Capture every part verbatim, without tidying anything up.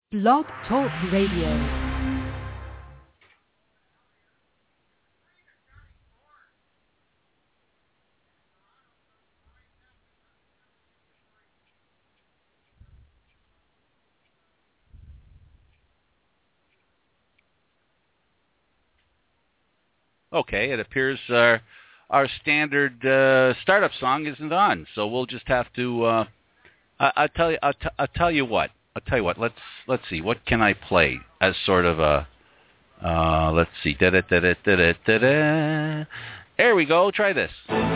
Blog Talk Radio. Okay, it appears our our standard uh, startup song isn't on, so we'll just have to. Uh, I, I'll tell you. I'll, t- I'll tell you what. I'll tell you what. Let's let's see. What can I play as sort of a? Uh, let's see. Da da da da da da da. There we go. Try this.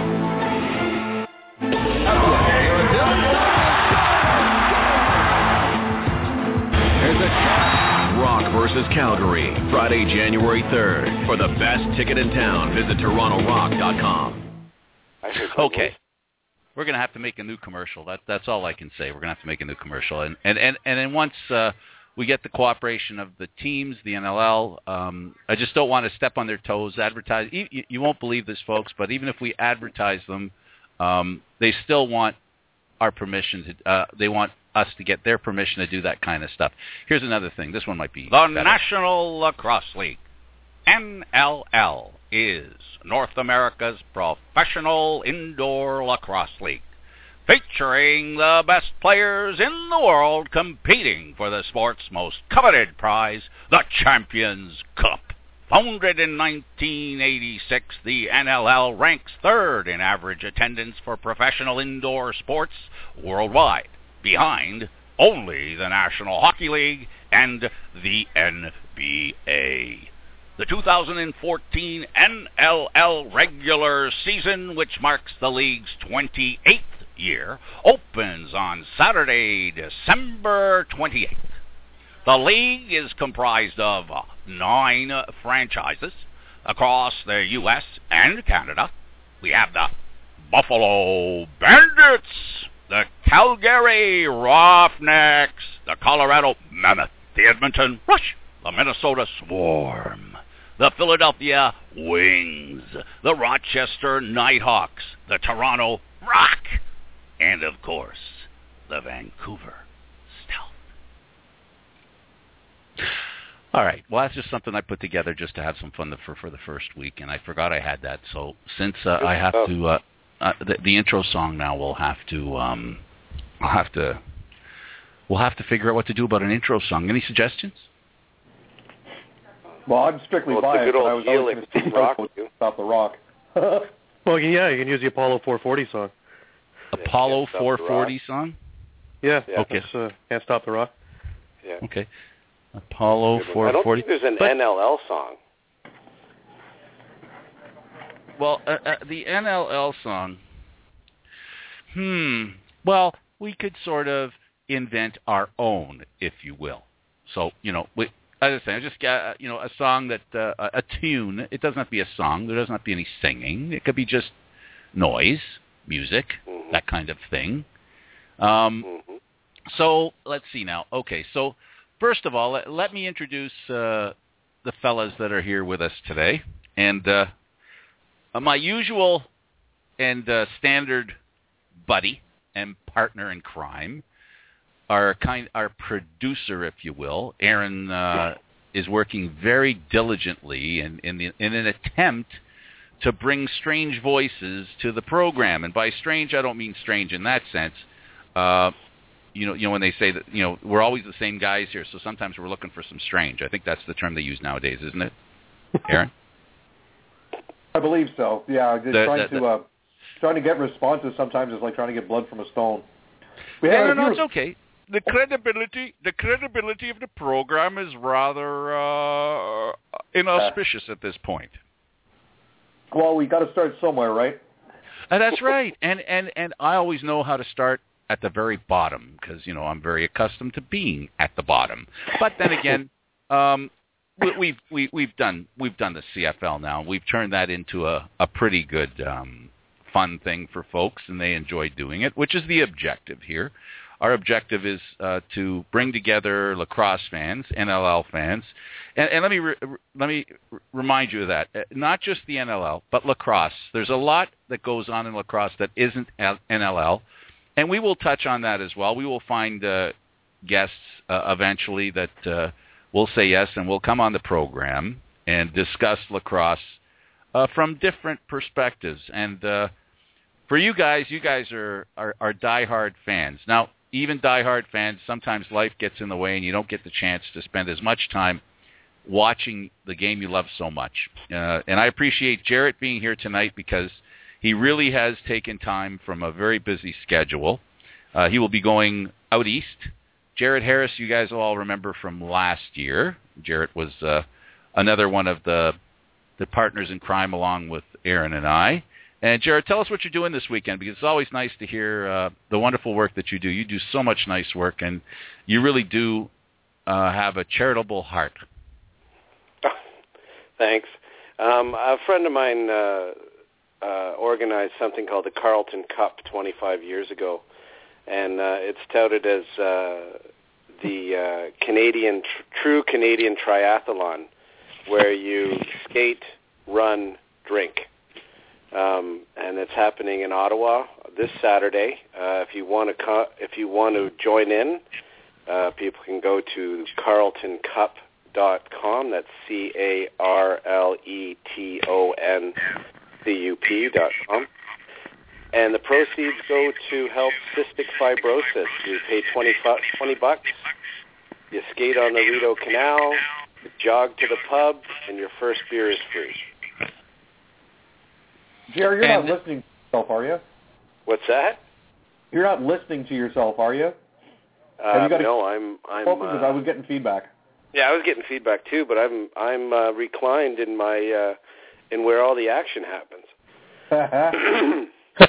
There's a. Rock versus Calgary, Friday, January third. For the best ticket in town, visit Toronto Rock dot com. Okay. We're going to have to make a new commercial. That, that's all I can say. We're going to have to make a new commercial. And and, and, and then once uh, we get the cooperation of the teams, the N L L, um, I just don't want to step on their toes, advertise. You, you won't believe this, folks, but even if we advertise them, um, they still want our permission. To, uh, they want us to get their permission to do that kind of stuff. Here's another thing. This one might be The better. National Lacrosse League, N L L, is North America's professional indoor lacrosse league, featuring the best players in the world competing for the sport's most coveted prize, the Champions Cup. Founded in nineteen eighty-six, the N L L ranks third in average attendance for professional indoor sports worldwide, behind only the National Hockey League and the N B A. The two thousand fourteen N L L regular season, which marks the league's twenty-eighth year, opens on Saturday, December twenty-eighth. The league is comprised of nine franchises across the U S and Canada. We have the Buffalo Bandits, the Calgary Roughnecks, the Colorado Mammoth, the Edmonton Rush, the Minnesota Swarm, the Philadelphia Wings, the Rochester Nighthawks, the Toronto Rock, and, of course, the Vancouver Stealth. All right. Well, that's just something I put together just to have some fun for, for the first week, and I forgot I had that. So since uh, I have to... Uh, Uh, the, the intro song now we'll have to um, we'll have to we'll have to figure out what to do about an intro song. Any suggestions? Well, I'm strictly well, biased. It's a good I old was always going to Helix rock with you. Stop the Rock. Well, yeah, you can use the Apollo four forty song. Apollo yeah, four forty song? Yeah. yeah. Okay. Uh, Can't Stop the Rock. Yeah. Okay. Apollo four forty. I don't think there's an but, N L L song. Well, uh, uh, the N L L song, hmm, well, we could sort of invent our own, if you will. So, you know, we, as I say, just uh, you know, a song that, uh, a tune, it doesn't have to be a song, there doesn't have to be any singing, it could be just noise, music, Mm-hmm. that kind of thing. Um, Mm-hmm. So, let's see now. Okay, so, first of all, let, let me introduce uh, the fellas that are here with us today. And, uh, Uh, my usual and uh, standard buddy and partner in crime, our kind, our producer, if you will, Aaron, uh, is working very diligently in in, the, in an attempt to bring strange voices to the program. And by strange, I don't mean strange in that sense. Uh, you know, you know when they say that, you know, we're always the same guys here, so sometimes we're looking for some strange. I think that's the term they use nowadays, isn't it, Aaron? I believe so. Yeah, just The- trying the- to uh, trying to get responses sometimes is like trying to get blood from a stone. We Yeah, had no, a no, few- it's okay. The credibility, the credibility of the program is rather uh, inauspicious at this point. Well, we got to start somewhere, right? Uh, that's right, and and and I always know how to start at the very bottom because you know I'm very accustomed to being at the bottom. But then again, um, we, we've we, we've done we've done the C F L now. We've turned that into a a pretty good um, fun thing for folks, and they enjoy doing it, which is the objective here. Our objective is uh, to bring together lacrosse fans, N L L fans, and, and let me re- let me remind you of that. Not just the N L L, but lacrosse. There's a lot that goes on in lacrosse that isn't N L L, and we will touch on that as well. We will find uh, guests uh, eventually that uh, will say yes and will come on the program and discuss lacrosse uh, from different perspectives. And uh, for you guys, you guys are, are, are diehard fans. Now, even diehard fans, sometimes life gets in the way and you don't get the chance to spend as much time watching the game you love so much. Uh, and I appreciate Jarrett being here tonight because he really has taken time from a very busy schedule. Uh, he will be going out east. Jarrett Harris, you guys will all remember from last year. Jarrett was uh, another one of the the partners in crime along with Aaron and I. And Jarrett, tell us what you're doing this weekend, because it's always nice to hear uh, the wonderful work that you do. You do so much nice work, and you really do uh, have a charitable heart. Thanks. Um, a friend of mine uh, uh, organized something called the Carleton Cup twenty-five years ago, and uh, it's touted as uh, the uh, Canadian tr- true Canadian triathlon, where you skate, run, drink. Um, and it's happening in Ottawa this Saturday. Uh, if you want to, co- if you want to join in, uh, people can go to carleton cup dot com. That's C A R L E T O N C U P dot com. And the proceeds go to help cystic fibrosis. You pay twenty, twenty bucks. You skate on the Rideau Canal, you jog to the pub, and your first beer is free. Jerry, you're And- not listening to yourself, are you? What's that? You're not listening to yourself, are you? Uh, you got a- no, I'm. I'm. Because Uh, I was getting feedback. yeah, I was getting feedback too, but I'm. I'm uh, reclined in my. Uh, in where all the action happens.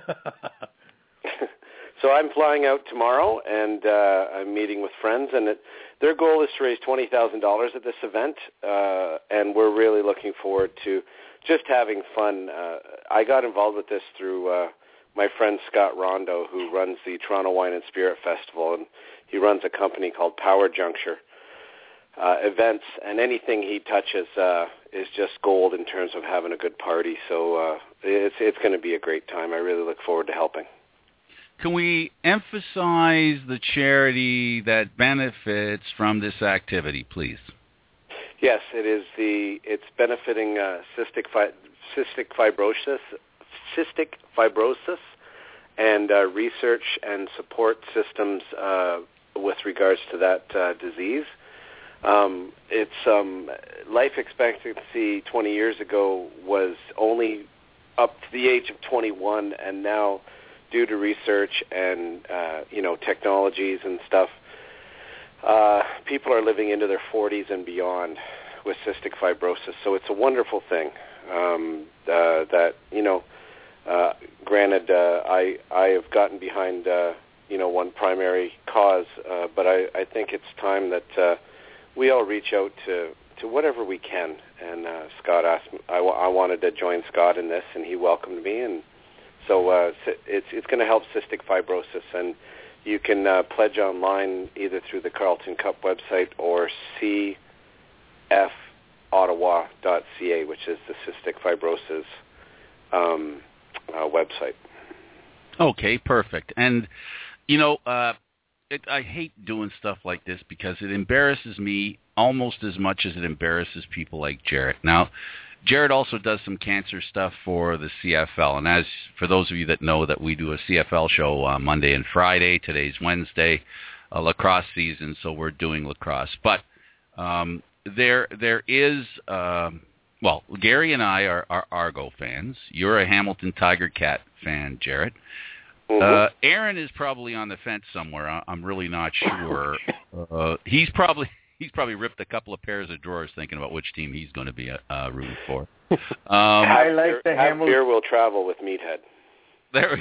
So I'm flying out tomorrow, and uh, I'm meeting with friends, and it, their goal is to raise twenty thousand dollars at this event, uh, and we're really looking forward to just having fun. Uh, I got involved with this through uh, my friend Scott Rondo, who runs the Toronto Wine and Spirit Festival, and he runs a company called Power Juncture uh, Events, and anything he touches uh, is just gold in terms of having a good party. So uh, it's it's going to be a great time. I really look forward to helping. Can we emphasize the charity that benefits from this activity, please? Yes, it is the. It's benefiting uh, cystic fi- cystic fibrosis, cystic fibrosis, and uh, research and support systems uh, with regards to that uh, disease. Um, it's um, life expectancy twenty years ago was only up to the age of twenty-one, and now, due to research and uh, you know technologies and stuff, uh, people are living into their forties and beyond with cystic fibrosis. So it's a wonderful thing. Um, uh, that you know, uh, granted, uh, I I have gotten behind uh, you know one primary cause, uh, but I, I think it's time that uh, we all reach out to, to whatever we can. And uh, Scott asked me, I, w- I wanted to join Scott in this, and he welcomed me, and so uh, it's it's going to help cystic fibrosis, and you can uh, pledge online either through the Carleton Cup website or c f ottawa dot c a, which is the cystic fibrosis um, uh, website. Okay, perfect. And, you know, uh, it, I hate doing stuff like this because it embarrasses me almost as much as it embarrasses people like Jarrett. Now, Jarrett also does some cancer stuff for the C F L. And as for those of you that know that we do a C F L show on Monday and Friday, today's Wednesday, uh, lacrosse season, so we're doing lacrosse. But um, there there is, um, well, Gary and I are, are Argo fans. You're a Hamilton Tiger Cat fan, Jarrett. Mm-hmm. Uh, Aaron is probably on the fence somewhere. I, I'm really not sure. Uh, he's probably... He's probably ripped a couple of pairs of drawers thinking about which team he's going to be uh, rooting for. Um, I like beer, the have Hamilton. beer will travel with Meathead. There we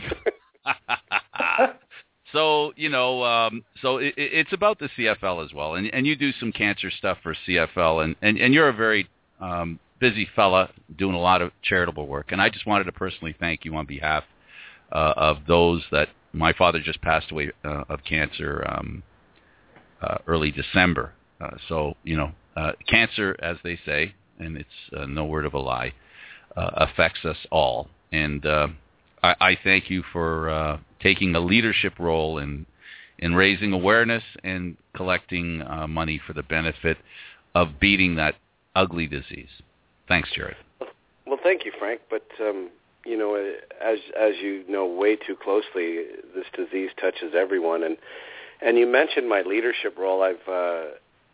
go. So, you know, um, so it, it's about the C F L as well. And, and you do some cancer stuff for C F L. And, and, and you're a very um, busy fella doing a lot of charitable work. And I just wanted to personally thank you on behalf uh, of those that my father just passed away uh, of cancer um, uh, early December. Uh, so, you know, uh, cancer, as they say, and it's uh, no word of a lie, uh, affects us all. And uh, I, I thank you for uh, taking a leadership role in in raising awareness and collecting uh, money for the benefit of beating that ugly disease. Thanks, Jared. Well, thank you, Frank. But um, you know, as as you know way too closely, this disease touches everyone. And and you mentioned my leadership role. I've uh,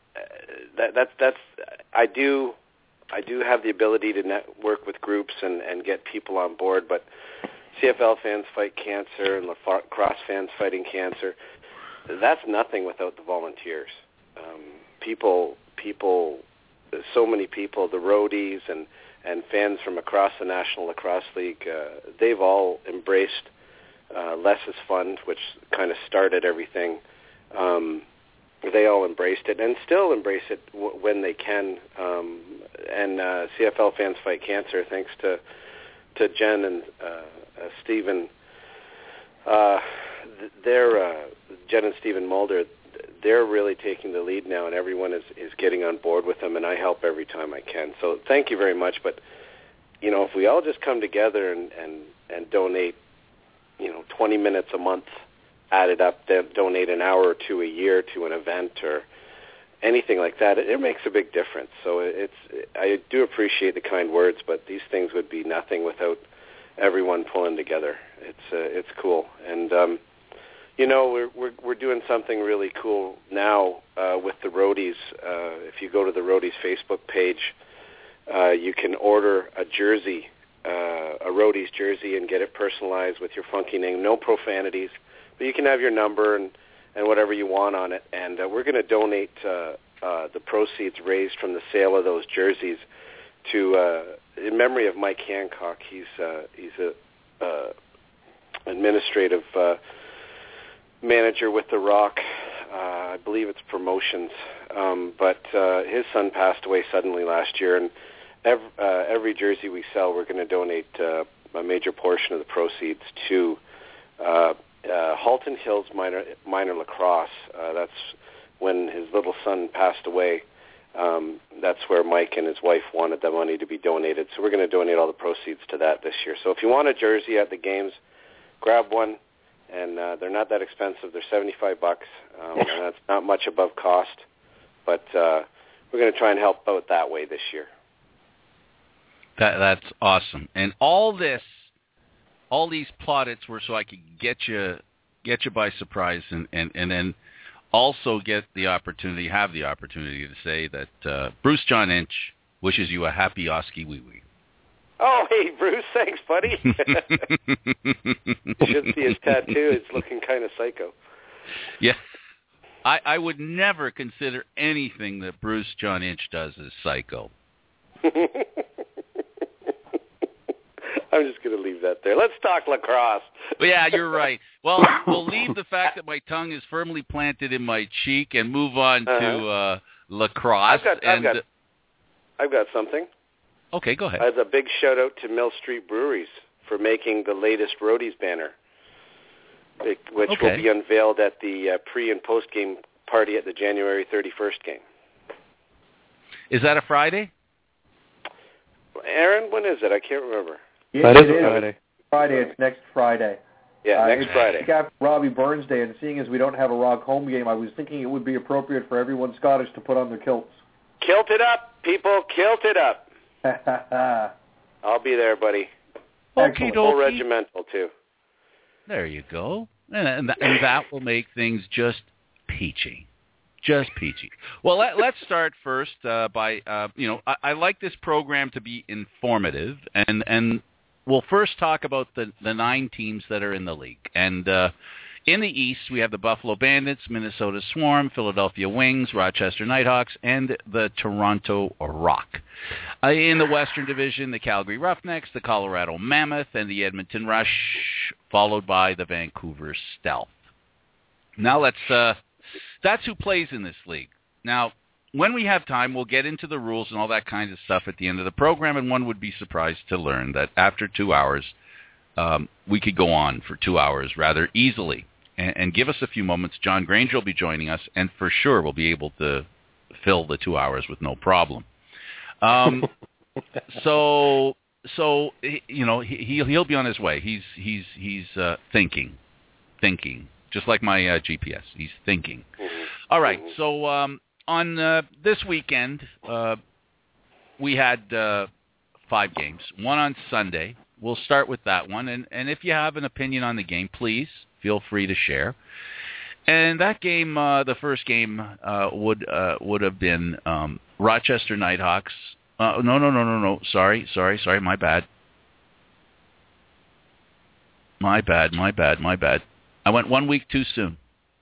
that that's that's I do I do have the ability to network with groups and, and get people on board. But C F L Fans Fight Cancer and Lacrosse Fans Fighting Cancer, that's nothing without the volunteers. Um, people people. So many people, the roadies and, and fans from across the National Lacrosse League, uh, they've all embraced uh, Less is Fun, which kind of started everything. Um, they all embraced it and still embrace it w- when they can. Um, and uh, C F L Fans Fight Cancer, thanks to to Jen and uh, uh, Stephen, uh, they're uh, Jen and Stephen Mulder. They're really taking the lead now, and everyone is, is getting on board with them, and I help every time I can. So thank you very much. But, you know, if we all just come together and, and, and donate, you know, twenty minutes a month, added up, then donate an hour or two a year to an event or anything like that, it, it makes a big difference. So it's I do appreciate the kind words, but these things would be nothing without everyone pulling together. It's uh, it's cool. And, um, You know, we're, we're we're doing something really cool now uh, with the Roadies. Uh, if you go to the Roadies Facebook page, uh, you can order a jersey, uh, a Roadies jersey, and get it personalized with your funky name. No profanities, but you can have your number and, and whatever you want on it. And uh, we're going to donate uh, uh, the proceeds raised from the sale of those jerseys to uh, in memory of Mike Hancock. He's uh, he's a uh, administrative. Uh, manager with The Rock, uh, I believe it's promotions, um, but uh, his son passed away suddenly last year, and every, uh, every jersey we sell, we're going to donate uh, a major portion of the proceeds to uh, uh, Halton Hills Minor, Minor Lacrosse. Uh, that's when his little son passed away. Um, that's where Mike and his wife wanted the money to be donated, so we're going to donate all the proceeds to that this year. So if you want a jersey at the games, grab one. And uh, they're not that expensive. They're seventy-five bucks, um, and that's not much above cost. But uh, we're going to try and help out that way this year. That that's awesome. And all this, all these plaudits were so I could get you get you by surprise, and, and, and then also get the opportunity, have the opportunity to say that uh, Bruce John Inch wishes you a happy Oski Wee Wee. Oh, hey, Bruce, thanks, buddy. You should see his tattoo. It's looking kind of psycho. Yeah. I, I would never consider anything that Bruce John Inch does as psycho. I'm just going to leave that there. Let's talk lacrosse. Well, yeah, you're right. Well, we'll leave the fact that my tongue is firmly planted in my cheek and move on uh-huh. to uh, lacrosse. I've got, and, I've got, I've got something. Okay, go ahead. As a big shout-out to Mill Street Breweries for making the latest Roadies banner, which okay. will be unveiled at the uh, pre- and post-game party at the January thirty-first game. Is that a Friday? Aaron, when is it? I can't remember. It, that is it a Friday. Friday. It's next Friday. Yeah, uh, next it's Friday. After Robbie Burns Day, and seeing as we don't have a Rock home game, I was thinking it would be appropriate for everyone Scottish to put on their kilts. Kilt it up, people. Kilt it up. I'll be there, buddy. Okay, Full regimental, too. There you go. And, and, th- and that will make things just peachy. Just peachy. Well, let, let's start first uh, by, uh, you know, I, I like this program to be informative, and, and we'll first talk about the, the nine teams that are in the league. And uh, in the East, we have the Buffalo Bandits, Minnesota Swarm, Philadelphia Wings, Rochester Nighthawks, and the Toronto Rock. Uh, in the Western Division, the Calgary Roughnecks, the Colorado Mammoth, and the Edmonton Rush, followed by the Vancouver Stealth. Now let's, uh, that's who plays in this league. Now, when we have time, we'll get into the rules and all that kind of stuff at the end of the program, and one would be surprised to learn that after two hours, um, we could go on for two hours rather easily. And, and give us a few moments. John Granger will be joining us, and for sure we'll be able to fill the two hours with no problem. Um, so, so you know, he he'll be on his way. He's he's he's uh, thinking, thinking, just like my uh, G P S. He's thinking. Mm-hmm. All right, mm-hmm. so um, on uh, this weekend, uh, we had uh, five games, one on Sunday. We'll start with that one, and, and if you have an opinion on the game, please feel free to share. And that game, uh, the first game, uh, would uh, would have been um, Rochester Nighthawks. Uh, no, no, no, no, no. Sorry, sorry, sorry. My bad. My bad, my bad, my bad. I went one week too soon.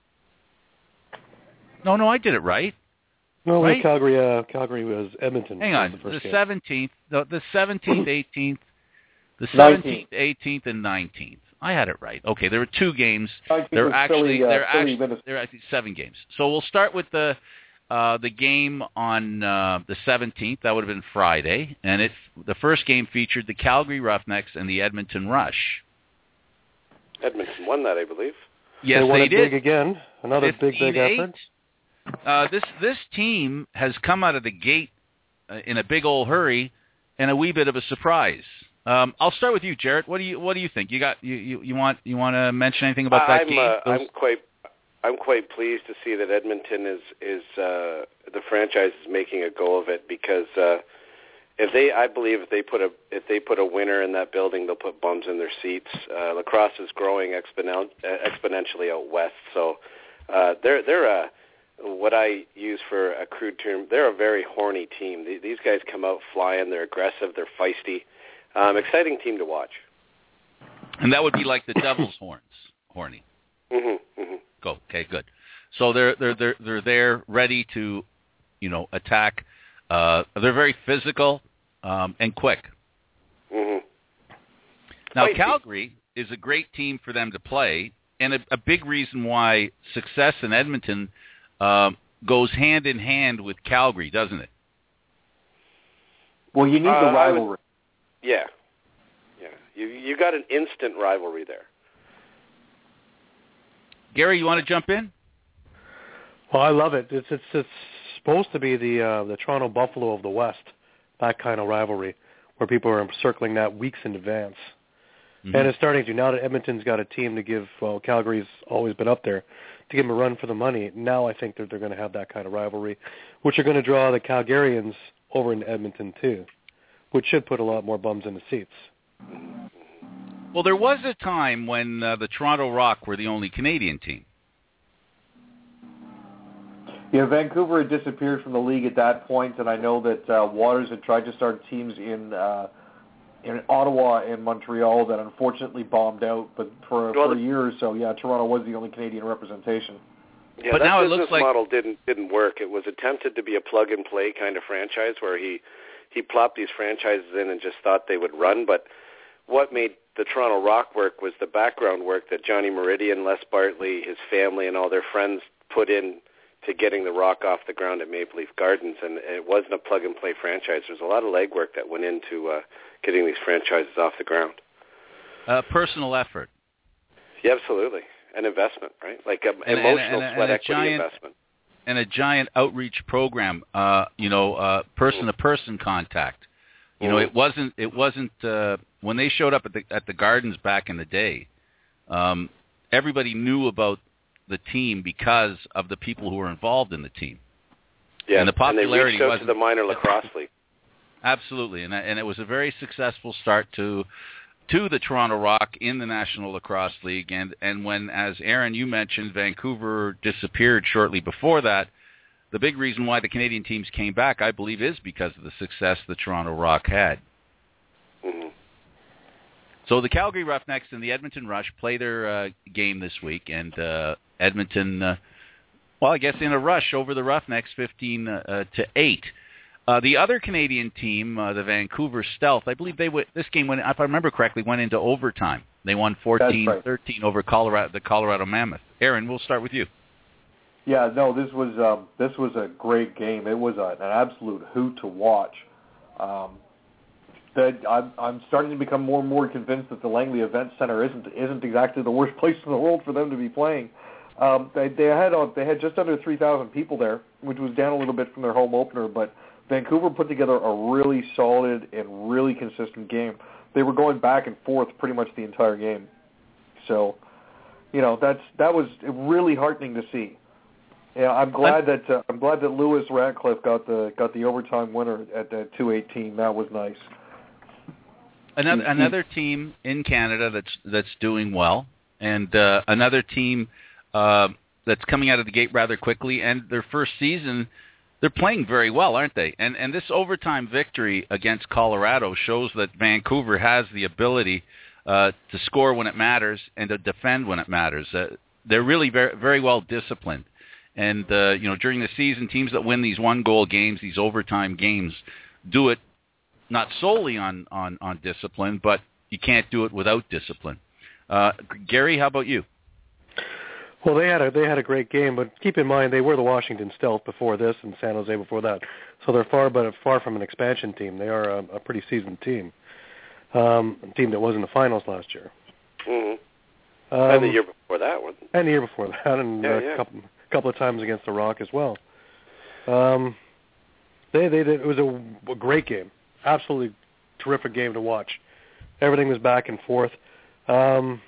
No, no, I did it right. No, right? Calgary. Uh, Calgary was Edmonton. Hang was on, the, first the game. seventeenth, the, the seventeenth, eighteenth, the seventeenth, eighteenth, and nineteenth. I had it right. Okay, there were two games. They're actually, Philly, uh, they're Philly actually, they're actually seven games. So we'll start with the uh, the game on uh, the seventeenth. That would have been Friday, and it the first game featured the Calgary Roughnecks and the Edmonton Rush. Edmonton won that, I believe. Yes, they won they it did. Big again. Another big, big effort. Uh, this this team has come out of the gate uh, in a big old hurry and a wee bit of a surprise. Um, I'll start with you, Jarrett. What do you what do you think? You got you, you, you want you want to mention anything about that I'm, game? Uh, Those... I'm quite I'm quite pleased to see that Edmonton is is uh, the franchise is making a go of it, because uh, if they I believe if they put a if they put a winner in that building, they'll put bums in their seats. Uh, lacrosse is growing exponent, uh, exponentially out west, so uh, they're they're a what I use for a crude term, they're a very horny team. These guys come out flying. They're aggressive. They're feisty. Um, exciting team to watch. And that would be like the Devil's Horns, horny. Mm-hmm, mm-hmm. Go. Okay, good. So they're they're they're they're there, ready to, you know, attack. Uh, they're very physical um, and quick. Mm-hmm. Now, Feisty. Calgary is a great team for them to play, and a, a big reason why success in Edmonton um, goes hand in hand with Calgary, doesn't it? Well, you need Uh, the I rivalry. would- Yeah, yeah. You you got an instant rivalry there. Gary, you want to jump in? Well, I love it. It's it's it's supposed to be the uh, the Toronto Buffalo of the West, that kind of rivalry, where people are circling that weeks in advance. Mm-hmm. And it's starting to. Now that Edmonton's got a team to give, well, Calgary's always been up there, to give them a run for the money. Now I think that they're going to have that kind of rivalry, which are going to draw the Calgarians over in Edmonton too, which should put a lot more bums in the seats. Well, there was a time when uh, the Toronto Rock were the only Canadian team. Yeah, Vancouver had disappeared from the league at that point, and I know that uh, Waters had tried to start teams in uh, in Ottawa and Montreal that unfortunately bombed out. But for, well, for the, a year or so, yeah, Toronto was the only Canadian representation. Yeah, but that now it business looks like model didn't didn't work. It was attempted to be a plug and play kind of franchise where he he plopped these franchises in and just thought they would run. But what made the Toronto Rock work was the background work that Johnny Meridian, Les Bartley, his family, and all their friends put in to getting the Rock off the ground at Maple Leaf Gardens. And it wasn't a plug and play franchise. There's a lot of legwork that went into uh, getting these franchises off the ground. Uh, personal effort. Yeah, absolutely. An investment, right? Like an and, emotional and, and, sweat and equity giant, investment. And a giant outreach program, uh, you know, uh, person-to-person contact. You know, Mm-hmm. it wasn't. It wasn't uh, when they showed up at the at the Gardens back in the day. Um, everybody knew about the team because of the people who were involved in the team. Yeah, and the popularity and they reached out wasn't to the minor lacrosse league. Absolutely, and and it was a very successful start to to the Toronto Rock in the National Lacrosse League. And and when, as Aaron, you mentioned, Vancouver disappeared shortly before that. The big reason why the Canadian teams came back, I believe, is because of the success the Toronto Rock had. Mm-hmm. So the Calgary Roughnecks and the Edmonton Rush play their uh, game this week, and uh, Edmonton, uh, well, I guess in a rush over the Roughnecks, fifteen uh, to eight. Uh, the other Canadian team, uh, the Vancouver Stealth, I believe they went, this game went, if I remember correctly, went into overtime. They won fourteen thirteen right. over Colorado, the Colorado Mammoth. Aaron, we'll start with you. Yeah, no, this was um, this was a great game. It was a, an absolute hoot to watch. Um, that I'm, I'm starting to become more and more convinced that the Langley Event Center isn't isn't exactly the worst place in the world for them to be playing. Um, they they had uh, they had just under three thousand people there, which was down a little bit from their home opener. But Vancouver put together a really solid and really consistent game. They were going back and forth pretty much the entire game. So. you know, that's that was really heartening to see. Yeah, I'm glad that uh, I'm glad that Lewis Ratcliffe got the got the overtime winner at that two eighteen. That was nice. Another another team in Canada that's that's doing well, and uh, another team uh, that's coming out of the gate rather quickly. And their first season, they're playing very well, aren't they? And and this overtime victory against Colorado shows that Vancouver has the ability uh, to score when it matters and to defend when it matters. Uh, they're really very very well disciplined. And uh, you know, during the season, teams that win these one-goal games, these overtime games, do it not solely on, on, on discipline, but you can't do it without discipline. Uh, Gary, how about you? Well, they had a they had a great game, but keep in mind they were the Washington Stealth before this, and San Jose before that. So they're far but far from an expansion team. They are a, a pretty seasoned team, um, a team that was in the finals last year. Mm-hmm. Um, and the year before that one. And the year before that, and yeah, uh, yeah. a couple couple of times against the Rock as well. Um, they they did, it was a, a great game. Absolutely terrific game to watch. Everything was back and forth. Um,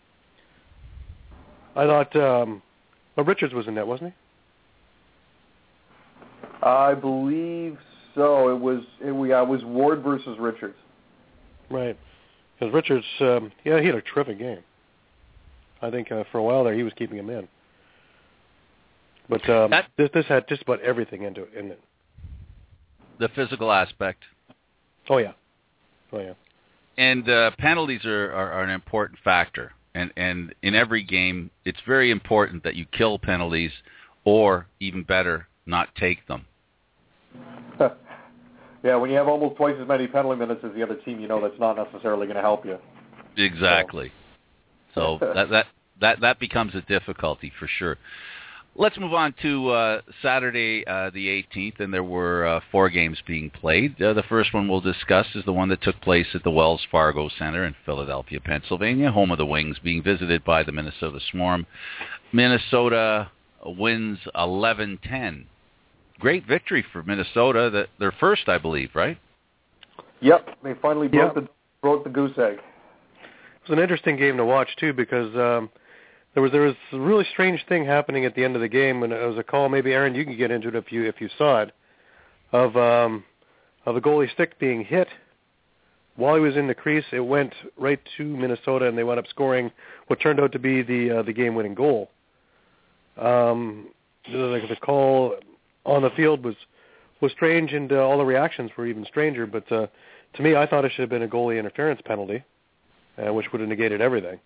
I thought um, well, Richards was in that, wasn't he? I believe so. It was it, we, uh, it was Ward versus Richards. Right. Because Richards, um, yeah, he had a terrific game. I think uh, for a while there he was keeping him in. But um, that, this this had just about everything into it, in it. The physical aspect. Oh yeah, oh yeah. And uh, penalties are, are, are an important factor. And and in every game, it's very important that you kill penalties, or even better, not take them. Yeah, when you have almost twice as many penalty minutes as the other team, you know that's not necessarily going to help you. Exactly. So, so that that that that becomes a difficulty for sure. Let's move on to uh, Saturday uh, the eighteenth, and there were uh, four games being played. Uh, the first one we'll discuss is the one that took place at the Wells Fargo Center in Philadelphia, Pennsylvania, home of the Wings, being visited by the Minnesota Swarm. Minnesota wins eleven ten. Great victory for Minnesota. That their first, I believe, right? Yep, they finally broke yep. the broke the goose egg. It was an interesting game to watch too, because um, there was there was a really strange thing happening at the end of the game, and it was a call. Maybe Aaron, you can get into it if you if you saw it, of um, of the goalie stick being hit while he was in the crease. It went right to Minnesota, and they wound up scoring what turned out to be the uh, the game-winning goal. Um, the, the call on the field was was strange, and uh, all the reactions were even stranger. But uh, to me, I thought it should have been a goalie interference penalty, uh, which would have negated everything.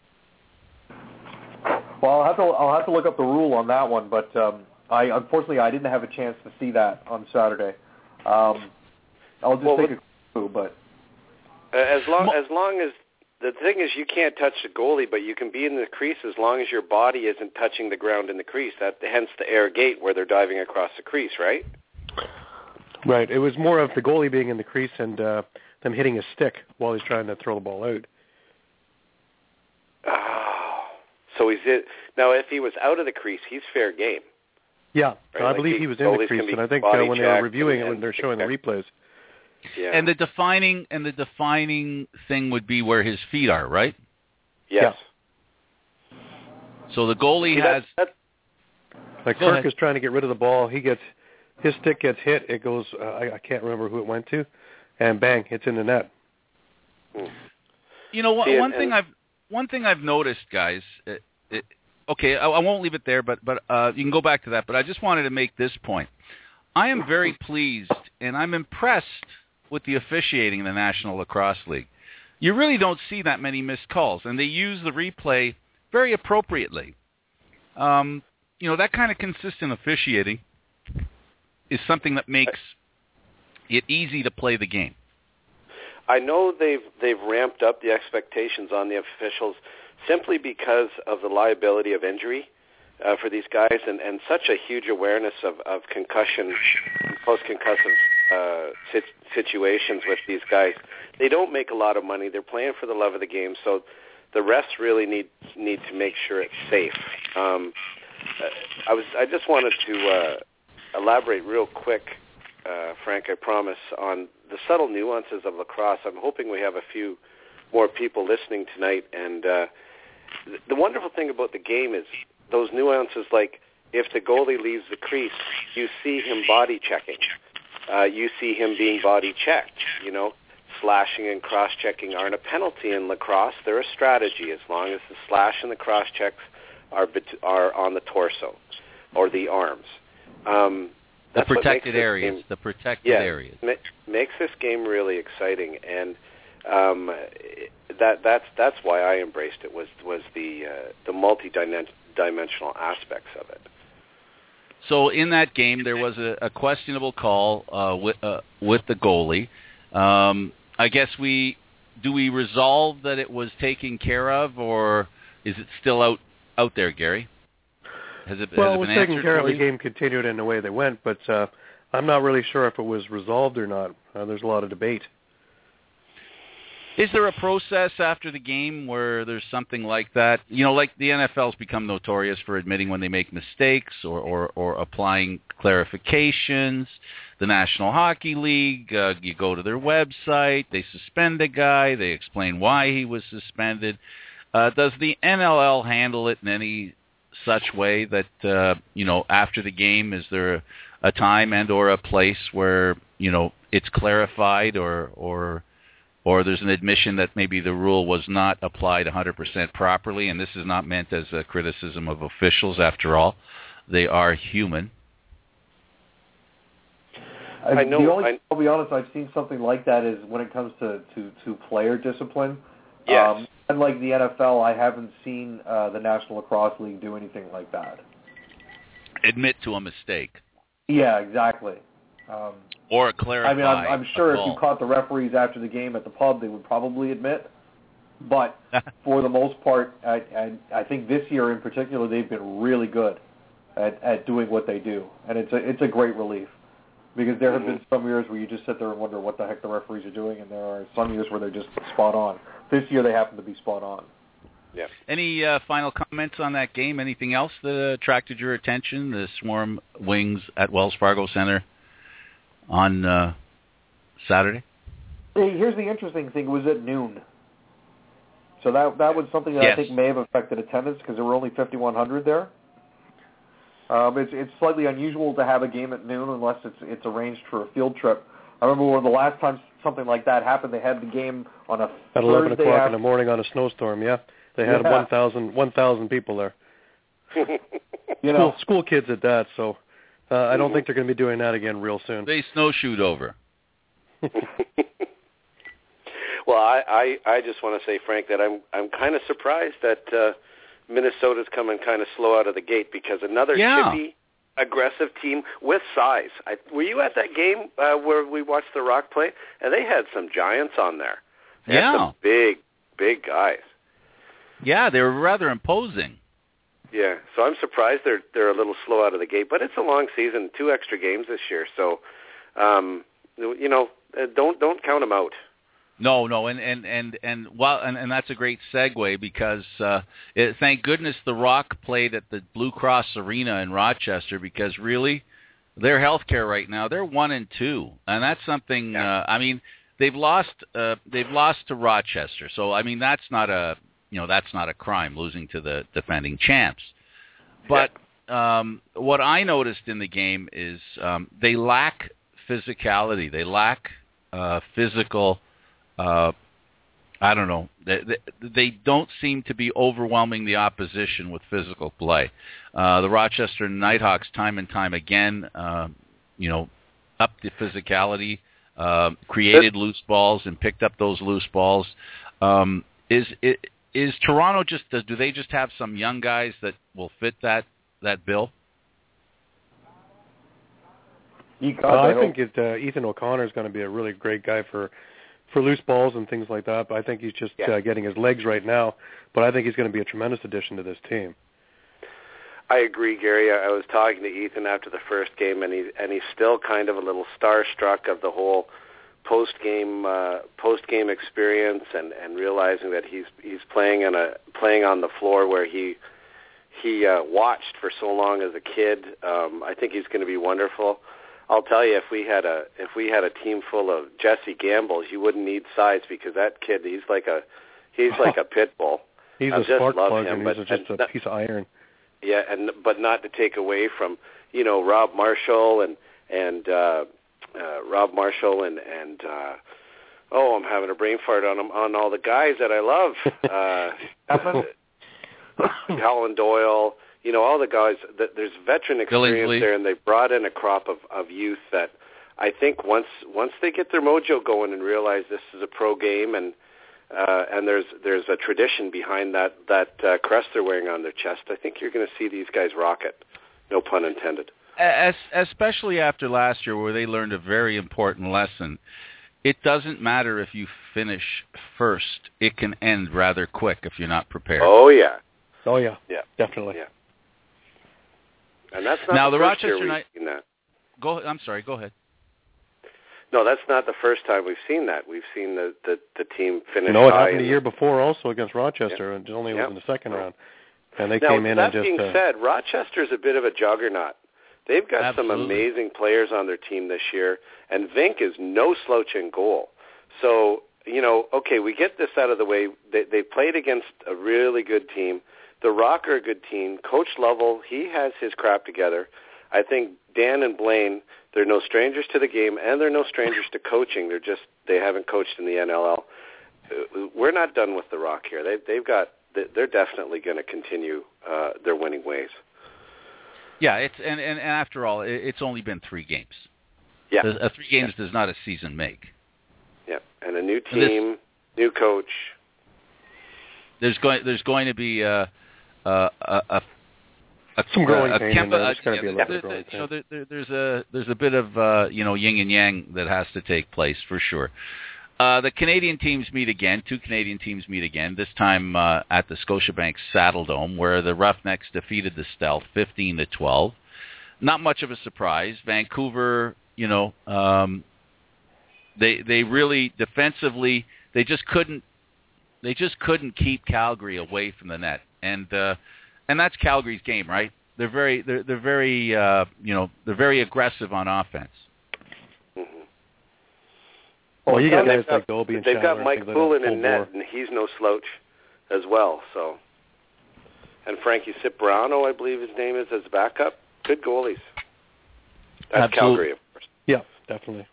Well, I'll have to I'll have to look up the rule on that one, but um, I unfortunately I didn't have a chance to see that on Saturday. Um, I'll just well, take a clue, but as long as long as the thing is, you can't touch the goalie, but you can be in the crease as long as your body isn't touching the ground in the crease. That hence the air gate where they're diving across the crease, right? Right. It was more of the goalie being in the crease and uh, them hitting his stick while he's trying to throw the ball out. Oh, so he's it now. If he was out of the crease, he's fair game. Yeah, right? I like believe he, he was in the crease, and I think uh, when they were reviewing it, when they're showing the replays. Yeah. And the defining and the defining thing would be where his feet are, right? Yes. Yeah. So the goalie See, has. That's, that's, like Go Kirk ahead. is trying to get rid of the ball. He gets his stick gets hit. It goes. Uh, I, I can't remember who it went to, and bang, it's in the net. hmm. You know, one, See, one and, thing I've one thing I've noticed, guys. It, it, okay, I, I won't leave it there, but but uh, you can go back to that. But I just wanted to make this point. I am very pleased, and I'm impressed with the officiating in the National Lacrosse League. You really don't see that many missed calls, and they use the replay very appropriately. Um, you know, that kind of consistent officiating is something that makes it easy to play the game. I know they've they've ramped up the expectations on the officials simply because of the liability of injury uh, for these guys, and, and such a huge awareness of, of concussion, post-concussive uh, sit, situations with these guys. They don't make a lot of money. They're playing for the love of the game, so the refs really need need to make sure it's safe. Um, I was I just wanted to uh, elaborate real quick, uh, Frank, I promise, on the subtle nuances of lacrosse. I'm hoping we have a few more people listening tonight, and uh, the wonderful thing about the game is those nuances, like if the goalie leaves the crease, you see him body checking. Uh, you see him being body checked. You know, slashing and cross-checking aren't a penalty in lacrosse. They're a strategy as long as the slash and the cross-checks are bet- are on the torso or the arms. Um, the protected areas. Game, the protected yeah, areas. Ma- makes this game really exciting, and um, that that's that's why I embraced it. Was was the uh, the multi-dimensional aspects of it. So in that game, there was a, a questionable call uh, with uh, with the goalie. Um, I guess we do we resolve that it was taken care of, or is it still out out there, Gary? Has it, well, has it it was been taken answered care of. for The you? game continued in the way they went, but uh, I'm not really sure if it was resolved or not. Uh, there's a lot of debate. Is there a process after the game where there's something like that? You know, like the N F L's become notorious for admitting when they make mistakes or, or, or applying clarifications. The National Hockey League, uh, you go to their website, they suspend a guy, they explain why he was suspended. Uh, does the N L L handle it in any such way that, uh, you know, after the game, is there a, a time and or a place where, you know, it's clarified or or or there's an admission that maybe the rule was not applied one hundred percent properly, and this is not meant as a criticism of officials. After all, they are human. I, I know. The only, I, I'll be honest, I've seen something like that is when it comes to, to, to player discipline. Yes. Um, unlike the N F L, I haven't seen uh, the National Lacrosse League do anything like that. Admit to a mistake. Yeah, exactly. Um, or clarify. I mean, I'm, I'm sure if call. you caught the referees after the game at the pub, they would probably admit. But for the most part, I, I, I think this year in particular, they've been really good at, at doing what they do, and it's a it's a great relief. Because there have been some years where you just sit there and wonder what the heck the referees are doing, and there are some years where they're just spot on. This year they happen to be spot on. Yeah. Any uh, final comments on that game? Anything else that attracted your attention? The Swarm Wings at Wells Fargo Center on uh, Saturday? Hey, here's the interesting thing. It was at noon. So that that was something that yes. I think may have affected attendance because there were only fifty-one hundred there. Um, it's it's slightly unusual to have a game at noon unless it's it's arranged for a field trip. I remember when the last time something like that happened, they had the game on a At Thursday eleven o'clock after- in the morning on a snowstorm. Yeah, they had Yeah. one thousand one thousand people there. you know, School, school kids at that. So uh, I don't think they're going to be doing that again real soon. They snowshoed over. Well, I, I, I just want to say, Frank, that I'm I'm kind of surprised that uh, Minnesota's coming kind of slow out of the gate because another Yeah. chippy, aggressive team with size. I, were you at that game uh, where we watched the Rock play? And they had some giants on there. They Yeah. had some big, big guys. Yeah, they were rather imposing. Yeah, so I'm surprised they're they're a little slow out of the gate, but it's a long season, two extra games this year, so um, you know, don't don't count them out. No, no, and and and and while and, and that's a great segue because uh, it, thank goodness the Rock played at the Blue Cross Arena in Rochester because really, their healthcare right now they're one and two, and that's something. Yeah. Uh, I mean, they've lost uh, they've lost to Rochester, so I mean that's not a you know that's not a crime losing to the defending champs, but. Yeah. Um, what I noticed in the game is um, they lack physicality. They lack uh, physical. Uh, I don't know. They, they, they don't seem to be overwhelming the opposition with physical play. Uh, the Rochester Nighthawks, time and time again, uh, you know, upped the physicality, uh, created loose balls, and picked up those loose balls. Um, is is, is Toronto just? Do they just have some young guys that will fit that that bill? Because Uh, I hope- think it, uh, Ethan O'Connor is going to be a really great guy for, for loose balls and things like that. But I think he's just Yeah. uh, getting his legs right now. But I think he's going to be a tremendous addition to this team. I agree, Gary. I I was talking to Ethan after the first game, and he and he's still kind of a little starstruck of the whole post game uh, post game experience, and, and realizing that he's he's playing on a playing on the floor where he he uh, watched for so long as a kid. Um, I think he's going to be wonderful. I'll tell you, if we had a if we had a team full of Jesse Gambles, you wouldn't need size because that kid he's like a he's like a pit bull. He's I a spark love plug, him, and but, he's just and a not, piece of iron. Yeah, and but not to take away from you know Rob Marshall and and uh, uh, Rob Marshall and and uh, oh, I'm having a brain fart on on all the guys that I love. Uh, Colin Doyle, you know all the guys. That there's veteran experience Billingsley. there, and they brought in a crop of, of youth that I think once once they get their mojo going and realize this is a pro game and. Uh, and there's there's a tradition behind that that uh, crest they're wearing on their chest. I think you're going to see these guys rock it. No pun intended. As, especially after last year, where they learned a very important lesson. It doesn't matter if you finish first; it can end rather quick if you're not prepared. Oh yeah. Oh yeah. Yeah. Definitely. Yeah. And that's not now the, the first Rochester year we've Knight. seen that. Go. I'm sorry. Go ahead. No, that's not the first time we've seen that. We've seen the the, the team finish. No, it high happened the and, year before also against Rochester, Yeah. and it only Yeah. was in the second round. And they now, came in that and just. being uh, said, Rochester's a bit of a juggernaut. They've got Absolutely. some amazing players on their team this year, and Vink is no slouch in goal. So, you know, okay, we get this out of the way. They, they played against a really good team. The Rock are a good team. Coach Lovell, he has his crap together. I think Dan and Blaine, they're no strangers to the game, and they're no strangers to coaching. They're just, they haven't coached in the N L L. We're not done with the Rock here. They've, they've got, they're definitely going to continue uh, their winning ways. Yeah, it's and, and, and after all, it, it's only been three games. Yeah. A, a three games does not a season make. Yeah, and a new And this- team, new coach. There's going there's going to be a a a, a a, Some growing a, pain in Kemba- there. There's uh, gotta be a yeah, little there- bit of growing there- you know, pain. there, there, there's a there's a bit of uh, you know yin and yang that has to take place for sure. Uh, the Canadian teams meet again. Two Canadian teams meet again. This time uh, at the Scotiabank Saddledome, where the Roughnecks defeated the Stealth fifteen to twelve. Not much of a surprise. Vancouver, you know, um, they they really defensively they just couldn't they just couldn't keep Calgary away from the net, and uh, and that's Calgary's game, right? They're very they're they're very uh, you know they're very aggressive on offense. Well, you got And guys they've like got, Dolby and they've Chandler got and Mike things like Poulin that, full in net, bore. and he's no slouch as well. So, and Frankie Cipriano, I believe his name is, as backup. Good goalies. That's Absolutely. Calgary, of course. Yeah, definitely.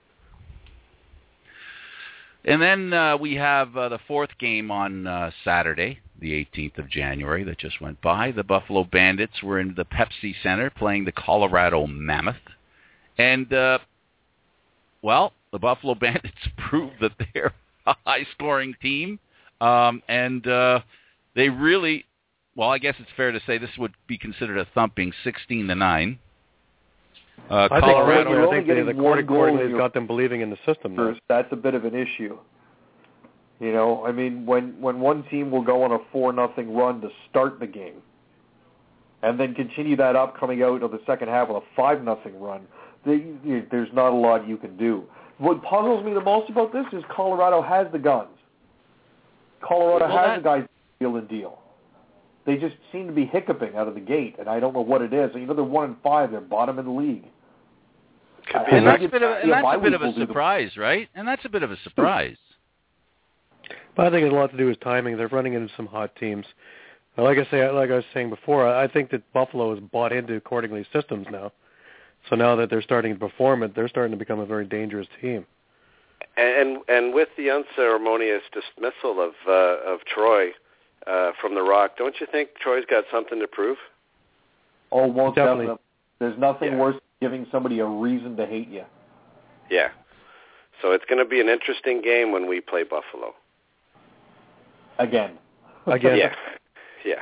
And then uh, we have uh, the fourth game on uh, Saturday, the eighteenth of January, that just went by. The Buffalo Bandits were in the Pepsi Center playing the Colorado Mammoth. And, uh, well, the Buffalo Bandits proved that they're a high-scoring team. Um, and uh, they really, well, I guess it's fair to say this would be considered a thumping sixteen to nine. Uh, I think, Colorado, frankly, I You're think only the, the getting one court goal coordinator's in your got them believing in the system now. first, that's a bit of an issue. You know, I mean, when when one team will go on a four nothing run to start the game, and then continue that up coming out of the second half with a five nothing run, they, there's not a lot you can do. What puzzles me the most about this is Colorado has the guns. Colorado Well, has that- the guys to deal and deal. They just seem to be hiccuping out of the gate, and I don't know what it is. You know, they're one and five; they're bottom in the league. Could be I- and I that's a think bit of, it's- and yeah, that's bye a bit week of a will do the- surprise, right? And that's a bit of a surprise. But I think it's a lot to do with timing. They're running into some hot teams. Uh, Like I say, like I was saying before, I think that Buffalo has bought into accordingly systems now. So now that they're starting to perform it, they're starting to become a very dangerous team. And and with the unceremonious dismissal of uh, of Troy uh, from the Rock, don't you think Troy's got something to prove? Oh, most Definitely. definitely. There's nothing Yeah. worse than giving somebody a reason to hate you. Yeah. So it's going to be an interesting game when we play Buffalo. Again. Again, Yeah. Yeah.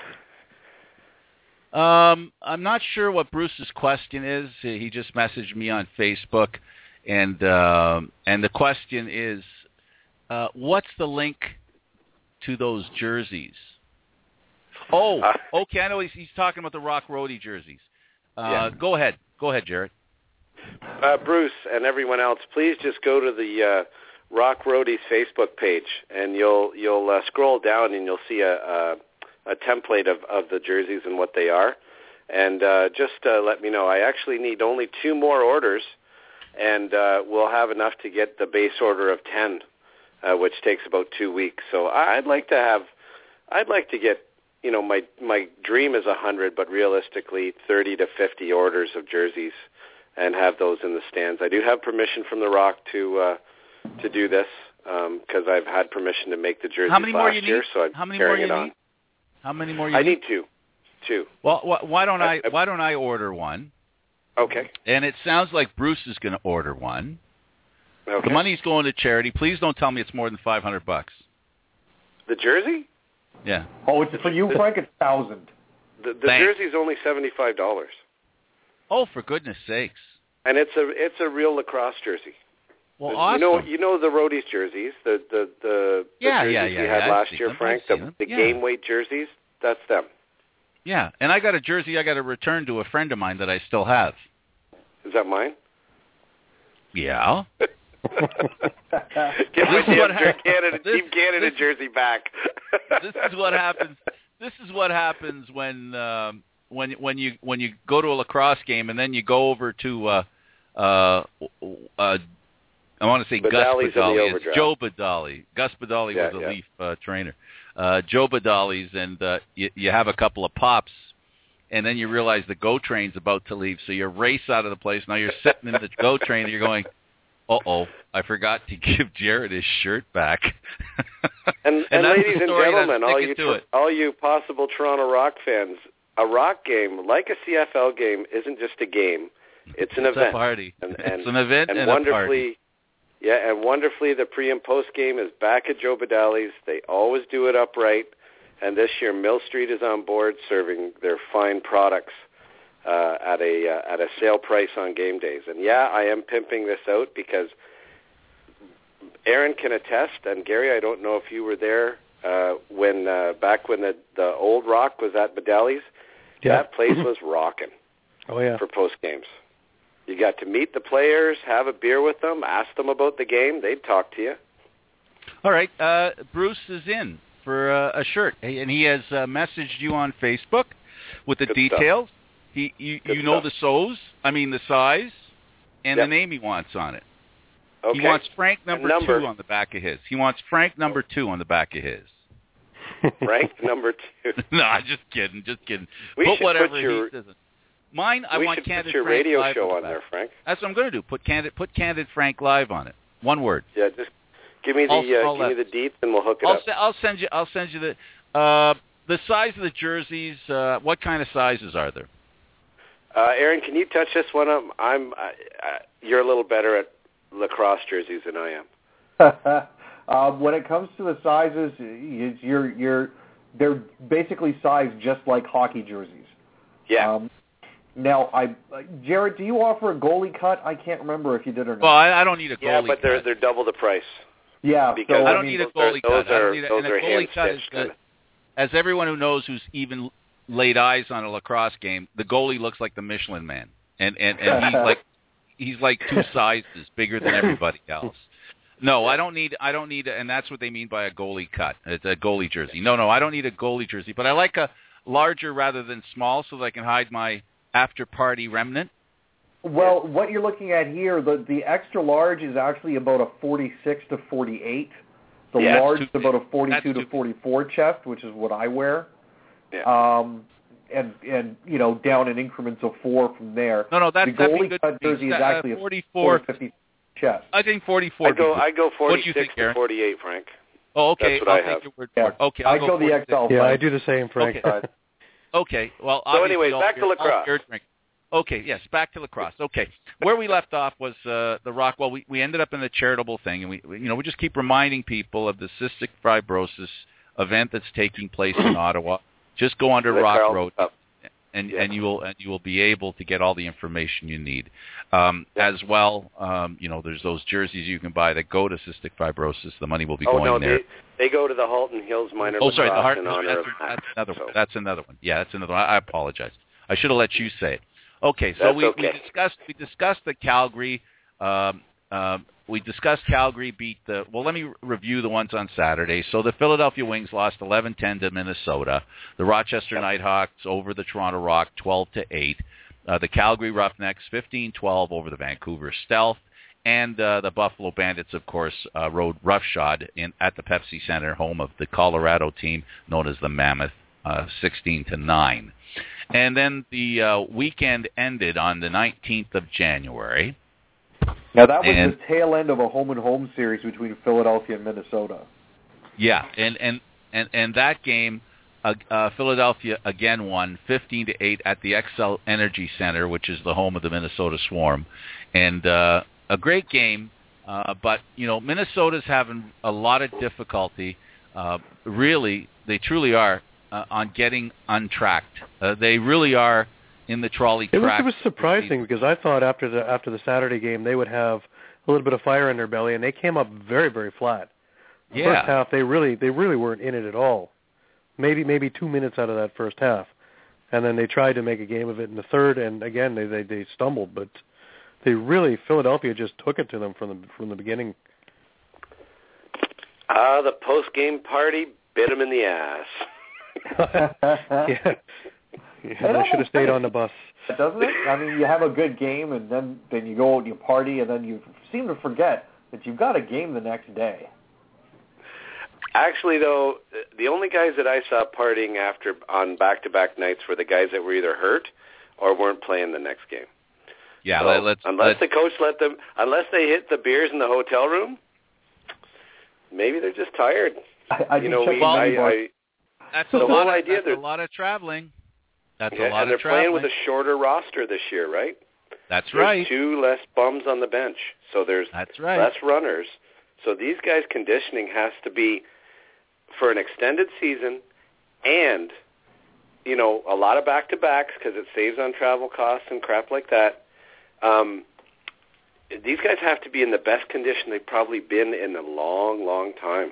Um, I'm not sure what Bruce's question is. He just messaged me on Facebook, and um and the question is, uh, what's the link to those jerseys? Oh, Uh, okay, I know he's, he's talking about the Rock Roadie jerseys. Uh, Yeah. Go ahead. Go ahead, Jared. Uh, Bruce and everyone else, please just go to the uh, Rock Roadies Facebook page, and you'll you'll uh, scroll down and you'll see a, a, a template of, of the jerseys and what they are. And uh, just uh, let me know. I actually need only two more orders, and uh, we'll have enough to get the base order of ten, uh, which takes about two weeks. So I'd like to have I'd like to get, you know, my my dream is one hundred, but realistically thirty to fifty orders of jerseys and have those in the stands. I do have permission from The Rock to uh, to do this because um, I've had permission to make the jerseys How many last more you year, need? so I'm How many carrying more you it on. need? How many more you I need? need two. Two. Well, wh- why don't I, I, I why don't I order one? Okay. And it sounds like Bruce is going to order one. Okay. The money's going to charity. Please don't tell me it's more than five hundred bucks. The jersey? Yeah. Oh, it's for you, Frank. It's thousand. The, the Thanks. jersey's only seventy-five dollars, Oh, for goodness sakes. and it's a it's a real lacrosse jersey. Well, you awesome. know you know the roadies jerseys, the the the, Yeah, the jerseys yeah, yeah, we had yeah, I've last seen year, them. Frank. I've The, seen them. the Yeah. game weight jerseys, that's them. Yeah, and I got a jersey I got to return to a friend of mine that I still have. Is that mine? Yeah. Get my This is what damn hap- Canada, this- Team Canada this- jersey back. This is what happens. This is what happens when um, when when you when you go to a lacrosse game and then you go over to uh, uh, uh, I want to say Badali's Gus in the Badali. It's overdraft. Joe Badali. Gus Badali Yeah, was a yeah. Leaf uh, trainer. Uh, Joe Badali's, and uh, you, you have a couple of pops, and then you realize the GO train's about to leave, so you race out of the place. Now you're sitting in the GO train, and you're going, uh-oh, I forgot to give Jared his shirt back. And, and, and that's ladies the and story gentlemen, that's all sticking you to it. all you possible Toronto Rock fans, a Rock game, like a C F L game, isn't just a game; it's an It's event. a party. And, It's and, an event and, and, a party. wonderfully, yeah, and wonderfully, the pre and post game is back at Joe Badali's. They always do it upright, and this year Mill Street is on board, serving their fine products uh, at a uh, at a sale price on game days. And yeah, I am pimping this out because Aaron can attest, and Gary, I don't know if you were there uh, when uh, back when the the old Rock was at Badali's. Yeah. That place was rocking Oh yeah. for post games. You got to meet the players, have a beer with them, ask them about the game. They'd talk to you. All right, uh, Bruce is in for uh, a shirt, and he has uh, messaged you on Facebook with the Good details. He, you, Good you know stuff. the so's, I mean the size, and Yep. the name he wants on it. Okay. He wants Frank number, number. two on the back of his. He wants Frank number two on the back of his. Rank number two. No, just kidding, just kidding. We put should whatever put your, he says. Mine, I we want should Candid put your Frank radio Live show on, on the there, back. Frank. That's what I'm going to do. Put Candid, put Candid Frank Live on it. One word. Yeah, just give me the I'll- uh, I'll give me let- the deets and we'll hook it I'll, up. se- I'll send you. I'll send you the uh, the size of the jerseys. Uh, what kind of sizes are there? Uh, Aaron, can you touch this one up? I'm. Uh, uh, you're a little better at lacrosse jerseys than I am. um, when it comes to the sizes, you- you're you're they're basically sized just like hockey jerseys. Yeah. Um, now, I uh, Jared, do you offer a goalie cut? I can't remember if you did or not. Well, I, I don't need a goalie yeah, but they're cut. they're double the price. yeah, because so, I don't mean, need a those are- goalie those cut. I are- don't need a, those and a are goalie cut is hand-stitched good. kinda. As everyone who knows who's even laid eyes on a lacrosse game, the goalie looks like the Michelin Man, and and, and he's like he's like two sizes bigger than everybody else. No, I don't need I don't need, and that's what they mean by a goalie cut. It's a goalie jersey. No, no, I don't need a goalie jersey, but I like a larger rather than small, so that I can hide my after party remnant. Well, what you're looking at here, the the extra large is actually about a forty-six to forty-eight. The Yeah, that's large too is about a big. forty-two That's to too- forty-four chest, which is what I wear. Yeah. Um, and and you know down in increments of four from there. No, no, that's the that'd be goalie good. cut to me. jersey is Uh, actually a forty-four. fifty chest. I think forty-four. I go would be I go good. What do you forty-six think, to Aaron? forty-eight, Frank. Oh, okay. That's what I'll I take have. your word Yeah. for it. Okay, I'll I go, go the forty-six. X L. Yeah, I Frank. do the same, Frank. Okay. Okay. Well, So obviously anyways, all back to beer- all lacrosse. beer drink. Okay, yes, back to lacrosse. Okay, where we left off was uh, the Rock. Well, we, we ended up in the charitable thing, and we, we you know we just keep reminding people of the cystic fibrosis event that's taking place in Ottawa. Just go under The Rock Carl- Road, uh, and yeah. and you will and you will be able to get all the information you need. Um, Yeah. As well, um, you know, there's those jerseys you can buy that go to cystic fibrosis. The money will be oh going no, there. they they go to the Halton Hills Minor Oh, sorry, the Lacrosse heart. in That's, honor of that's another so. one. That's another one. Yeah, that's another one. I, I apologize. I should have let you say it. Okay, so That's we, okay. we discussed we discussed the Calgary. Um, um, we discussed Calgary beat the. Well, let me review the ones on Saturday. So the Philadelphia Wings lost eleven ten to Minnesota. The Rochester Nighthawks over the Toronto Rock twelve to eight. Uh, the Calgary Roughnecks fifteen twelve over the Vancouver Stealth. and uh, the Buffalo Bandits, of course, uh, rode roughshod in at the Pepsi Center, home of the Colorado team known as the Mammoth, uh, sixteen to nine. And then the uh, weekend ended on the nineteenth of January. Now, that was and, the tail end of a home-and-home series between Philadelphia and Minnesota. Yeah, and, and, and, and that game, uh, uh, Philadelphia again won fifteen to eight at the Xcel Energy Center, which is the home of the Minnesota Swarm. And uh, a great game, uh, but, you know, Minnesota's having a lot of difficulty. Uh, really, they truly are. Uh, on getting untracked. Uh, they really are in the trolley it was, track. It was surprising because I thought after the after the Saturday game they would have a little bit of fire in their belly, and they came up very, very flat. The yeah. first half, they really they really weren't in it at all. Maybe maybe two minutes out of that first half. And then they tried to make a game of it in the third, and again, they, they, they stumbled. But they really, Philadelphia just took it to them from the, from the beginning. Ah, uh, the post-game party bit them in the ass. yeah, yeah they should have stayed on the bus. Doesn't it? I mean, you have a good game, and then, then you go out and you party, and then you seem to forget that you've got a game the next day. Actually, though, the only guys that I saw partying after on back-to-back nights were the guys that were either hurt or weren't playing the next game. Yeah, so let's, unless let's, the coach let them, unless they hit the beers in the hotel room, maybe they're just tired. I, I you know, we, well, I, I, that's the a lot whole of idea that's a lot of traveling. That's yeah, a lot and they're of traveling. playing with a shorter roster this year, right? That's there's right. Two less bums on the bench, so there's that's right. less runners. So these guys' conditioning has to be for an extended season, and you know, a lot of back-to-backs because it saves on travel costs and crap like that. Um, these guys have to be in the best condition they've probably been in a long, long time.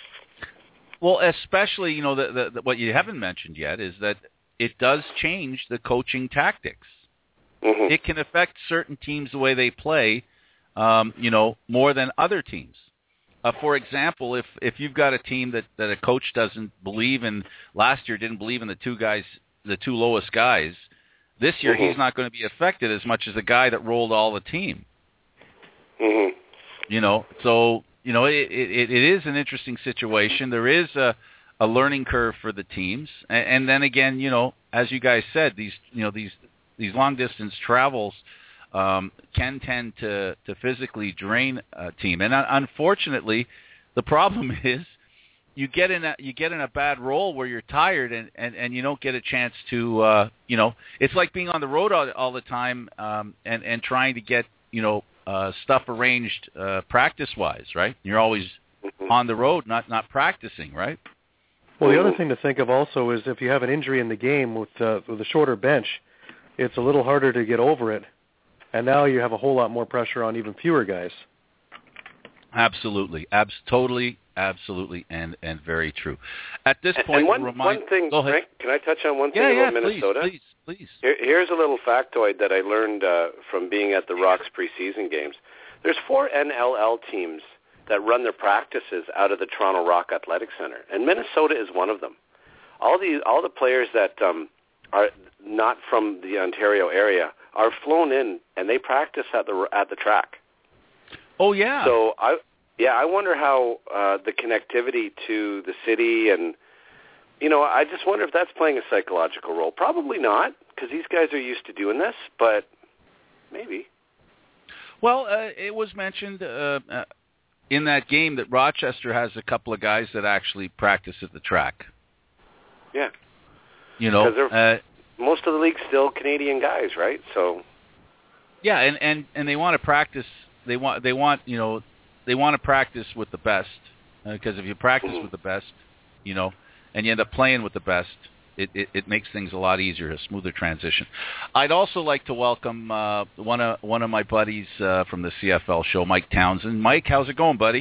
Well, especially, you know, the, the, the, what you haven't mentioned yet is that it does change the coaching tactics. Mm-hmm. It can affect certain teams the way they play, um, you know, more than other teams. Uh, for example, if if you've got a team that, that a coach doesn't believe in, last year didn't believe in the two guys, the two lowest guys, this year mm-hmm. he's not going to be affected as much as the guy that rolled all the team. Mm-hmm. You know, so you know it, it, it is an interesting situation. There is a, a learning curve for the teams, and, and then again, you know, as you guys said, these you know these these long distance travels um, can tend to, to physically drain a team, and uh, unfortunately, the problem is you get in a you get in a bad role where you're tired and, and, and you don't get a chance to uh, you know it's like being on the road all, all the time um, and and trying to get you know. Uh, stuff arranged uh, practice-wise, right? You're always mm-hmm. on the road, not not practicing, right? Well, the other thing to think of also is if you have an injury in the game with, uh, with a shorter bench, it's a little harder to get over it, and now you have a whole lot more pressure on even fewer guys. Absolutely, abs- totally, absolutely, and, and very true. At this point, and one, remind- one thing, go ahead. Frank, can I touch on one thing yeah, about yeah, Minnesota? Please, please, please. Here, here's a little factoid that I learned uh, from being at the Rocks preseason games. There's four N L L teams that run their practices out of the Toronto Rock Athletic Center, and Minnesota is one of them. All the all the players that um, are not from the Ontario area are flown in, and they practice at the at the track. Oh yeah. So I yeah I wonder how uh, the connectivity to the city and you know I just wonder if that's playing a psychological role. Probably not, because these guys are used to doing this, but maybe. Well, uh, it was mentioned uh, uh, in that game that Rochester has a couple of guys that actually practice at the track. Yeah. You know, uh, most of the league's still Canadian guys, right? So. Yeah, and, and, and they want to practice. They want they want you know they want to practice with the best because uh, if you practice mm-hmm. with the best, you know, and you end up playing with the best, it, it, it makes things a lot easier, a smoother transition. I'd also like to welcome uh, one of one of my buddies uh, from the C F L show, Mike Townsend. Mike, how's it going, buddy?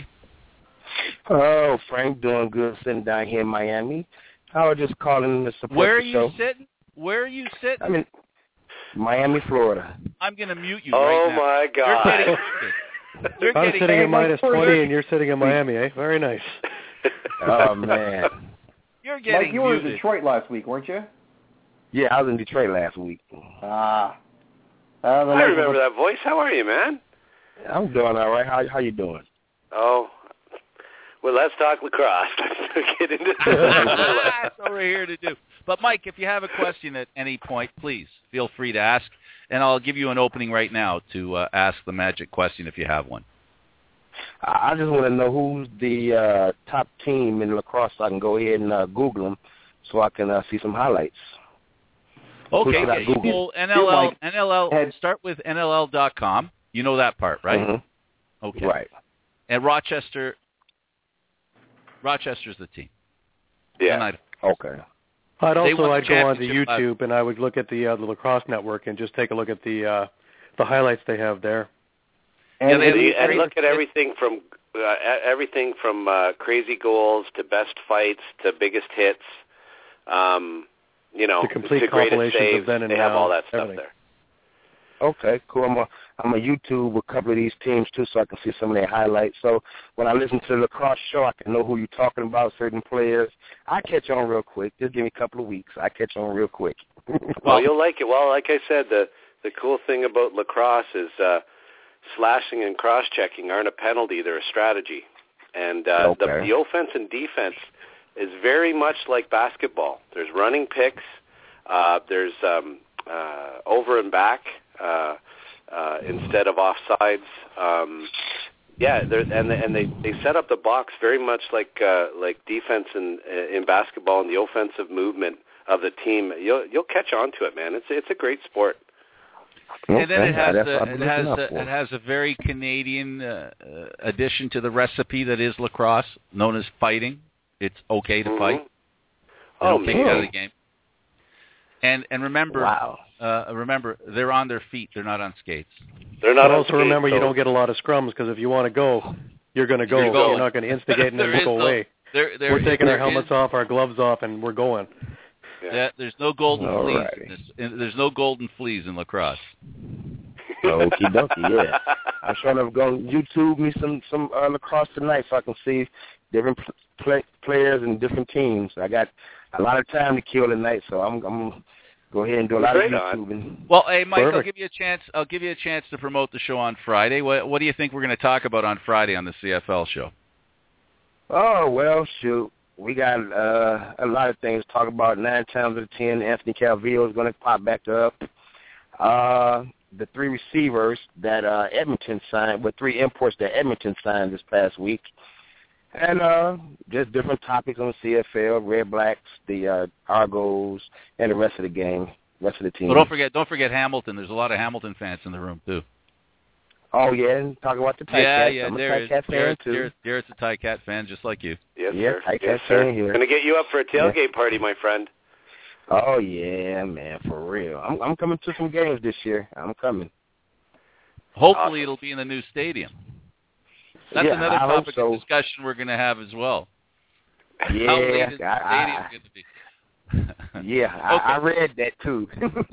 Oh, Frank, doing good, sitting down here in Miami. I was just calling to support Where are the you show. sitting? Where are you sitting? I'm in Miami, Florida. I'm going to mute you oh right now. Oh, my God. You're getting muted. You're I'm getting sitting in minus Mike, twenty, and you're sitting in Miami, eh? Very nice. Oh, man. You're getting Mike, you were muted. in Detroit last week, weren't you? Yeah, I was in Detroit last week. Ah. Uh, I remember that voice. How are you, man? I'm doing all right. How how you doing? Oh, well, let's talk lacrosse. Let's get into That's what we're here to do. But, Mike, if you have a question at any point, please feel free to ask, and I'll give you an opening right now to uh, ask the magic question if you have one. I just want to know who's the uh, top team in lacrosse so I can go ahead and uh, Google them so I can uh, see some highlights. Okay, yeah, you go N L L, N L L, start with N L L dot com. You know that part, right? Mm-hmm. Okay. Right. And Rochester, Rochester's the team. Yeah. I'd, okay. I'd also I'd go onto YouTube live. and I would look at the uh, the Lacrosse Network and just take a look at the uh, the highlights they have there. And, yeah, and, and look at everything from uh, everything from uh, crazy goals to best fights to biggest hits. Um, you know, the complete to greatest saves. Of then and they have now, all that stuff everything. there. Okay, cool. I'm a I'm a YouTube a couple of these teams too, so I can see some of their highlights. So when I listen to the lacrosse show, I can know who you're talking about, certain players. I catch on real quick. Just give me a couple of weeks. I catch on real quick. Well, you'll like it. Well, like I said, the the cool thing about lacrosse is uh, slashing and cross-checking aren't a penalty; they're a strategy. And uh, okay. the, the offense and defense is very much like basketball. There's running picks. Uh, there's um, uh, over and back. Uh, uh, instead of offsides, um, yeah, and and they, they set up the box very much like uh, like defense in in basketball and the offensive movement of the team. You'll you'll catch on to it, man. It's it's a great sport. Okay. And then it has a, it has a, it has a very Canadian uh, addition to the recipe that is lacrosse, known as fighting. It's okay to mm-hmm. fight. They oh don't take man. you out of the game. And and remember, wow. uh, remember they're on their feet. They're not on skates. They're not. But on also skates, remember, so. you don't get a lot of scrums because if you want to go, you're going to go. You're, you're not going to instigate and then go no, away. There, there, we're taking there our helmets is, off, our gloves off, and we're going. Yeah, yeah there's no golden All fleas. righty. In this, there's no golden fleas in lacrosse. Okie dokie, yeah. I'm trying to go YouTube me some some uh, lacrosse tonight so I can see different play, players and different teams. I got a lot of time to kill tonight, so I'm I'm gonna go ahead and do a lot Great of on. YouTubing. Well, hey, Mike, Perfect. I'll give you a chance. I'll give you a chance to promote the show on Friday. What, what do you think we're going to talk about on Friday on the C F L show? Oh well, shoot. We got uh, a lot of things to talk about. Nine times out of ten, Anthony Calvillo is going to pop back up. Uh, the three receivers that uh, Edmonton signed, with three imports that Edmonton signed this past week. And uh, just different topics on the C F L, Red Blacks, the uh, Argos, and the rest of the game, rest of the team. Well, don't forget, don't forget Hamilton. There's a lot of Hamilton fans in the room too. Oh yeah, talking about the Ticat. Yeah, yeah, I'm a there is. Ticat fan Jared, too. Jared, Jared's a Ticat fan, just like you. Yes, yeah, sir. Ticat yes, fan sir. here. Gonna get you up for a tailgate yeah. party, my friend. Oh yeah, man, for real. I'm I'm coming to some games this year. I'm coming. Hopefully, Awesome. it'll be in the new stadium. That's yeah, another I hope topic so. of discussion we're going to have as well. Yeah, How late is the I, stadium going to be? yeah, I, I read that too.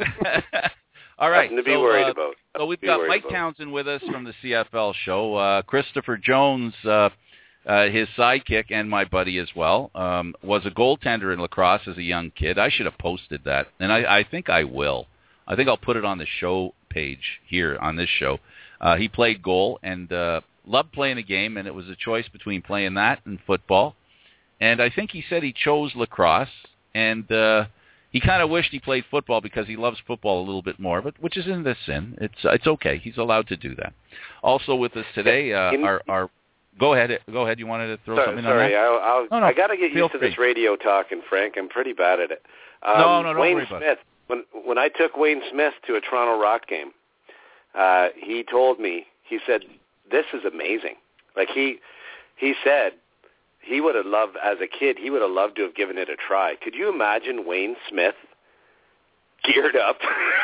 All right. Nothing to be so, worried uh, about. So we've Be got worried Mike about. Townsend with us from the C F L show. Uh, Christopher Jones, uh, uh, his sidekick and my buddy as well, um, was a goaltender in lacrosse as a young kid. I should have posted that, and I, I think I will. I think I'll put it on the show page here on this show. Uh, he played goal and uh, loved playing the game, and it was a choice between playing that and football. And I think he said he chose lacrosse, and uh, he kind of wished he played football because he loves football a little bit more, but which isn't a sin. It's it's okay. He's allowed to do that. Also with us today, uh, our our go ahead, go ahead. You wanted to throw sorry, something sorry, on that? I'll, I'll, no, no, I got to get feel used to free. this radio talking, Frank. I'm pretty bad at it. Um, no, no, don't Wayne worry about Smith. it. When when I took Wayne Smith to a Toronto Rock game, uh, he told me, he said, "This is amazing." Like he he said. He would have loved, as a kid, he would have loved to have given it a try. Could you imagine Wayne Smith geared up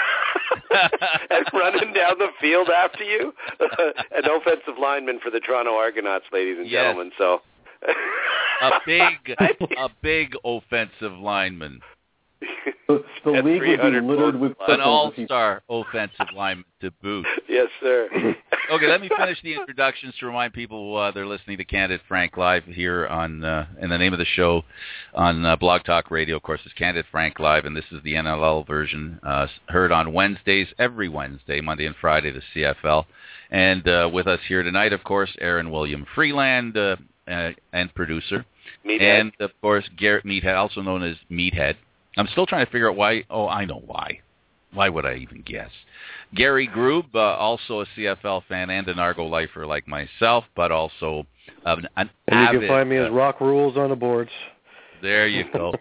and running down the field after you? An offensive lineman for the Toronto Argonauts, ladies and Yes. gentlemen. So a big, a big offensive lineman. The, the league would be littered with an all-star offensive lineman to boot. Yes, sir. Okay, let me finish the introductions to remind people uh, they're listening to Candid Frank Live here on, uh, and the name of the show on uh, Blog Talk Radio, of course, is Candid Frank Live, and this is the N L L version, uh, heard on Wednesdays, every Wednesday, Monday and Friday, the C F L. And uh, with us here tonight, of course, Aaron William Freeland, uh, uh, and producer. Meathead. And, of course, Garrett Meathead, also known as Meathead. I'm still trying to figure out why. Oh, I know why. Why would I even guess? Gary Groob, uh, also a C F L fan and an Argo lifer like myself, but also an, an and avid... you can find me uh, as Rock Rules on the boards. There you go.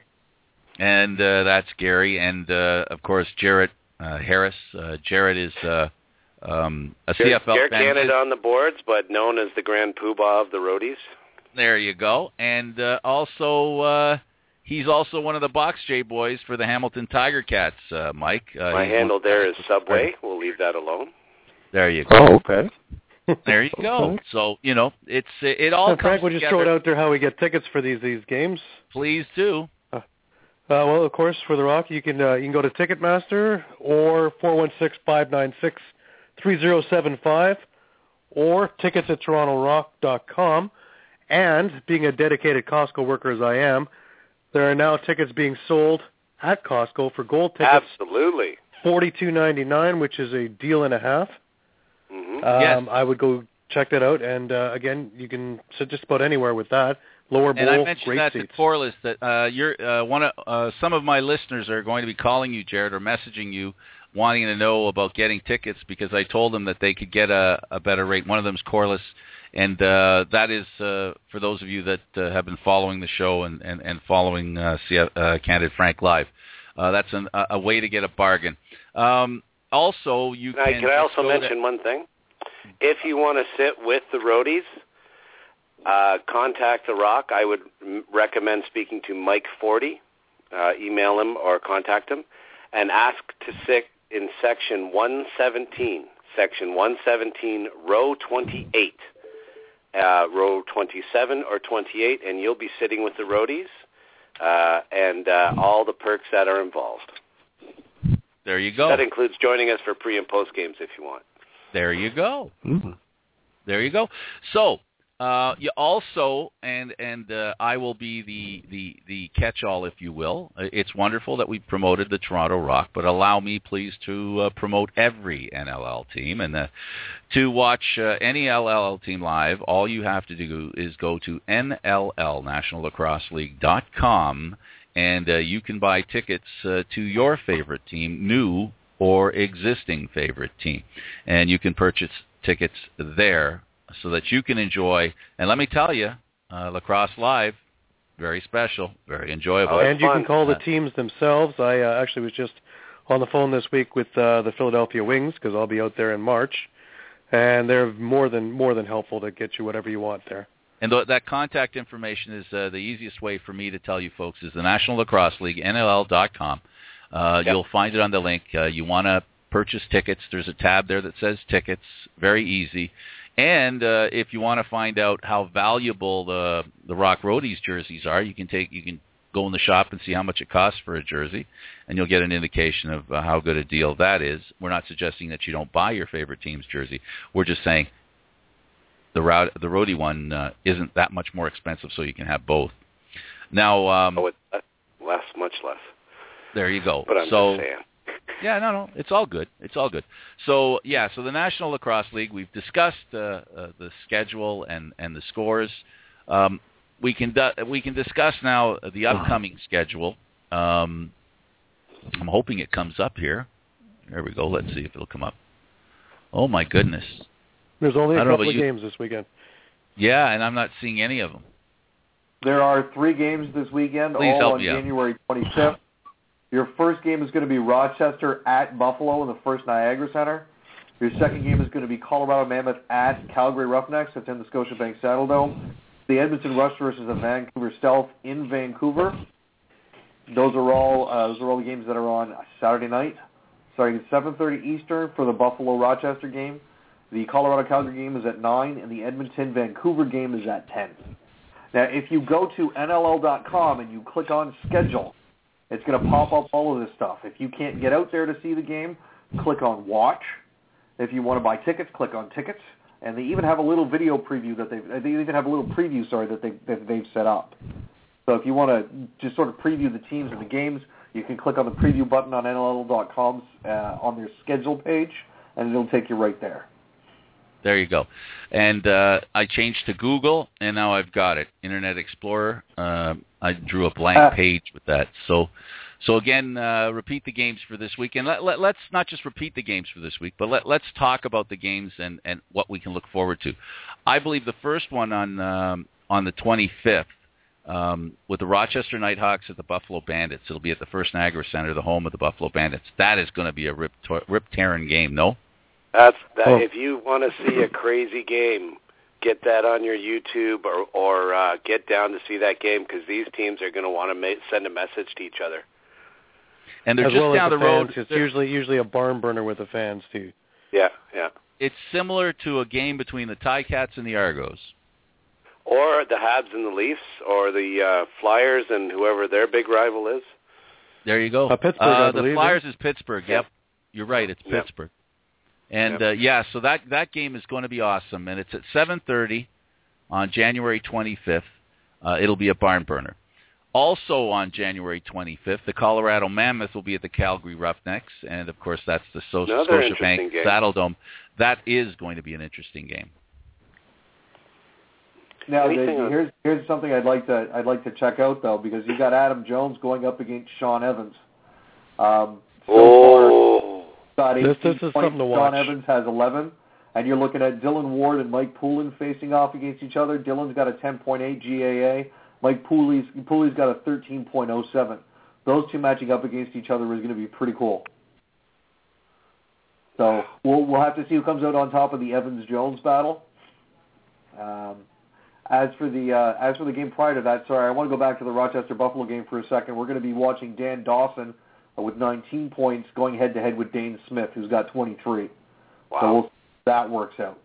And uh, that's Gary. And, uh, of course, Jarrett uh, Harris. Uh, Jarrett is uh, um, a C F L Jarrett fan. Canada on the boards, but known as the Grand Poobah of the Roadies. There you go. And uh, also... Uh, He's also one of the Box J boys for the Hamilton Tiger Cats, uh, Mike. Uh, My handle there is Subway. We'll leave that alone. There you go. Oh, okay. There you go. Okay. So, you know, it's it all uh, comes Frank, would you together. throw it out there how we get tickets for these these games? Please do. Uh, uh, well, of course, for the Rock, you can uh, you can go to Ticketmaster or four one six, five nine six, three zero seven five or tickets at toronto rock dot com. And being a dedicated Costco worker as I am, there are now tickets being sold at Costco for gold tickets. Absolutely. forty-two ninety-nine, which is a deal and a half. Mm-hmm. Um, Yes. I would go check that out. And, uh, again, you can sit just about anywhere with that. Lower bowl, And I mentioned great that seats. to Corliss that uh, you're uh, one of uh, some of my listeners are going to be calling you, Jared, or messaging you, wanting to know about getting tickets because I told them that they could get a, a better rate. One of them is Corliss. And uh, that is, uh, for those of you that uh, have been following the show and, and, and following uh, C F, uh, Candid Frank Live, uh, that's an, a, a way to get a bargain. Um, also, you can can... I, can I also mention to, one thing? If you want to sit with the Roadies, uh, contact The Rock. I would m- recommend speaking to Mike Forty. Uh, email him or contact him and ask to sit in Section one seventeen. Section one seventeen, row twenty-eight. Uh, row twenty-seven or twenty-eight, and you'll be sitting with the Roadies uh, and uh, all the perks that are involved. There you go. That includes joining us for pre- and post games if you want. There you go. Mm-hmm. There you go. So, uh, you also, and and uh, I will be the, the, the catch-all, if you will. It's wonderful that we promoted the Toronto Rock, but allow me, please, to uh, promote every N L L team. And uh, to watch uh, any L L L team live, all you have to do is go to N L L, National Lacrosse League dot com, and uh, you can buy tickets uh, to your favorite team, new or existing favorite team. And you can purchase tickets there so that you can enjoy, and let me tell you, uh, Lacrosse Live, very special, very enjoyable. Oh, and you fun. can call the teams themselves. I uh, actually was just on the phone this week with uh, the Philadelphia Wings because I'll be out there in March, and they're more than more than helpful to get you whatever you want there. And th- that contact information is uh, the easiest way for me to tell you folks is the National Lacrosse League, N L L dot com. Uh, yep. You'll find it on the link. Uh, you want to purchase tickets, there's a tab there that says tickets, very easy. And uh, if you want to find out how valuable the the Rock Roadies jerseys are, you can take you can go in the shop and see how much it costs for a jersey, and you'll get an indication of uh, how good a deal that is. We're not suggesting that you don't buy your favorite team's jersey. We're just saying the route the Roadie one uh, isn't that much more expensive, so you can have both. Now, um, oh, it's less, much less. There you go. But I'm so, just saying. Yeah, no, no, it's all good. It's all good. So, yeah, so the National Lacrosse League, we've discussed uh, uh, the schedule and, and the scores. Um, we can du- we can discuss now the upcoming schedule. Um, I'm hoping it comes up here. There we go. Let's see if it'll come up. Oh, my goodness. There's only a I don't know couple of about you. games this weekend. Yeah, and I'm not seeing any of them. There are three games this weekend, Please all help on me out. January twenty-fifth. Your first game is going to be Rochester at Buffalo in the First Niagara Center. Your second game is going to be Colorado Mammoth at Calgary Roughnecks. That's in the Scotiabank Saddledome. The Edmonton Rush versus the Vancouver Stealth in Vancouver. Those are all uh, those are all the games that are on Saturday night, starting at seven thirty Eastern for the Buffalo Rochester game. The Colorado Calgary game is at nine, and the Edmonton Vancouver game is at ten. Now, if you go to N L L dot com and you click on schedule, It's going to pop up all of this stuff. If you can't get out there to see the game, click on Watch. If you want to buy tickets, click on Tickets. And they even have a little video preview that they've, they even have a little preview, sorry, that, they, that they've set up. So if you want to just sort of preview the teams and the games, you can click on the preview button on N L L dot com's uh, on their schedule page, and it'll take you right there. There you go. And uh, I changed to Google, and now I've got it. Internet Explorer. Uh, I drew a blank uh, page with that. So, so again, uh, repeat the games for this week. And let, let, let's not just repeat the games for this week, but let, let's talk about the games and, and what we can look forward to. I believe the first one on um, on the twenty-fifth, Um, with the Rochester Nighthawks at the Buffalo Bandits. It'll be at the First Niagara Center, the home of the Buffalo Bandits. That is going to be a rip, rip tearing game, no? That's that. Oh. If you want to see a crazy game, get that on your YouTube or or uh, get down to see that game, because these teams are going to want to ma- send a message to each other. And they're as just well down as the, the road. Fans, it's usually usually a barn burner with the fans too. Yeah, yeah. It's similar to a game between the Ticats and the Argos. Or the Habs and the Leafs, or the uh, Flyers and whoever their big rival is. There you go. Uh, Pittsburgh, uh, I the believe, Flyers yeah. is Pittsburgh. Yep, you're right. It's Yep. Pittsburgh. And Yep. uh, yeah, so that that game is going to be awesome, and it's at seven thirty on January twenty-fifth. Uh, it'll be a barn burner. Also on January twenty-fifth, the Colorado Mammoth will be at the Calgary Roughnecks, and of course that's the so- Another Scotiabank interesting game. Saddledome. That is going to be an interesting game. Now, the, Anything on- here's here's something I'd like to I'd like to check out though, because you got Adam Jones going up against Sean Evans. Um, so Oh, far, got This- eighteen this is points. something to Sean watch. Evans has eleven, and you're looking at Dylan Ward and Mike Poulin facing off against each other. Dylan's got a ten point eight G A A. Mike Pooley's Pooley's got a thirteen point oh seven. Those two matching up against each other is going to be pretty cool. So we'll we'll have to see who comes out on top of the Evans Jones battle. Um, As for the uh, as for the game prior to that, sorry, I want to go back to the Rochester Buffalo game for a second. We're going to be watching Dan Dawson uh, with nineteen points going head to head with Dane Smith, who's got twenty-three. wow. So we'll see if that works out.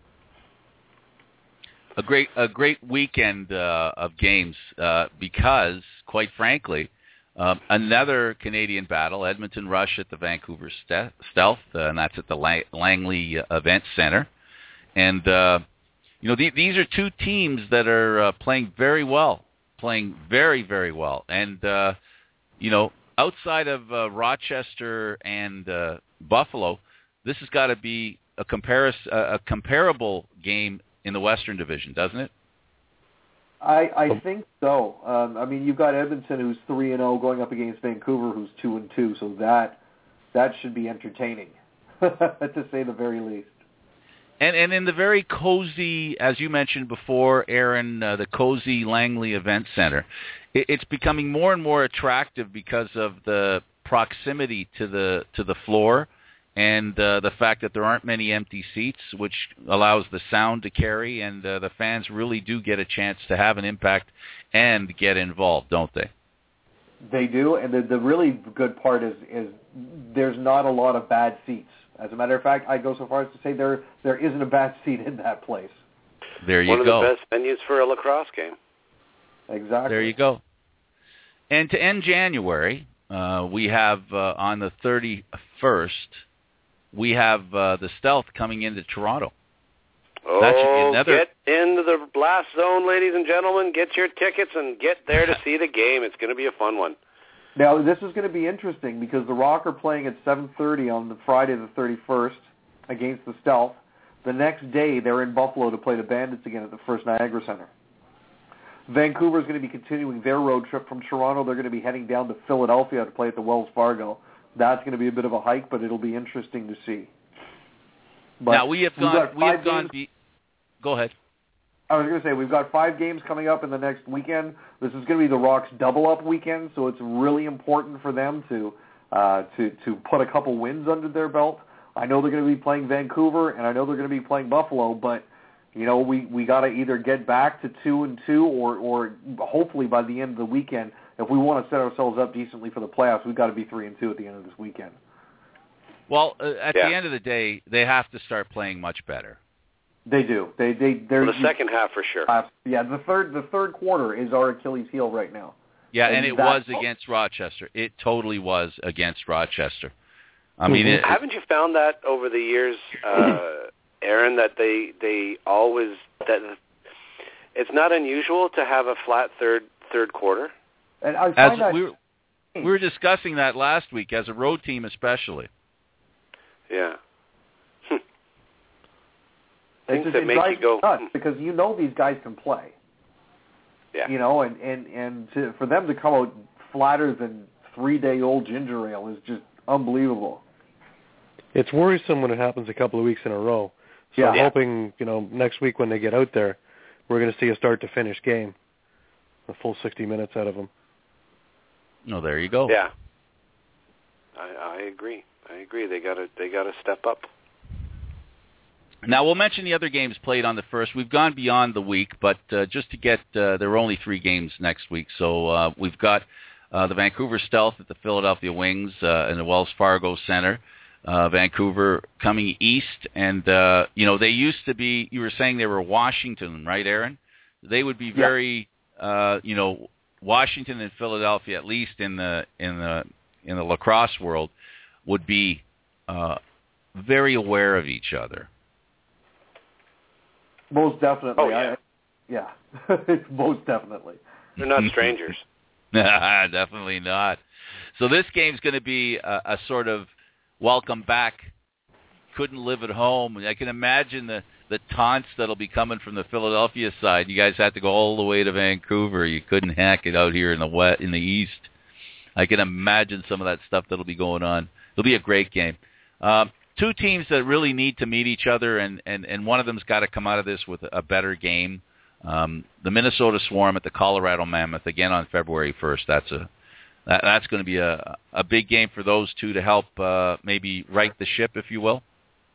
A great a great weekend uh, of games uh, because, quite frankly, um, another Canadian battle, Edmonton Rush at the Vancouver Ste- Stealth, uh, and that's at the Lang- Langley Event Center. And uh, You know, the, these are two teams that are uh, playing very well, playing very, very well. And, uh, you know, outside of uh, Rochester and uh, Buffalo, this has got to be a, comparis- a, a comparable game in the Western Division, doesn't it? I, I think so. Um, I mean, you've got Edmonton, who's three and zero, going up against Vancouver, who's two and two. So that that should be entertaining, to say the very least. And and in the very cozy, as you mentioned before, Aaron, uh, the cozy Langley Event Center, it, it's becoming more and more attractive because of the proximity to the to the floor, and uh, the fact that there aren't many empty seats, which allows the sound to carry, and uh, the fans really do get a chance to have an impact and get involved, don't they? They do, and the, the really good part is is there's not a lot of bad seats. As a matter of fact, I go so far as to say there there isn't a bad seat in that place. There you One go. of the best venues for a lacrosse game. Exactly. There you go. And to end January, uh, we have uh, on the thirty-first, we have uh, the Stealth coming into Toronto. That should be Oh, another- get into the blast zone, ladies and gentlemen. Get your tickets and get there to see the game. It's going to be a fun one. Now, this is going to be interesting because the Rock are playing at seven thirty on the Friday the thirty-first against the Stealth. The next day, they're in Buffalo to play the Bandits again at the First Niagara Center. Vancouver is going to be continuing their road trip from Toronto. They're going to be heading down to Philadelphia to play at the Wells Fargo. That's going to be a bit of a hike, but it'll be interesting to see. But now we have we've gone. got We have five gone. games- Be, go ahead. I was going to say, we've got five games coming up in the next weekend. This is going to be the Rock's double-up weekend, so it's really important for them to uh, to to put a couple wins under their belt. I know they're going to be playing Vancouver, and I know they're going to be playing Buffalo, but you know we we got to either get back to two and two, or or hopefully by the end of the weekend, if we want to set ourselves up decently for the playoffs, we've got to be three and two at the end of this weekend. Well, uh, at Yeah. the end of the day, they have to start playing much better. They do. They they they're For the second half, for sure. Uh, yeah, the third the third quarter is our Achilles heel right now. Yeah, and, and it that, was against Rochester. It totally was against Rochester. I mean, mm-hmm. it, haven't you found that over the years, uh, Aaron, that they they always that it's not unusual to have a flat third third quarter? And I as find that we were, we were discussing that last week as a road team, especially. Yeah. Hm. It's Things just, that it make drives you go me nuts hmm. because you know these guys can play. Yeah. You know, and and and to, for them to come out flatter than three-day-old ginger ale is just unbelievable. It's worrisome when it happens a couple of weeks in a row. So Yeah. I'm hoping, you know, next week when they get out there, we're going to see a start-to-finish game, a full sixty minutes out of them. Oh, there you go. Yeah. I, I agree. I agree. They got to they got to step up. Now, we'll mention the other games played on the first. We've gone beyond the week, but uh, just to get, uh, there were only three games next week. So uh, we've got uh, the Vancouver Stealth at the Philadelphia Wings uh, in the Wells Fargo Center. Uh, Vancouver coming east, and, uh, you know, they used to be, you were saying they were Washington, right, Aaron? They would be very, yeah. uh, you know, Washington and Philadelphia, at least in the in the, in the lacrosse world, would be uh, very aware of each other. Most definitely. Oh, yeah. I, yeah. It's most definitely. They're not strangers. Definitely not. So this game's going to be a, a sort of welcome back, couldn't live at home. I can imagine the, the taunts that'll be coming from the Philadelphia side. You guys had to go all the way to Vancouver. You couldn't hack it out here in the west, in the east. I can imagine some of that stuff that'll be going on. It'll be a great game. Um, two teams that really need to meet each other, and, and, and one of them's got to come out of this with a better game. Um, the Minnesota Swarm at the Colorado Mammoth, again on February first. That's a that, that's going to be a, a big game for those two to help uh, maybe right the ship, if you will.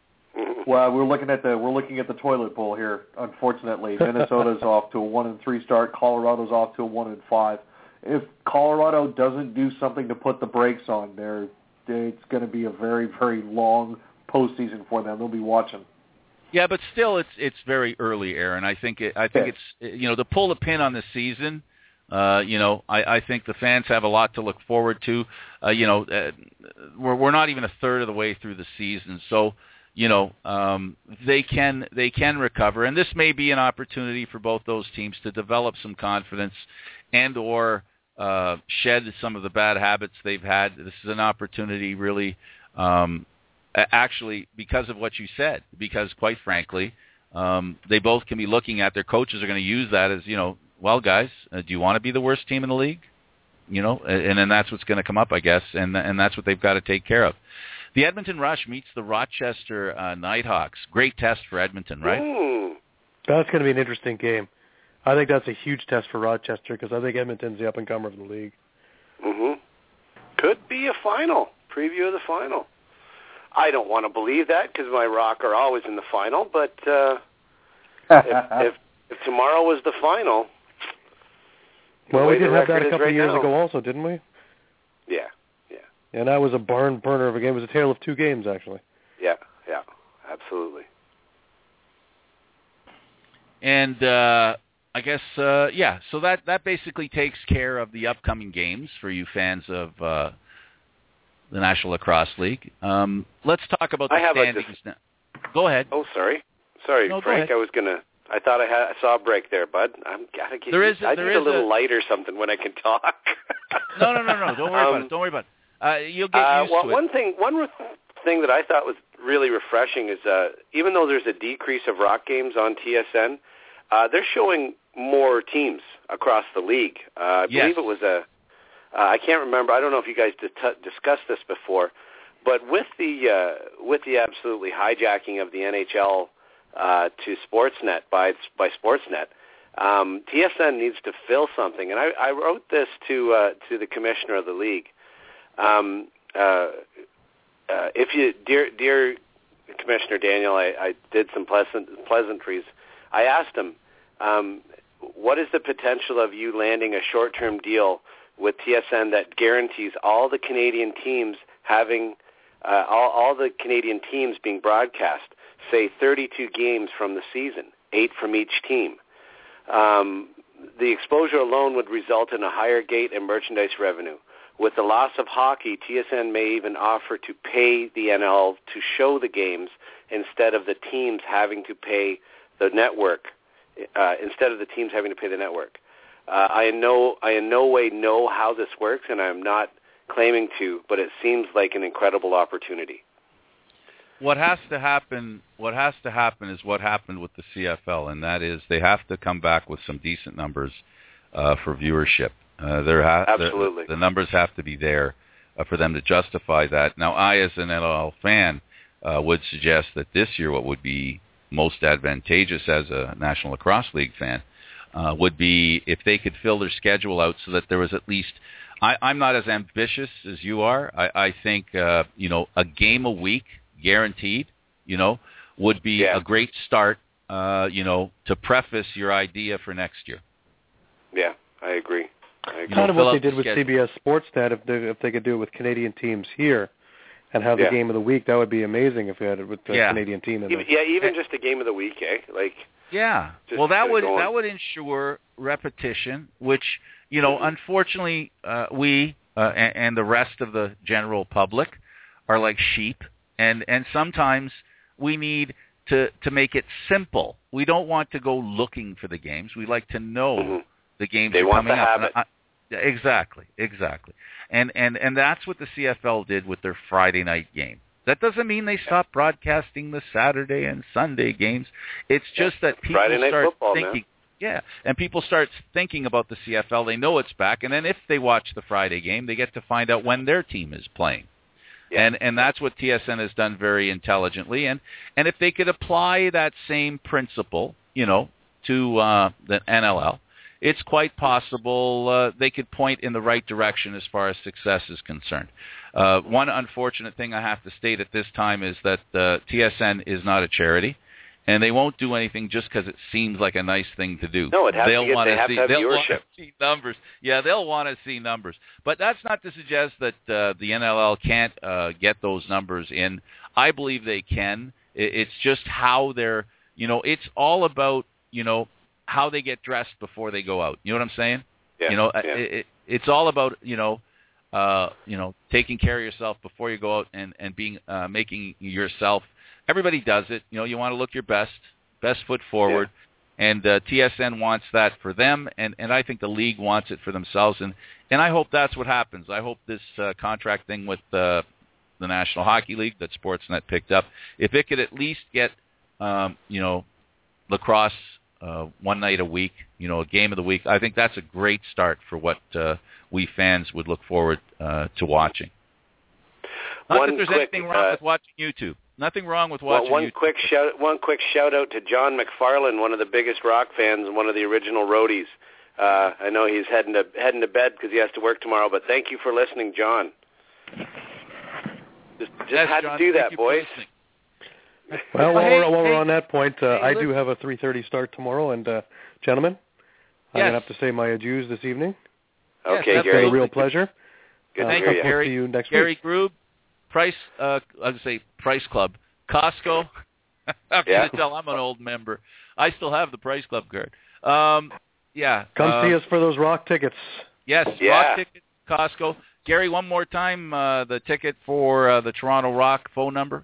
Well, we're looking at the we're looking at the toilet bowl here. Unfortunately, Minnesota's off to a one and three start. Colorado's off to a one and five. If Colorado doesn't do something to put the brakes on, there, it's going to be a very very long postseason for them. They'll be watching. Yeah, but still, it's it's very early, Aaron. I think it, I think yes. it's you know to pull the pin on the season. Uh, you know, I, I think the fans have a lot to look forward to. Uh, you know, uh, we're we're not even a third of the way through the season, so. You know, um, they can they can recover, and this may be an opportunity for both those teams to develop some confidence and or uh, shed some of the bad habits they've had. This is an opportunity, really, um, actually, because of what you said. Because, quite frankly, um, they both can be looking at their coaches are going to use that as, you know, well, guys, uh, do you want to be the worst team in the league? You know, and, and then that's what's going to come up, I guess, and and that's what they've got to take care of. The Edmonton Rush meets the Rochester uh, Nighthawks. Great test for Edmonton, right? Mm. That's going to be an interesting game. I think that's a huge test for Rochester because I think Edmonton's the up-and-comer of the league. Mm-hmm. Could be a final. Preview of the final. I don't want to believe that because my Rock are always in the final, but uh, if, if, if tomorrow was the final... Well, the we did have that a couple right of years now, ago also, didn't we? Yeah. And that was a barn burner of a game. It was a tale of two games, actually. Yeah, yeah, absolutely. And uh, I guess, uh, yeah, so that, that basically takes care of the upcoming games for you fans of uh, the National Lacrosse League. Um, let's talk about the I have standings a dis- now. Go ahead. Oh, sorry. Sorry, no, Frank, I was going to... I thought I had. I saw a break there, bud. I'm gotta get. There is. I there need is a little a, light or something when I can talk. no, no, no, no. Don't worry um, about it. Don't worry about it. Uh, you'll get uh, used well, to it. one thing, one re- thing that I thought was really refreshing is uh, even though there's a decrease of Rock games on T S N, uh, they're showing more teams across the league. Uh, I yes. believe it was a. Uh, I can't remember. I don't know if you guys did t- discussed this before, but with the uh, with the absolutely hijacking of the N H L. Uh, to Sportsnet by by Sportsnet, um, T S N needs to fill something, and I, I wrote this to uh, to the commissioner of the league. Um, uh, uh, if you, dear dear Commissioner Daniel, I, I did some pleasant pleasantries. I asked him, um, what is the potential of you landing a short-term deal with T S N that guarantees all the Canadian teams having uh, all, all the Canadian teams being broadcast? Say thirty-two games from the season, eight from each team. Um, the exposure alone would result in a higher gate and merchandise revenue. With the loss of hockey, T S N may even offer to pay the N L to show the games instead of the teams having to pay the network. Uh, instead of the teams having to pay the network. Uh, I know I in no way know how this works, and I'm not claiming to, but it seems like an incredible opportunity. What has to happen? What has to happen is what happened with the C F L, and that is they have to come back with some decent numbers uh, for viewership. Uh, there ha- Absolutely, the, the numbers have to be there uh, for them to justify that. Now, I, as an N L L fan, uh, would suggest that this year, what would be most advantageous as a National Lacrosse League fan uh, would be if they could fill their schedule out so that there was at least. I, I'm not as ambitious as you are. I, I think uh, you know a game a week. Guaranteed, you know, would be yeah. a great start, uh, you know, to preface your idea for next year. Yeah, I agree. I agree. Kind of what they did with schedule. C B S Sportsnet, if they, if they could do it with Canadian teams here and have yeah. the game of the week, that would be amazing if they had it with the yeah. Canadian team. In even, there. yeah, even just a game of the week, eh? Like, yeah. Just well, that would going. that would ensure repetition, which you know, mm-hmm. unfortunately, uh, we uh, and, and the rest of the general public are like sheep. And and sometimes we need to, to make it simple. We don't want to go looking for the games. We like to know mm-hmm. the games they are want coming to up. have it. I, exactly, exactly. And, and and that's what the C F L did with their Friday night game. That doesn't mean they stopped broadcasting the Saturday and Sunday games. It's just yeah. that people Friday night start football, thinking. Man. Yeah, and people start thinking about the C F L. They know it's back, and then if they watch the Friday game, they get to find out when their team is playing. Yeah. And and that's what T S N has done very intelligently. And and if they could apply that same principle, you know, to uh, the N L L, it's quite possible uh, they could point in the right direction as far as success is concerned. Uh, one unfortunate thing I have to state at this time is that uh, T S N is not a charity. And they won't do anything just because it seems like a nice thing to do. No, it has they'll to get, want they have see, to have they'll viewership. want to see numbers. Yeah, they'll want to see numbers. But that's not to suggest that uh, the N L L can't uh, get those numbers in. I believe they can. It's just how they're, you know, it's all about, you know, how they get dressed before they go out. You know what I'm saying? Yeah, you know, yeah. it, it, it's all about, you know, uh, you know, taking care of yourself before you go out and, and being uh, making yourself. Everybody does it. You know, you want to look your best. Best foot forward, yeah. and uh, T S N wants that for them, and, and I think the league wants it for themselves, and, and I hope that's what happens. I hope this uh, contract thing with uh, the National Hockey League that Sportsnet picked up, if it could at least get, um, you know, lacrosse uh, one night a week, you know, a game of the week, I think that's a great start for what uh, we fans would look forward uh, to watching. Not One that there's quick, anything wrong uh, with watching YouTube. Nothing wrong with watching well, one YouTube. quick shout, one quick shout out to John McFarlane, one of the biggest rock fans and one of the original roadies. Uh, I know he's heading to heading to bed because he has to work tomorrow. But thank you for listening, John. Just, just yes, had John, to do thank that, boys. Well, while, hey, we're, while hey, we're on that point, uh, hey, I listen. do have a three thirty start tomorrow, and uh, gentlemen, I'm Yes. going to have to say my adieus this evening. Yes, Okay, It's Gary. been a real pleasure. Good to Uh, Thank hear you, you. Gary. See you next Gary week. Grube, Price, uh, I would say Price Club, Costco. I'm Yeah. going to tell I'm an old member. I still have the Price Club card. Um, yeah. Come uh, see us for those rock tickets. Yes, Yeah. Rock ticket, Costco. Gary, one more time, uh, the ticket for uh, the Toronto Rock phone number.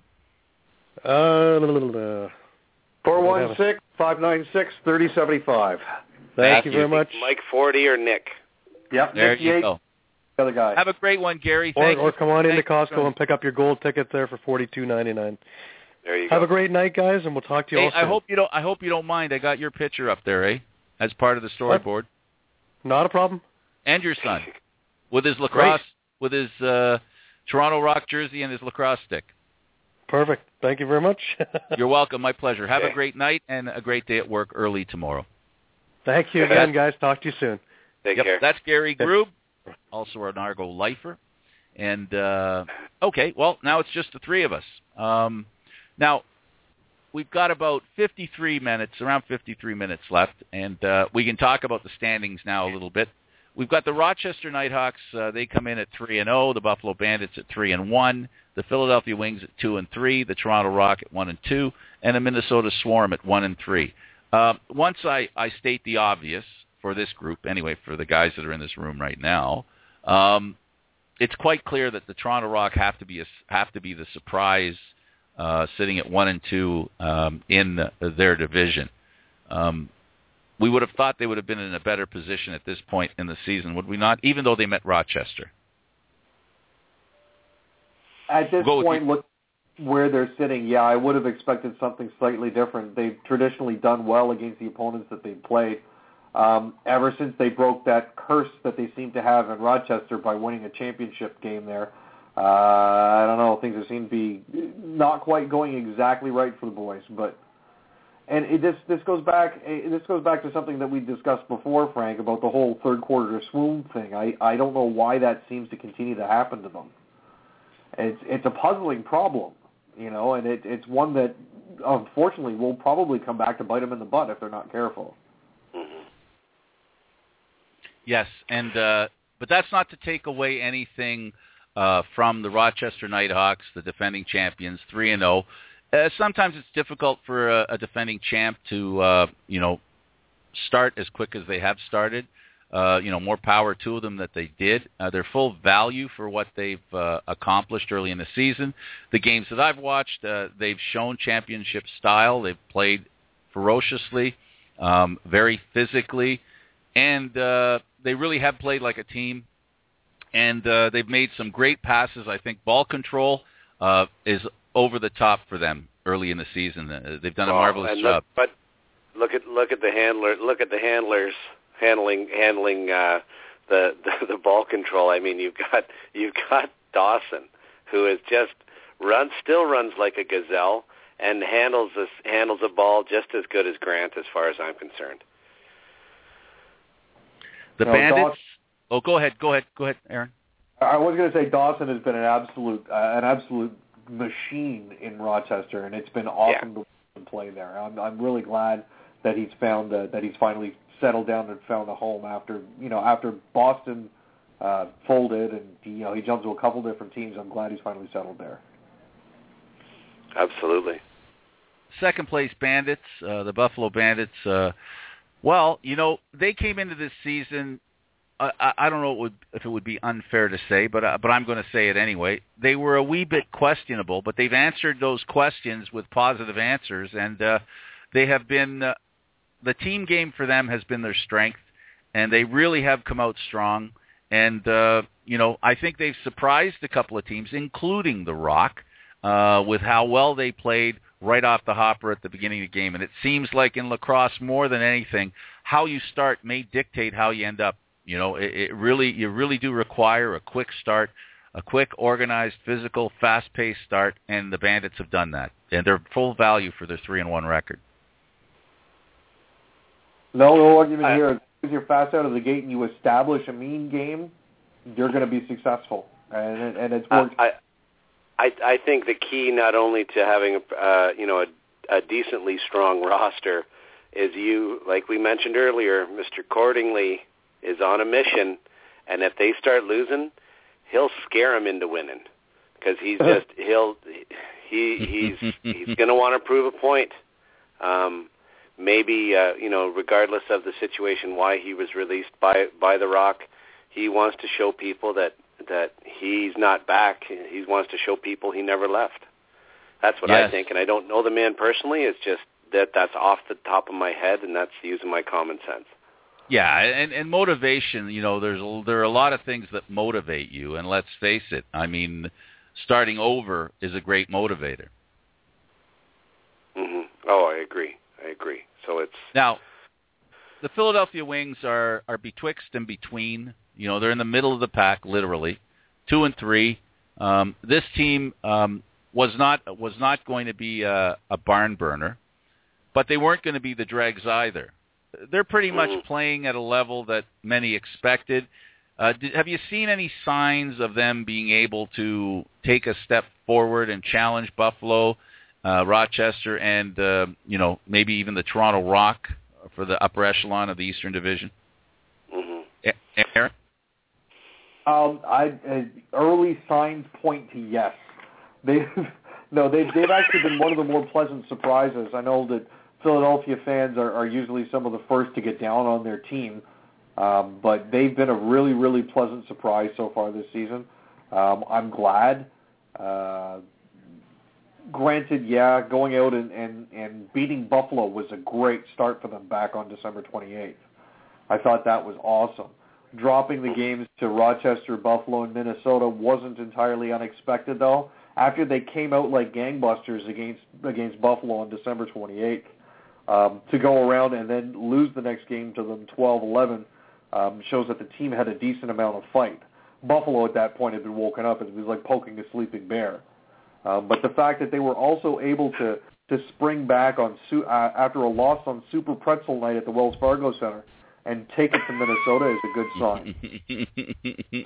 Uh, uh, four one six, five nine six, three oh seven five. Thank Thank you you. very much. Mike Forty or Nick? Yep, There Nick you Yates, go. the other guy. Have a great one, Gary. Or, Thank or you. come on into Thank you. Costco and pick up your gold ticket there for forty-two ninety-nine. There you Have go. a great night, guys, and we'll talk to you Hey, all soon. I hope you don't. I hope you don't mind. I got your picture up there, eh? As part of the storyboard, Not a problem. and your son with his lacrosse, Great. with his uh, Toronto Rock jersey and his lacrosse stick. Perfect. Thank you very much. You're welcome. My pleasure. Have Okay. a great night and a great day at work early tomorrow. Thank you again, guys. Talk to you soon. Take Yep, care. that's Gary Grube, also an Argo lifer. And, uh, okay, well, now it's just the three of us. Um, now, we've got about fifty-three minutes, around fifty-three minutes left, and uh, we can talk about the standings now a little bit. We've got the Rochester Nighthawks. Uh, they come in at three and oh. The Buffalo Bandits at three and one. The Philadelphia Wings at two and three. The Toronto Rock at one and two, and the Minnesota Swarm at one and three. Uh, once I, I state the obvious for this group, anyway, for the guys that are in this room right now, um, it's quite clear that the Toronto Rock have to be a, have to be the surprise, uh, sitting at one and two um, in the, their division. Um, we would have thought they would have been in a better position at this point in the season, would we not? Even though they met Rochester. At this Go point, look where they're sitting. Yeah, I would have expected something slightly different. They've traditionally done well against the opponents that they've played. Um, ever since they broke that curse that they seem to have in Rochester by winning a championship game there, uh, I don't know, things seem to be not quite going exactly right for the boys. But and it, this this goes back this goes back to something that we discussed before, Frank, about the whole third quarter swoon thing. I, I don't know why that seems to continue to happen to them. It's it's a puzzling problem, you know, and it, it's one that unfortunately will probably come back to bite them in the butt if they're not careful. Yes, and uh, but that's not to take away anything uh, from the Rochester Nighthawks, the defending champions, three and zero. Uh, sometimes it's difficult for a, a defending champ to uh, you know start as quick as they have started. Uh, you know, more power to them that they did. Uh, they're full value for what they've uh, accomplished early in the season. The games that I've watched, uh, they've shown championship style. They've played ferociously, um, very physically, and uh, they really have played like a team. And uh, they've made some great passes. I think ball control uh, is over the top for them early in the season. Uh, they've done a marvelous and job. Look, but look at look at the handler. Look at the handlers. handling handling uh, the, the the ball control. I mean, you've got you've got Dawson, who is just runs still runs like a gazelle and handles this handles a ball just as good as Grant, as far as I'm concerned. The no, Bandits. Dawson, oh, go ahead, go ahead, go ahead, Aaron. I was going to say Dawson has been an absolute uh, an absolute machine in Rochester, and it's been awesome yeah. to play there. I'm I'm really glad that he's found uh, that he's finally settled down and found a home after you know after Boston uh, folded, and you know he jumped to a couple different teams. I'm glad he's finally settled there. Absolutely. Second place Bandits, uh, the Buffalo Bandits. Uh, well, you know they came into this season. Uh, I, I don't know it would, if it would be unfair to say, but uh, but I'm going to say it anyway. They were a wee bit questionable, but they've answered those questions with positive answers, and uh, they have been. Uh, The team game for them has been their strength, and they really have come out strong. And, uh, you know, I think they've surprised a couple of teams, including the Rock, uh, with how well they played right off the hopper at the beginning of the game. And it seems like in lacrosse, more than anything, how you start may dictate how you end up. You know, it, it really, you really do require a quick start, a quick, organized, physical, fast-paced start, and the Bandits have done that. And they're full value for their three and one record. No, no argument uh, here. If you're fast out of the gate and you establish a mean game, you're going to be successful, and and it's worked. Uh, I, I I think the key not only to having a uh, you know a, a decently strong roster is you, like we mentioned earlier, Mister Cordingley is on a mission, and if they start losing, he'll scare them into winning because he's just he'll he he's he's going to want to prove a point. Um, Maybe, uh, you know, regardless of the situation, why he was released by by the Rock, he wants to show people that, that he's not back. He wants to show people he never left. That's what yes. I think, and I don't know the man personally. It's just that that's off the top of my head, and that's using my common sense. Yeah, and, and motivation, you know, there's there are a lot of things that motivate you, and let's face it, I mean, starting over is a great motivator. Mm-hmm. Oh, I agree. I agree. So it's now the Philadelphia Wings are, are betwixt and between. You know, they're in the middle of the pack, literally, two and three. Um, this team um, was not was not going to be a, a barn burner, but they weren't going to be the dregs either. They're pretty much mm-hmm. playing at a level that many expected. Uh, did, have you seen any signs of them being able to take a step forward and challenge Buffalo? Uh, Rochester, and uh, you know maybe even the Toronto Rock for the upper echelon of the Eastern Division. Mm-hmm. Aaron, um, I uh, early signs point to yes. They no, they've they've actually been one of the more pleasant surprises. I know that Philadelphia fans are, are usually some of the first to get down on their team, um, but they've been a really, really pleasant surprise so far this season. Um, I'm glad. Uh, granted, yeah, going out and, and, and beating Buffalo was a great start for them back on December twenty-eighth. I thought that was awesome. Dropping the games to Rochester, Buffalo, and Minnesota wasn't entirely unexpected, though. After they came out like gangbusters against against Buffalo on December twenty-eighth, um, to go around and then lose the next game to them twelve eleven um, shows that the team had a decent amount of fight. Buffalo at that point had been woken up. It was like poking a sleeping bear. Um, but the fact that they were also able to, to spring back on uh, after a loss on Super Pretzel night at the Wells Fargo Center and take it to Minnesota is a good sign.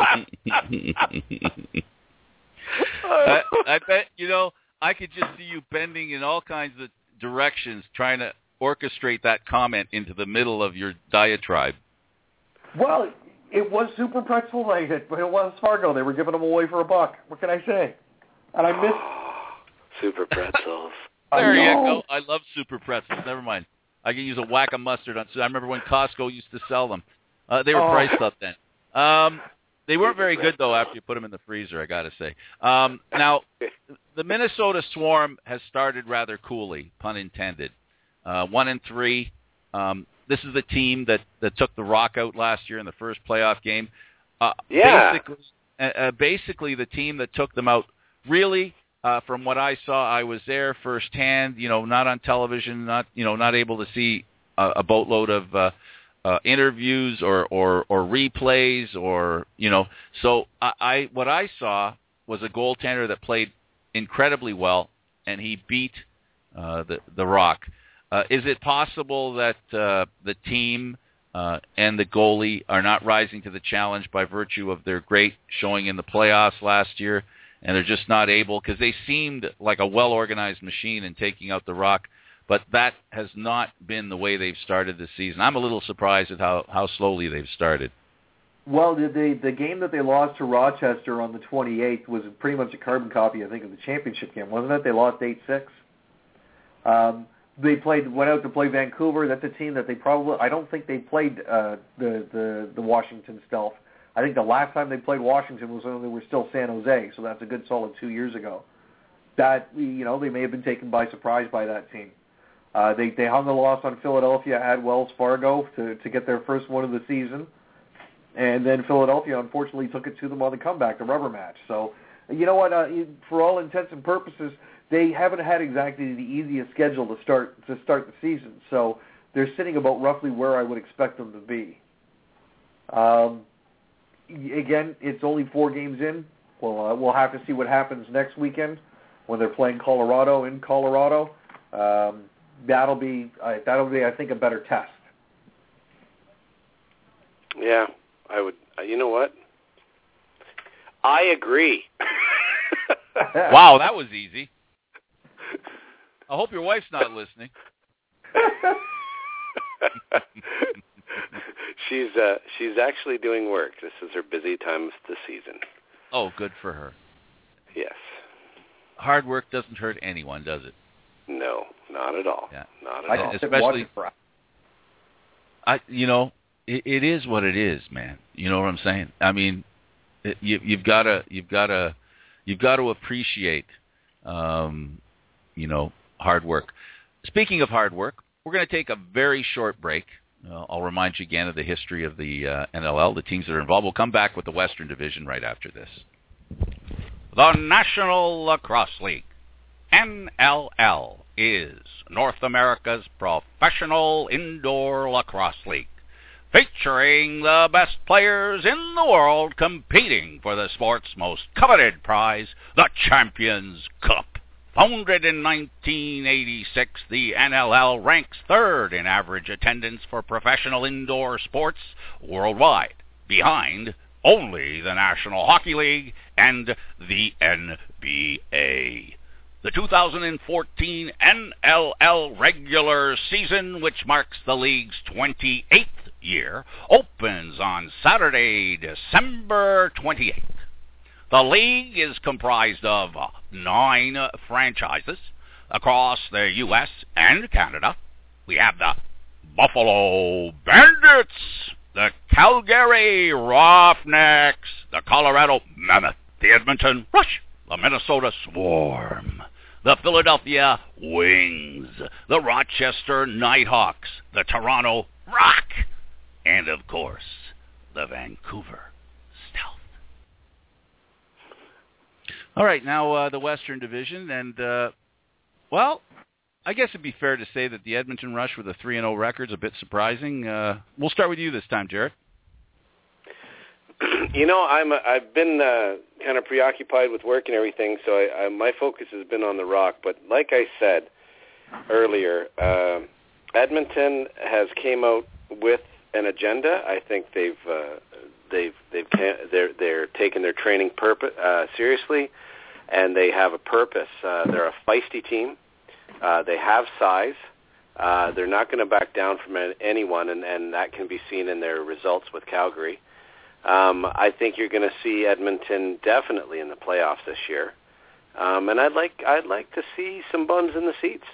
I, I bet, you know, I could just see you bending in all kinds of directions trying to orchestrate that comment into the middle of your diatribe. Well, it was Super Pretzel night at Wells Fargo. They were giving them away for a buck. What can I say? And I missed... Super Pretzels. There you go. I love Super Pretzels. Never mind. I can use a whack of mustard on. So I remember when Costco used to sell them. Uh, they were oh. priced up then. Um, they weren't very good though after you put them in the freezer. I got to say. Um, now, the Minnesota Swarm has started rather coolly, pun intended. Uh, one and three. Um, this is the team that, that took the Rock out last year in the first playoff game. Uh, yeah. Basically, uh, basically, the team that took them out. Really, uh, from what I saw, I was there firsthand. You know, not on television, not you know, not able to see a, a boatload of uh, uh, interviews or, or or replays or you know. So I, I what I saw was a goaltender that played incredibly well, and he beat uh, the the Rock. Uh, is it possible that uh, the team uh, and the goalie are not rising to the challenge by virtue of their great showing in the playoffs last year? And they're just not able, because they seemed like a well-organized machine in taking out the Rock, but that has not been the way they've started this season. I'm a little surprised at how, how slowly they've started. Well, the, the the game that they lost to Rochester on the twenty-eighth was pretty much a carbon copy, I think, of the championship game, wasn't it? They lost eight six. Um, they played went out to play Vancouver. That's a team that they probably, I don't think they played uh, the, the, the Washington Stealth. I think the last time they played Washington was when they were still San Jose, so that's a good solid two years ago. That, you know, they may have been taken by surprise by that team. Uh, they they hung a loss on Philadelphia at Wells Fargo to, to get their first one of the season, and then Philadelphia unfortunately took it to them on the comeback, the rubber match. So, you know what? Uh, for all intents and purposes, they haven't had exactly the easiest schedule to start to start the season. So they're sitting about roughly where I would expect them to be. Um. Again, it's only four games in. Well, uh, we'll have to see what happens next weekend when they're playing Colorado in Colorado. Um, that'll be uh, that'll be, I think, a better test. Yeah, I would. Uh, you know what? I agree. Wow, that was easy. I hope your wife's not listening. She's uh, she's actually doing work. This is her busy time of the season. Oh, good for her. Yes. Hard work doesn't hurt anyone, does it? No, not at all. Yeah. Not at I all. just Especially, I you know, it, it is what it is, man. You know what I'm saying? I mean, it, you, you've got to you've got to you've got to appreciate, um, you know, hard work. Speaking of hard work, we're going to take a very short break. Uh, I'll remind you again of the history of the uh, N L L, the teams that are involved. We'll come back with the Western Division right after this. The National Lacrosse League, N L L, is North America's professional indoor lacrosse league, featuring the best players in the world competing for the sport's most coveted prize, the Champions Cup. Founded in nineteen eighty-six, the N L L ranks third in average attendance for professional indoor sports worldwide, behind only the National Hockey League and the N B A. The two thousand fourteen N L L regular season, which marks the league's twenty-eighth year, opens on Saturday, December twenty-eighth. The league is comprised of nine franchises across the U S and Canada, we have the Buffalo Bandits, the Calgary Roughnecks, the Colorado Mammoth, the Edmonton Rush, the Minnesota Swarm, the Philadelphia Wings, the Rochester Nighthawks, the Toronto Rock, and, of course, the Vancouver Stealth. All right, now uh, the Western Division, and, uh, well, I guess it'd be fair to say that the Edmonton Rush with a three and oh record is a bit surprising. Uh, we'll start with you this time, Jared. You know, I'm a, I've been uh, kind of preoccupied with work and everything, so I, I, my focus has been on the Rock. But like I said earlier, uh, Edmonton has came out with an agenda. I think they've uh, they've they've they're they're taking their training purpose uh, seriously, and they have a purpose. Uh, they're a feisty team. Uh, they have size. Uh, they're not going to back down from anyone, and, and that can be seen in their results with Calgary. Um, I think you're going to see Edmonton definitely in the playoffs this year, um, and I'd like I'd like to see some bums in the seats.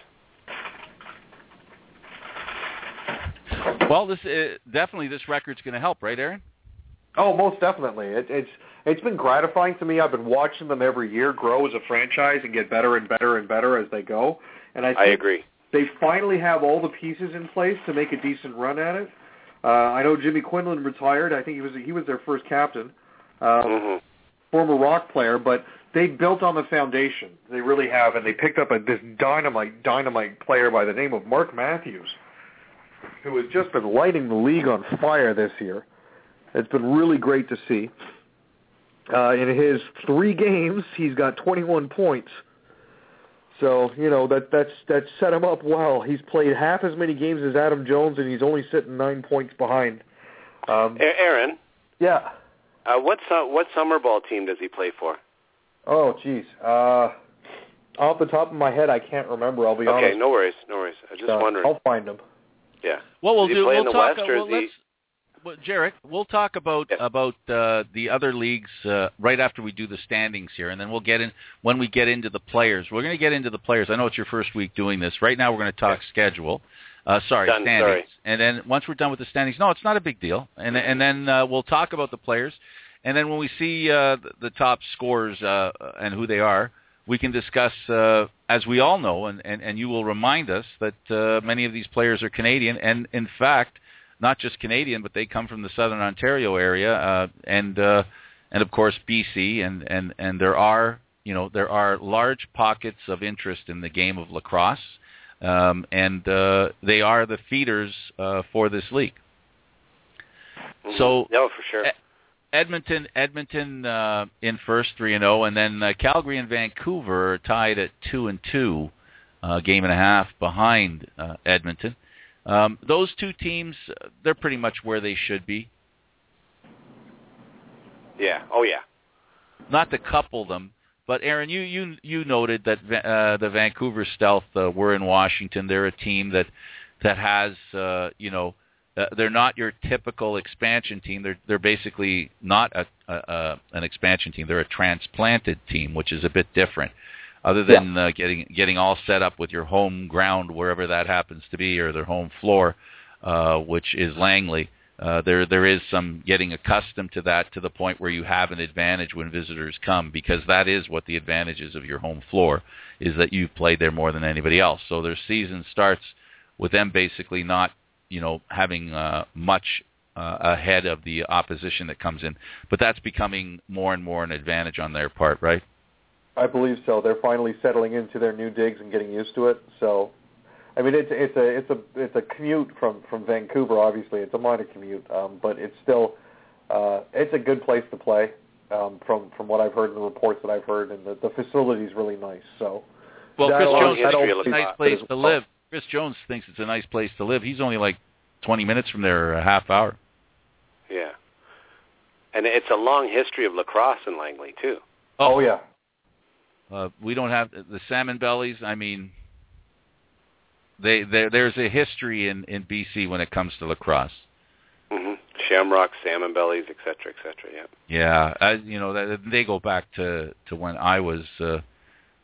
Well, this uh, definitely this record's going to help, right, Aaron? Oh, most definitely. It, it's it's been gratifying to me. I've been watching them every year grow as a franchise and get better and better and better as they go. And I, think I agree. They finally have all the pieces in place to make a decent run at it. Uh, I know Jimmy Quinlan retired. I think he was he was their first captain, um, mm-hmm. former Rock player. But they built on the foundation. They really have, and they picked up a, this dynamite dynamite player by the name of Mark Matthews, who has just been lighting the league on fire this year. It's been really great to see. Uh, in his three games, he's got twenty-one points. So, you know, that that's that set him up well. He's played half as many games as Adam Jones, and he's only sitting nine points behind. Um, Aaron? Yeah. Uh, what, su- what summer ball team does he play for? Oh, geez. Uh, off the top of my head, I can't remember, I'll be okay, honest. Okay, no worries, no worries. I was just uh, wondering. I'll find him. Yeah. Well, we'll Does he do. play We'll in the talk. West, Uh, or well, is he... let's. Well, Jarek, we'll talk about yeah. about uh, the other leagues uh, right after we do the standings here, and then we'll get in when we get into the players. We're going to get into the players. I know it's your first week doing this. Right now, we're going to talk yeah. schedule. Uh, sorry, done, standings. Sorry. And then once we're done with the standings, no, it's not a big deal. And and then uh, we'll talk about the players. And then when we see uh, the, the top scorers uh, and who they are, we can discuss, uh, as we all know, and, and, and you will remind us that uh, many of these players are Canadian, and in fact, not just Canadian, but they come from the Southern Ontario area, uh, and uh, and of course B C, and, and, and there are you know there are large pockets of interest in the game of lacrosse, um, and uh, they are the feeders uh, for this league. Mm-hmm. So no, for sure. Ed- Edmonton, Edmonton uh, in first three and zero, and then uh, Calgary and Vancouver are tied at two and two, uh, game and a half behind uh, Edmonton. Um, those two teams, they're pretty much where they should be. Yeah. Oh, yeah. Not to couple them, but Aaron, you you you noted that uh, the Vancouver Stealth uh, were in Washington. They're a team that that has uh, you know uh, they're not your typical expansion team. They're they're basically not a, a, a an expansion team. They're a transplanted team, which is a bit different. Other than yeah. uh, getting getting all set up with your home ground, wherever that happens to be, or their home floor, uh, which is Langley, uh, there there is some getting accustomed to that to the point where you have an advantage when visitors come, because that is what the advantage is of your home floor, is that you've played there more than anybody else. So their season starts with them basically not, you know, having uh, much uh, ahead of the opposition that comes in, but that's becoming more and more an advantage on their part, right? I believe so. They're finally settling into their new digs and getting used to it. So, I mean, it's it's a it's a it's a commute from, from Vancouver. Obviously, it's a minor commute, um, but it's still uh, it's a good place to play. Um, from from what I've heard and the reports that I've heard, and the, the facility is really nice. So, well, Chris Jones thinks it's a nice place to live. Chris Jones thinks it's a nice place to live. He's only like twenty minutes from there, a half hour. Yeah, and it's a long history of lacrosse in Langley too. Oh, oh yeah. Uh, we don't have the Salmon Bellies. I mean, they there's a history in, in B C when it comes to lacrosse. Mm-hmm. Shamrock, Salmon Bellies, et cetera, et cetera. Yeah. Yeah, I, you know, they go back to, to when I was uh,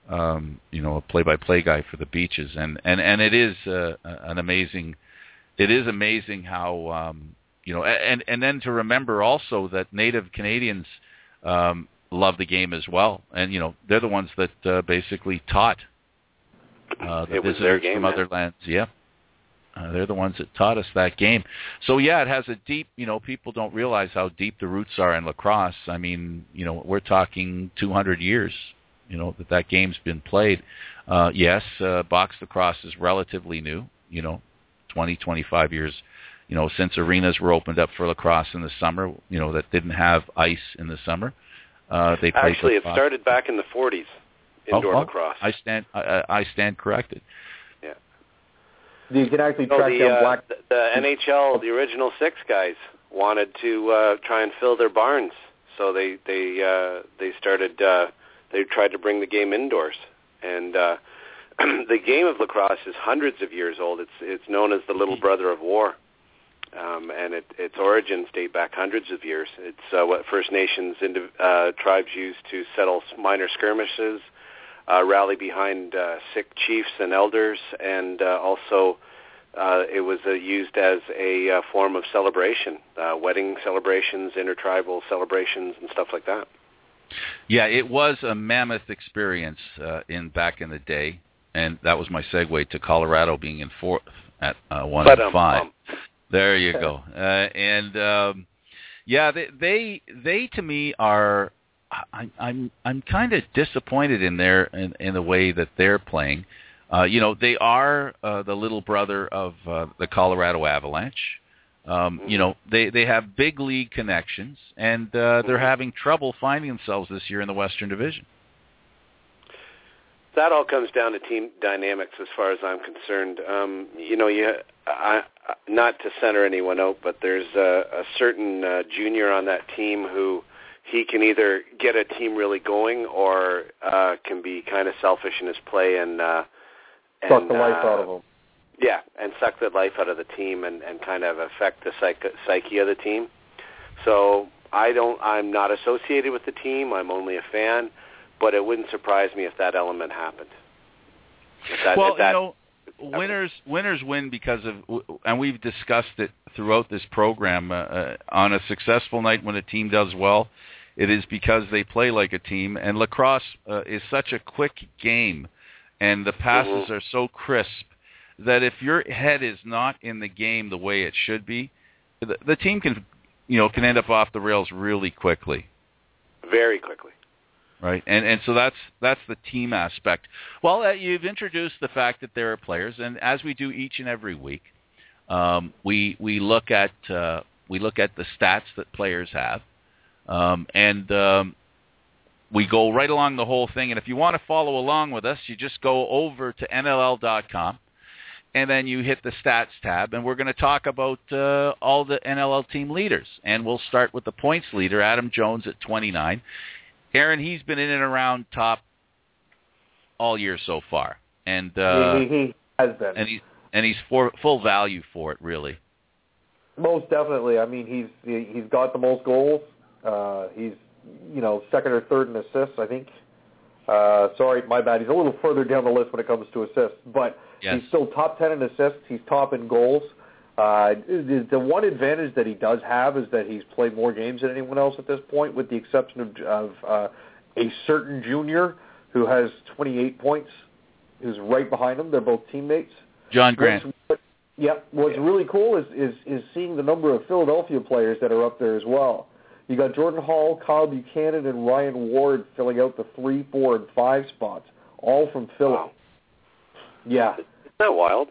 um, you know, a play-by-play guy for the Beaches, and and and it is uh, an amazing, it is amazing how um, you know, and and then to remember also that Native Canadians um, love the game as well, and you know, they're the ones that uh, basically taught uh, the it was visitors their game, from man. other lands. Yeah. Uh, they're the ones that taught us that game. So, yeah, it has a deep, you know, people don't realize how deep the roots are in lacrosse. I mean, you know, we're talking two hundred years, you know, that that game's been played. Uh, yes, uh, box lacrosse is relatively new, you know, twenty, twenty-five years, you know, since arenas were opened up for lacrosse in the summer, you know, that didn't have ice in the summer. Uh, they played Actually, lacrosse. It started back in the forties, indoor oh, oh, lacrosse. I stand, I, I stand corrected. You can actually No, track the, down uh, black. the, the N H L, the original six guys, wanted to uh, try and fill their barns, so they they uh, they started. Uh, they tried to bring the game indoors, and uh, the game of lacrosse is hundreds of years old. It's it's known as the little brother of war, um, and it, its origins date back hundreds of years. It's uh, what First Nations indiv- uh, tribes used to settle minor skirmishes. Uh, rally behind uh, sick chiefs and elders, and uh, also uh, it was uh, used as a uh, form of celebration, uh, wedding celebrations, intertribal celebrations, and stuff like that. Yeah, it was a mammoth experience uh, in back in the day, and that was my segue to Colorado being in fourth at uh, one but, and um, five. Um, there you go. Uh, and um, yeah, they, they they to me are. I, I'm I'm kind of disappointed in their in, in the way that they're playing. Uh, you know, they are uh, the little brother of uh, the Colorado Avalanche. Um, you know, they, they have big league connections, and uh, they're having trouble finding themselves this year in the Western Division. That all comes down to team dynamics, as far as I'm concerned. Um, you know, you I, not to center anyone out, but there's a, a certain uh, junior on that team who. He can either get a team really going or uh, can be kind of selfish in his play and uh, suck and, the life uh, out of him. Yeah, and suck the life out of the team and, and kind of affect the psyche, psyche of the team. So I don't. I'm not associated with the team. I'm only a fan, but it wouldn't surprise me if that element happened. If that, well, if that, you know, winners winners win because of, and we've discussed it throughout this program. Uh, uh, on a successful night when a team does well, it is because they play like a team, and lacrosse uh, is such a quick game, and the passes mm-hmm. are so crisp that if your head is not in the game the way it should be, the, the team can, you know, can end up off the rails really quickly. Very quickly. Right, and and so that's that's the team aspect. Well, uh, you've introduced the fact that there are players, and as we do each and every week, um, we we look at uh, we look at the stats that players have. Um, and um, we go right along the whole thing. And if you want to follow along with us, you just go over to N L L dot com, and then you hit the stats tab. And we're going to talk about uh, all the N L L team leaders. And we'll start with the points leader, Adam Jones, at twenty-nine. Aaron, he's been in and around top all year so far. And uh, he, he has been. And, he, and he's for, full value for it, really. Most definitely. I mean, he's he's got the most goals. Uh, he's, you know, second or third in assists, I think. Uh, sorry, my bad. He's a little further down the list when it comes to assists, but yes. He's still top ten in assists. He's top in goals. Uh, the, the one advantage that he does have is that he's played more games than anyone else at this point, with the exception of, of uh, a certain junior who has twenty-eight points, who's right behind him. They're both teammates. John Grant. What's, yeah, what's really cool is, is, is seeing the number of Philadelphia players that are up there as well. You got Jordan Hall, Kyle Buchanan, and Ryan Ward filling out the three, four, and five spots, all from Philly. Wow. Yeah. Isn't that wild?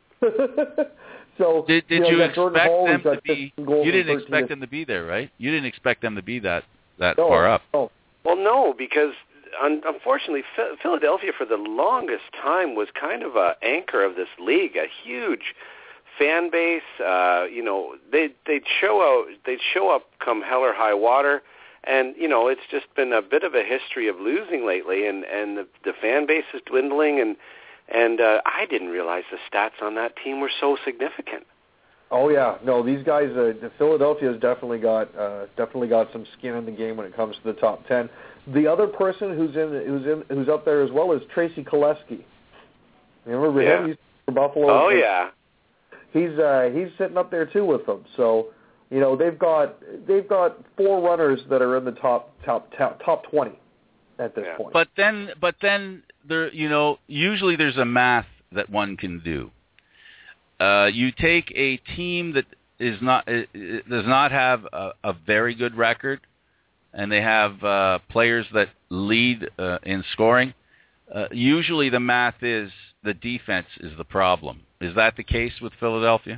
so did, did you, know, you you expect Hall, them to be? You didn't expect them to be there, right? You didn't expect them to be that that no, far up. No. Well, no, because un- unfortunately, Ph- Philadelphia for the longest time was kind of a anchor of this league, a huge fan base. Uh, you know, they they'd show out, they'd show up come hell or high water, and you know, it's just been a bit of a history of losing lately, and and the, the fan base is dwindling, and and uh, I didn't realize the stats on that team were so significant. Oh yeah, no, these guys. Uh, Philadelphia's definitely got uh, definitely got some skin in the game when it comes to the top ten. The other person who's in who's in who's up there as well is Tracy Koleski. You remember yeah. him? He's for Buffalo. Oh yeah. He's uh, he's sitting up there too with them. So you know they've got they've got four runners that are in the top top top, top twenty at this yeah. point. But then, but then there, you know, usually there's a math that one can do. Uh, you take a team that is not uh, does not have a, a very good record, and they have uh, players that lead uh, in scoring. Uh, usually, the math is the defense is the problem. Is that the case with Philadelphia?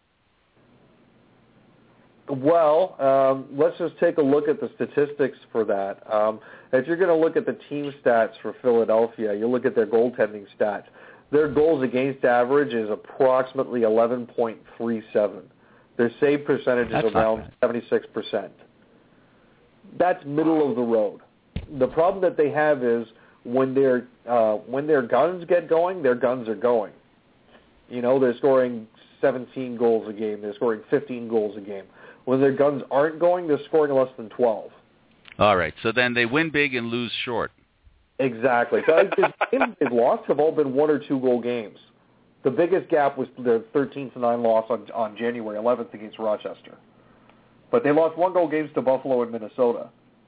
Well, um, let's just take a look at the statistics for that. Um, if you're going to look at the team stats for Philadelphia, you look at their goaltending stats. Their goals against average is approximately eleven point three seven. Their save percentage is That's around seventy-six percent. That's middle of the road. The problem that they have is when their uh, when their guns get going, their guns are going. You know, they're scoring seventeen goals a game. They're scoring fifteen goals a game. When their guns aren't going, they're scoring less than twelve. All right. So then they win big and lose short. Exactly. So the games they've lost have all been one or two goal games. The biggest gap was their thirteen to nine loss on, on January eleventh against Rochester. But they lost one goal games to Buffalo and Minnesota.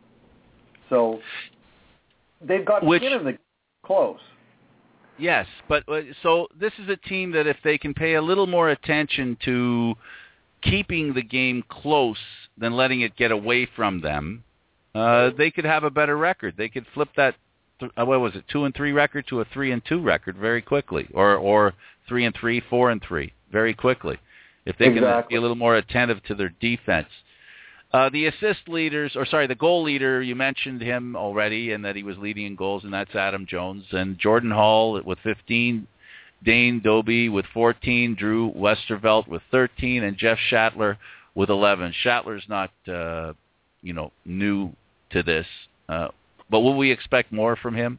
So they've got Which, skin in the close. Yes, but uh, so this is a team that if they can pay a little more attention to keeping the game close than letting it get away from them, uh, they could have a better record. They could flip that, th- what was it, two and three record to a three and two record very quickly, or or three and three, four and three very quickly, if they Exactly. can be a little more attentive to their defense. Uh, the assist leaders, or sorry, the goal leader, you mentioned him already, and that he was leading in goals, and that's Adam Jones. And Jordan Hall with fifteen, Dane Doby with fourteen, Drew Westervelt with thirteen, and Jeff Shatler with eleven. Shatler's not, uh, you know, new to this, uh, but will we expect more from him?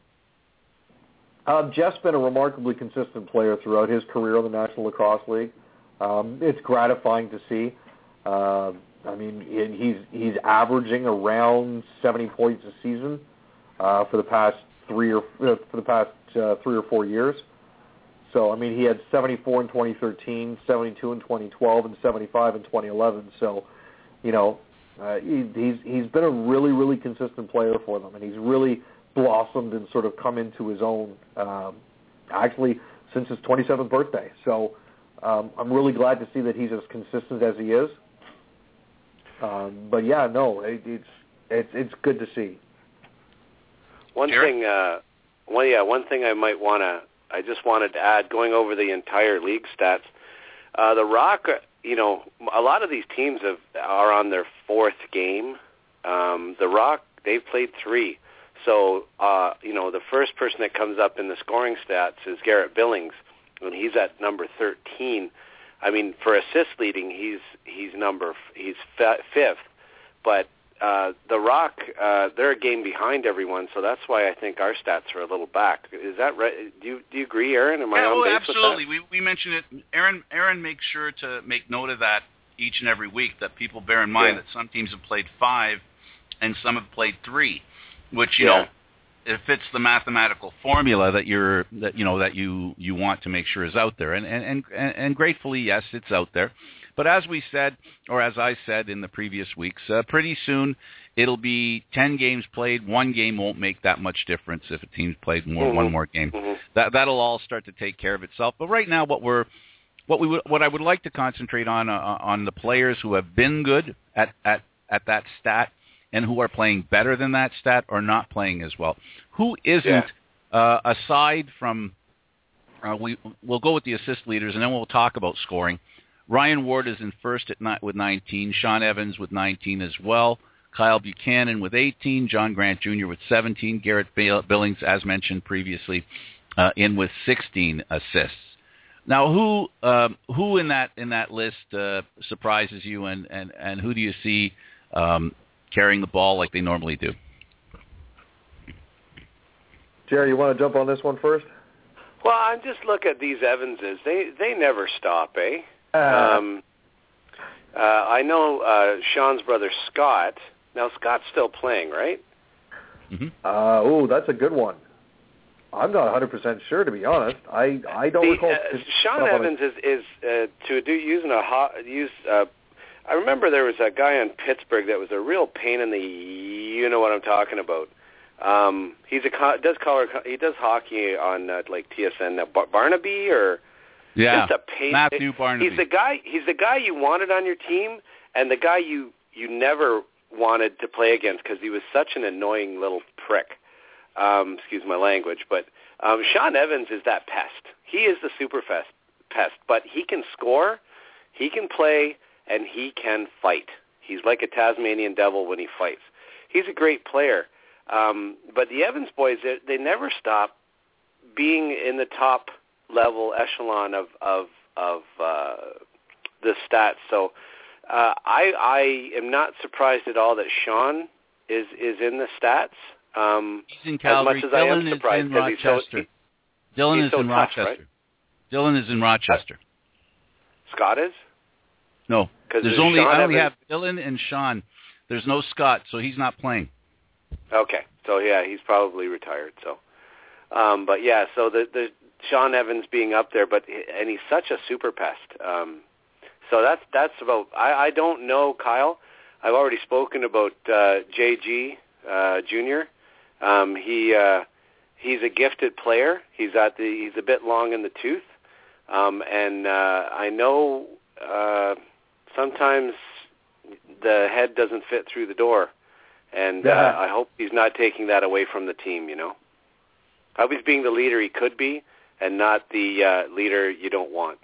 Um, Jeff's been a remarkably consistent player throughout his career in the National Lacrosse League. Um, it's gratifying to see. Uh, I mean, he's he's averaging around seventy points a season uh, for the past three or uh, for the past uh, three or four years. So I mean, he had seventy-four in twenty thirteen, seventy-two in twenty twelve, and seventy-five in twenty eleven. So, you know, uh, he, he's he's been a really really consistent player for them, and he's really blossomed and sort of come into his own. Um, actually, since his twenty-seventh birthday. So um, I'm really glad to see that he's as consistent as he is. Um, but yeah, no, it, it's it's it's good to see. One Jared? thing, uh, one yeah, one thing I might want to, I just wanted to add, going over the entire league stats. Uh, the Rock, you know, a lot of these teams have are on their fourth game. Um, the Rock, they've played three. So, uh, you know, the first person that comes up in the scoring stats is Garrett Billings, and he's at number thirteen. I mean, for assist leading, he's he's number he's fifth, but uh, the Rock uh, they're a game behind everyone, so that's why I think our stats are a little back. Is that right? Do you do you agree, Aaron? Am I yeah, on oh, base absolutely. with that? We we mentioned it. Aaron Aaron makes sure to make note of that each and every week. That people bear in mind Yeah. that some teams have played five, and some have played three, which you Yeah. know. It fits the mathematical formula that you're that you know that you, you want to make sure is out there, and, and and and gratefully, yes, it's out there. But as we said, or as I said in the previous weeks, uh, pretty soon it'll be ten games played. One game won't make that much difference if a team's played more Mm-hmm. one more game. Mm-hmm. That that'll all start to take care of itself. But right now, what we're what we would, what I would like to concentrate on uh, on the players who have been good at at at that stat, and who are playing better than that stat or not playing as well. Who isn't, Yeah. uh, aside from, uh, we, we'll go with the assist leaders, and then we'll talk about scoring. Ryan Ward is in first at ni- with nineteen, Sean Evans with nineteen as well, Kyle Buchanan with eighteen, John Grant Junior with seventeen, Garrett Billings, as mentioned previously, uh, in with sixteen assists. Now, who um, who in that in that list uh, surprises you, and, and, and who do you see um, carrying the ball like they normally do? Jerry, you want to jump on this one first? Well, I just look at these Evanses. They they never stop, eh? Uh, Um, Uh, I know uh, Sean's brother Scott. Now Scott's still playing, right? Mm-hmm. Uh, oh, that's a good one. I'm not one hundred percent sure, to be honest. I, I don't the, recall. Uh, Sean Evans is is uh, to do using a hot use. Uh, I remember there was a guy in Pittsburgh that was a real pain in the. You know what I'm talking about. Um, he's a does color he does hockey on uh, like T S N. Uh, Bar- Barnaby or yeah, just a pain. Matthew Barnaby. He's the guy. He's the guy you wanted on your team, and the guy you you never wanted to play against because he was such an annoying little prick. Um, excuse my language, but um, Sean Evans is that pest. He is the super fest, pest, but he can score, he can play, and he can fight. He's like a Tasmanian devil when he fights. He's a great player. Um, but the Evans boys, they, they never stop being in the top level echelon of of, of uh, the stats. So uh, I, I am not surprised at all that Sean is, is in the stats. Um, he's in Calgary. As much as Dylan I am surprised is in Rochester. Rochester. He, Dylan he's is so in tough, Rochester. Right? Dylan is in Rochester. Scott is? No, there's, there's only Sean I only Evans. have Dylan and Sean. There's no Scott, so he's not playing. Okay, so yeah, he's probably retired. So, um, but yeah, so the the Sean Evans being up there, but and he's such a super pest. Um, so that's that's about. I, I don't know, Kyle. I've already spoken about uh, J G uh, Junior Um, he uh, he's a gifted player. He's at the he's a bit long in the tooth, um, and uh, I know uh, sometimes the head doesn't fit through the door, and yeah. uh, I hope he's not taking that away from the team. You know, I hope he's being the leader he could be, and not the uh, leader you don't want.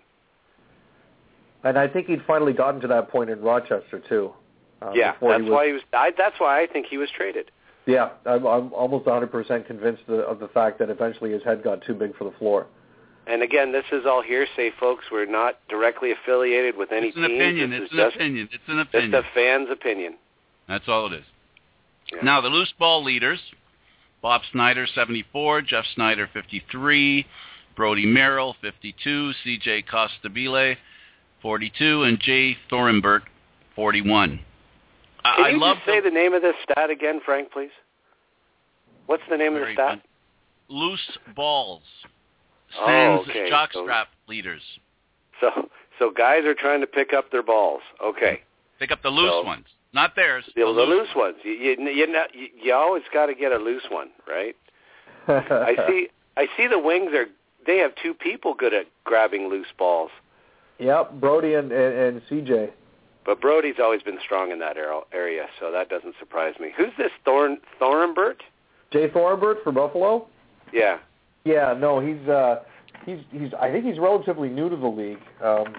And I think he'd finally gotten to that point in Rochester too. Uh, yeah, that's he was, why he was. I, that's why I think he was traded. Yeah, I'm, I'm almost one hundred percent convinced of the, of the fact that eventually his head got too big for the floor. And again, this is all hearsay, folks. We're not directly affiliated with any it's an teams. opinion. This It's is an just, opinion. It's an opinion. Just a fan's opinion. That's all it is. Yeah. Now, the loose ball leaders, Bob Snyder, seventy-four, Jeff Snyder, fifty-three, Brody Merrill, fifty-two, C J Costabile, forty-two, and Jay Thorimbert, forty-one. Can I, you I love just say the name of this stat again, Frank, please? What's the name of the stat? Fun. Loose balls. Oh, Sans okay. jockstrap so, leaders. So, so guys are trying to pick up their balls. Okay. Pick up the loose so, ones, not theirs. The, the, the loose ones. You, you, you, not, you, you always got to get a loose one, right? I see. I see the Wings are. They have two people good at grabbing loose balls. Yep, Brody and, and, and C J. But Brody's always been strong in that area, so that doesn't surprise me. Who's this Thorn Thorimbert? Jay Thorimbert for Buffalo? Yeah. Yeah, no, he's uh, he's he's. I think he's relatively new to the league. Um,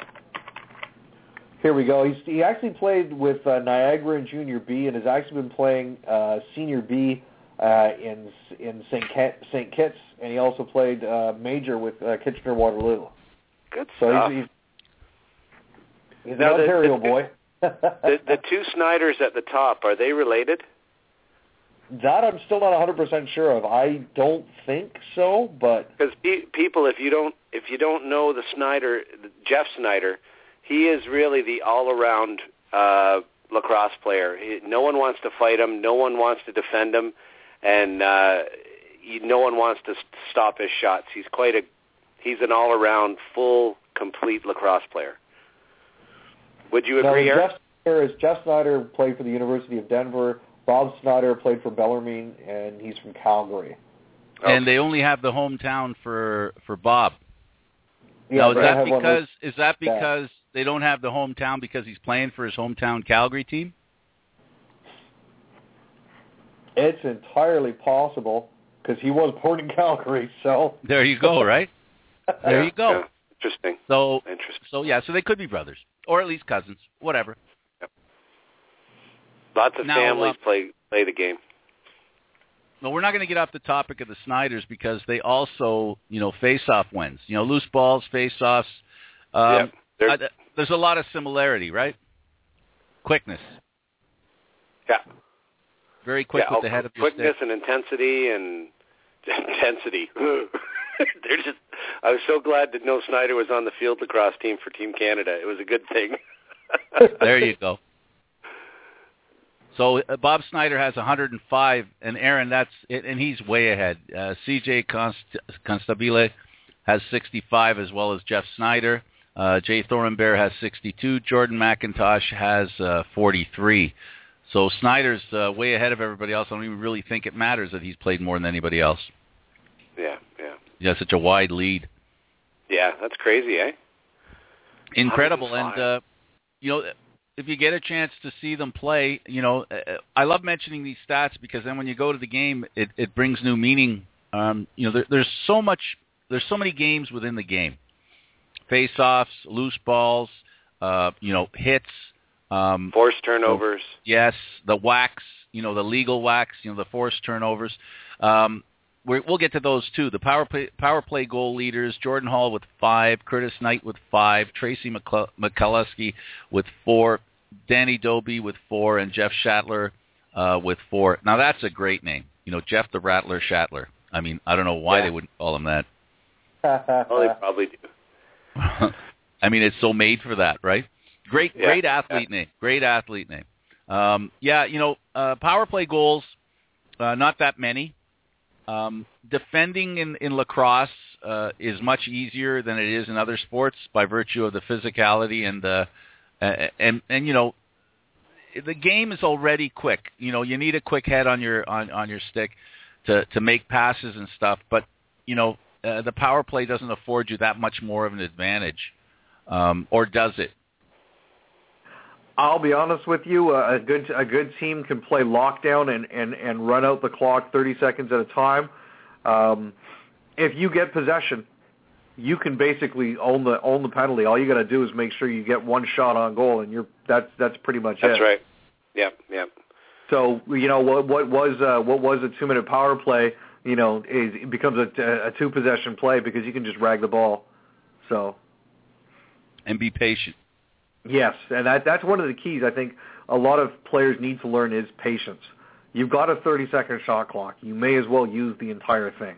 here we go. He's he actually played with uh, Niagara in Junior B, and has actually been playing uh, Senior B uh, in in Saint Saint Kitts, and he also played uh, Major with uh, Kitchener Waterloo. Good so stuff. He's, he's, he's now an Ontario the, the, boy. the, the two Snyders at the top, are they related? That I'm still not one hundred percent sure of. I don't think so, but because pe- people, if you don't, if you don't know the Snyder, Jeff Snyder, he is really the all-around uh, lacrosse player. He, no one wants to fight him. No one wants to defend him, and uh, he, no one wants to st- stop his shots. He's quite a, he's an all-around, full, complete lacrosse player. Would you agree, no, Eric? Jeff Snyder, is, Jeff Snyder played for the University of Denver. Bob Snyder played for Bellarmine, and he's from Calgary. And okay. They only have the hometown for for Bob. Yeah, now, is that have because is that because yeah. they don't have the hometown because he's playing for his hometown Calgary team? It's entirely possible because he was born in Calgary. So there you go, right? There yeah, you go. Yeah. Interesting. So Interesting. So yeah, so they could be brothers or at least cousins, whatever. Lots of now, families uh, play play the game. No, we're not going to get off the topic of the Snyders because they also, you know, face-off wins. You know, loose balls, face-offs. Um, yeah, uh, there's a lot of similarity, right? Quickness. Yeah. Very quick yeah, with oh, the head of your quickness stick. and intensity and intensity. They're just. I was so glad that no Snyder was on the field lacrosse team for Team Canada. It was a good thing. There you go. So uh, Bob Snyder has one hundred five, and Aaron, that's it, and he's way ahead. Uh, C J Const- Constabile has sixty-five, as well as Jeff Snyder. Uh, Jay Thornbear has sixty-two. Jordan McIntosh has uh, forty-three. So Snyder's uh, way ahead of everybody else. I don't even really think it matters that he's played more than anybody else. Yeah, yeah. He has such a wide lead. Yeah, that's crazy, eh? Incredible. And, uh, you know, if you get a chance to see them play, you know, I love mentioning these stats because then when you go to the game, it, it brings new meaning. Um, you know, there, there's so much, there's so many games within the game. Face-offs, loose balls, uh, you know, hits. Um, forced turnovers. Yes, the whacks, you know, the legal whacks, you know, the forced turnovers. Um, we're, we'll get to those too. The power play, power play goal leaders, Jordan Hall with five, Curtis Knight with five, Tracy McCl- McCluskey with four, Danny Doby with four, and Jeff Shatler uh, with four. Now, that's a great name. You know, Jeff the Rattler Shatler. I mean, I don't know why yeah. they wouldn't call him that. Well, they probably do. I mean, it's so made for that, right? Great, yeah. great athlete yeah. name. Great athlete name. Um, yeah, you know, uh, power play goals, uh, not that many. Um, defending in, in lacrosse uh, is much easier than it is in other sports by virtue of the physicality and the uh, and and you know, the game is already quick. You know, you need a quick head on your on, on your stick to to make passes and stuff. But you know, uh, the power play doesn't afford you that much more of an advantage, um, or does it? I'll be honest with you. Uh, a good a good team can play lockdown and, and, and run out the clock thirty seconds at a time. Um, if you get possession, you can basically own the own the penalty. All you got to do is make sure you get one shot on goal, and you're that's that's pretty much that's it. That's right. Yep, yep. So you know what what was uh, what was a two minute power play? You know, is, it becomes a, a two possession play because you can just rag the ball. So and be patient. Yes, and that, that's one of the keys I think a lot of players need to learn is patience. You've got a thirty-second shot clock. You may as well use the entire thing.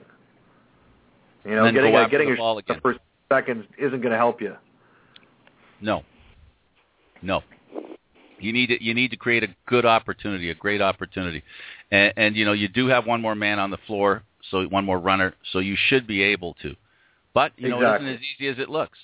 You know, getting a, getting the, a ball shot for seconds isn't going to help you. No, no. You need to, you need to create a good opportunity, a great opportunity, and, and you know you do have one more man on the floor, so one more runner, so you should be able to. But you know exactly. it isn't as easy as it looks.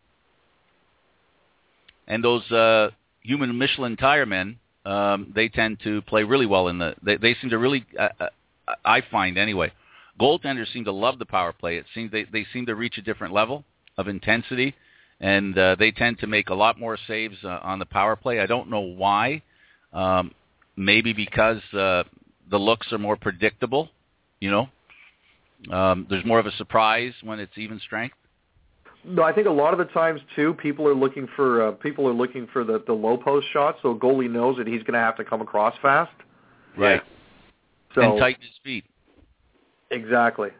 And those uh, human Michelin tire men, um, they tend to play really well in the. They, they seem to really, uh, uh, I find anyway, goaltenders seem to love the power play. It seems they, they seem to reach a different level of intensity, and uh, they tend to make a lot more saves uh, on the power play. I don't know why. Um, maybe because uh, the looks are more predictable. You know, um, there's more of a surprise when it's even strength. No, I think a lot of the times too, people are looking for uh, people are looking for the, the low post shot. So a goalie knows that he's going to have to come across fast, right? So, and tighten his feet. Exactly.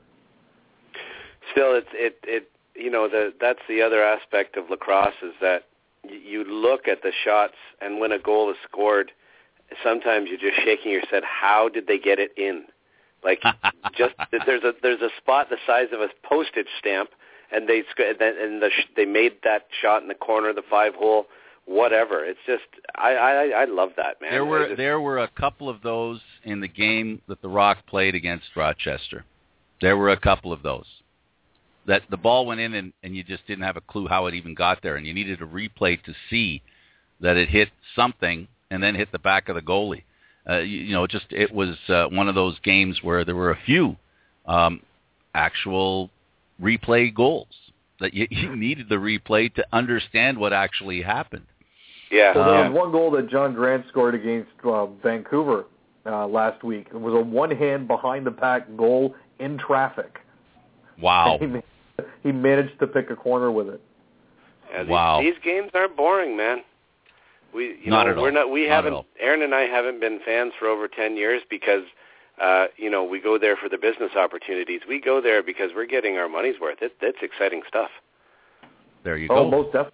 Still, it's it it you know the that's the other aspect of lacrosse is that you look at the shots, and when a goal is scored, sometimes you're just shaking your head. How did they get it in? Like just there's a there's a spot the size of a postage stamp. And they and the, they made that shot in the corner of the five hole, whatever. It's just I I, I love that, man. There were just, there were a couple of those in the game that the Rock played against Rochester. There were a couple of those that the ball went in and, and you just didn't have a clue how it even got there, and you needed a replay to see that it hit something and then hit the back of the goalie. Uh, you, you know, just it was uh, one of those games where there were a few um, actual replay goals that you, you needed the replay to understand what actually happened. Yeah. Well, there um, was one goal that John Grant scored against uh, Vancouver uh, last week. It was a one-hand behind-the-pack goal in traffic. Wow. He, he managed to pick a corner with it. Yeah, these, wow. These games aren't boring, man. We, you not know, at all. we're not. We not haven't. Aaron and I haven't been fans for over ten years because. Uh, you know, we go there for the business opportunities. We go there because we're getting our money's worth. It, that's exciting stuff. There you oh, go. Most definitely.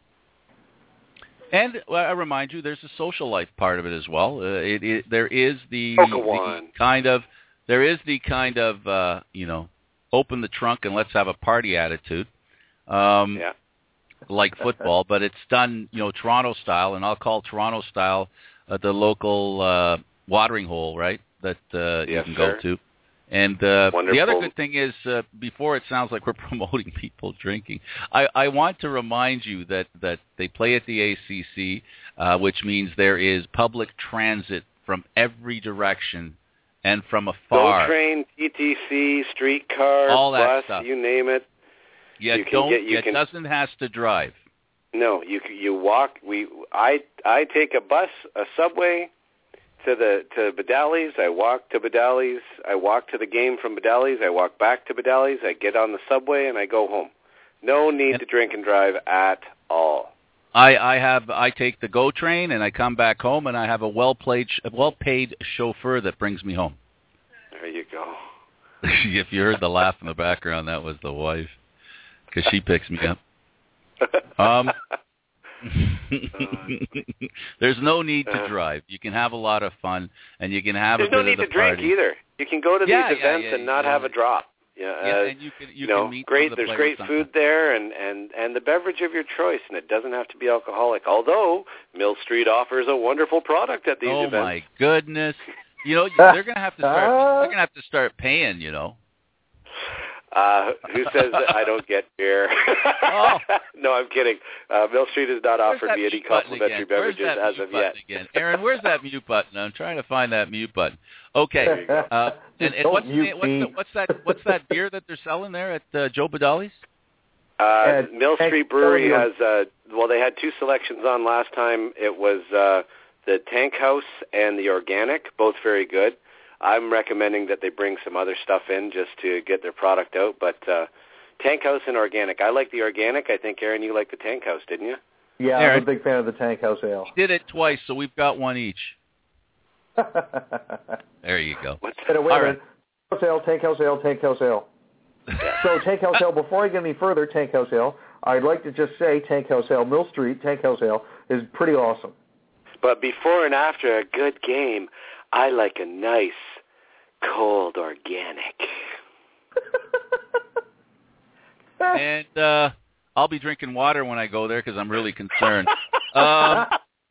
And well, I remind you, there's a social life part of it as well. Uh, it, it, there is the, the kind of, there is the kind of, uh, you know, open the trunk and let's have a party attitude. Um, yeah. like football, but it's done, you know, Toronto style, and I'll call Toronto style uh, the local uh, watering hole, right, that uh, you yes, can sir. go to. And uh, the other Wonderful. good thing is, uh, before it sounds like we're promoting people drinking, I, I want to remind you that, that they play at the A C C, uh, which means there is public transit from every direction and from afar. Go train, T T C, streetcar, all that bus, stuff. You name it. You, you can don't. Get, you it can, doesn't has to drive. No, you you walk. We I I take a bus, a subway to the to Bedales. I walk to Bedales. I walk to the game from Bedales. I walk back to Bedales. I get on the subway and I go home. No need and, to drink and drive at all. I, I have I take the GO train and I come back home and I have a well paid well paid chauffeur that brings me home. There you go. If you heard the laugh in the background, that was the wife, because she picks me up. Um, there's no need to drive. You can have a lot of fun, and you can have There's a bit no need of the to drink party. either. You can go to yeah, these yeah, events yeah, and not yeah. have a drop. Yeah, yeah uh, and you can you, you know, can meet great. the There's players great sometimes. food there, and, and, and the beverage of your choice, and it doesn't have to be alcoholic. Although Mill Street offers a wonderful product at these oh events. Oh my goodness! You know they're gonna have to start. They're gonna have to start paying. You know. Uh, who says that I don't get beer? Oh. No, I'm kidding. Uh, Mill Street has not Where's offered me any complimentary again? beverages Where's that as mute of yet. Again? Aaron, where's that mute button? I'm trying to find that mute button. Okay. Uh, and and what's, the, what's, the, what's that? What's that beer that they're selling there at uh, Joe Bedales? Uh, Mill Street Brewery has, uh, well, they had two selections on last time. It was uh, the Tank House and the Organic, both very good. I'm recommending that they bring some other stuff in just to get their product out, but uh, Tank House and Organic. I like the Organic. I think, Aaron, you like the Tank House, didn't you? Yeah, Aaron, I'm a big fan of the Tank House Ale. We did it twice, so we've got one each. There you go. Wait a minute. Right. Tank House Ale, Tank House Ale, Tank House Ale. So Tank House Ale, before I get any further, Tank House Ale, I'd like to just say Tank House Ale, Mill Street, Tank House Ale is pretty awesome. But before and after a good game, I like a nice, cold Organic. And uh, I'll be drinking water when I go there because I'm really concerned. um,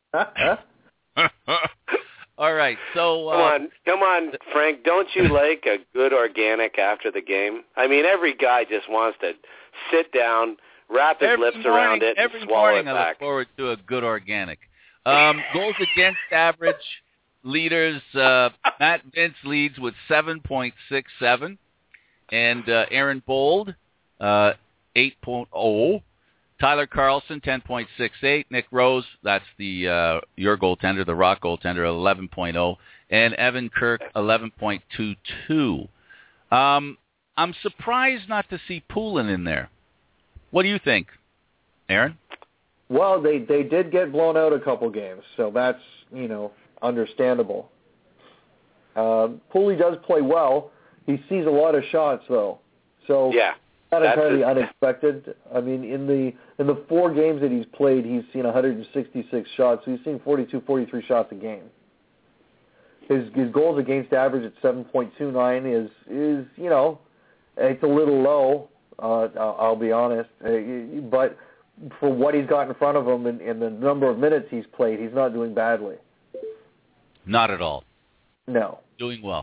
all right, so... Uh, come on, come on, Frank. Don't you like a good Organic after the game? I mean, every guy just wants to sit down, wrap his every lips morning, around it, and every swallow morning it I back. look forward to a good Organic. Um, goals against average leaders, uh, Matt Vince leads with seven point six seven, and uh, Aaron Bold, uh, eight point oh. Tyler Carlson, ten point six eight. Nick Rose, that's the uh, your goaltender, the Rock goaltender, eleven point oh. And Evan Kirk, eleven point two two. Um, I'm surprised not to see Poulin in there. What do you think, Aaron? Well, they, they did get blown out a couple games, so that's, you know, understandable. Uh, Pooley does play well. He sees a lot of shots, though. So yeah, not entirely a, unexpected. I mean, in the in the four games that he's played, he's seen one hundred sixty-six shots. So he's seen forty-two, forty-three shots a game. His his goals against average at seven point two nine is, is you know, it's a little low, uh, I'll, I'll be honest. Uh, but for what he's got in front of him and, and the number of minutes he's played, he's not doing badly. Not at all. No. Doing well.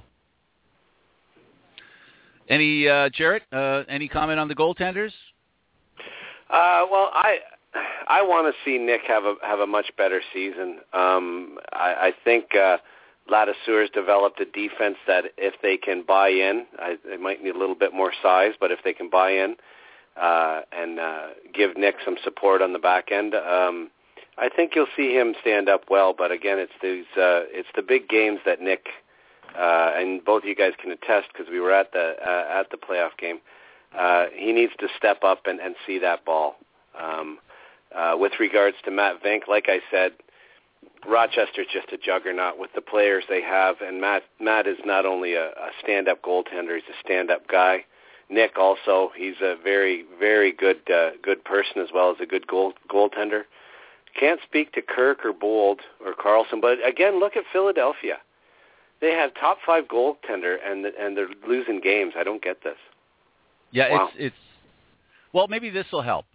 Any, uh, Jarrett, uh, any comment on the goaltenders? Uh, well, I I want to see Nick have a have a much better season. Um, I, I think uh, Ladouceur's developed a defense that if they can buy in, I, they might need a little bit more size, but if they can buy in uh, and uh, give Nick some support on the back end, um, I think you'll see him stand up well. But again, it's these uh, it's the big games that Nick uh, and both of you guys can attest because we were at the uh, at the playoff game. Uh, he needs to step up and, and see that ball. Um, uh, with regards to Matt Vink, like I said, Rochester's just a juggernaut with the players they have, and Matt Matt is not only a, a stand-up goaltender, he's a stand-up guy. Nick also, he's a very, very good uh, good person as well as a good goal, goaltender. Can't speak to Kirk or Bold or Carlson, but again, look at Philadelphia. They have top five goaltender, and and they're losing games. I don't get this. Yeah, wow. it's it's well, maybe this will help.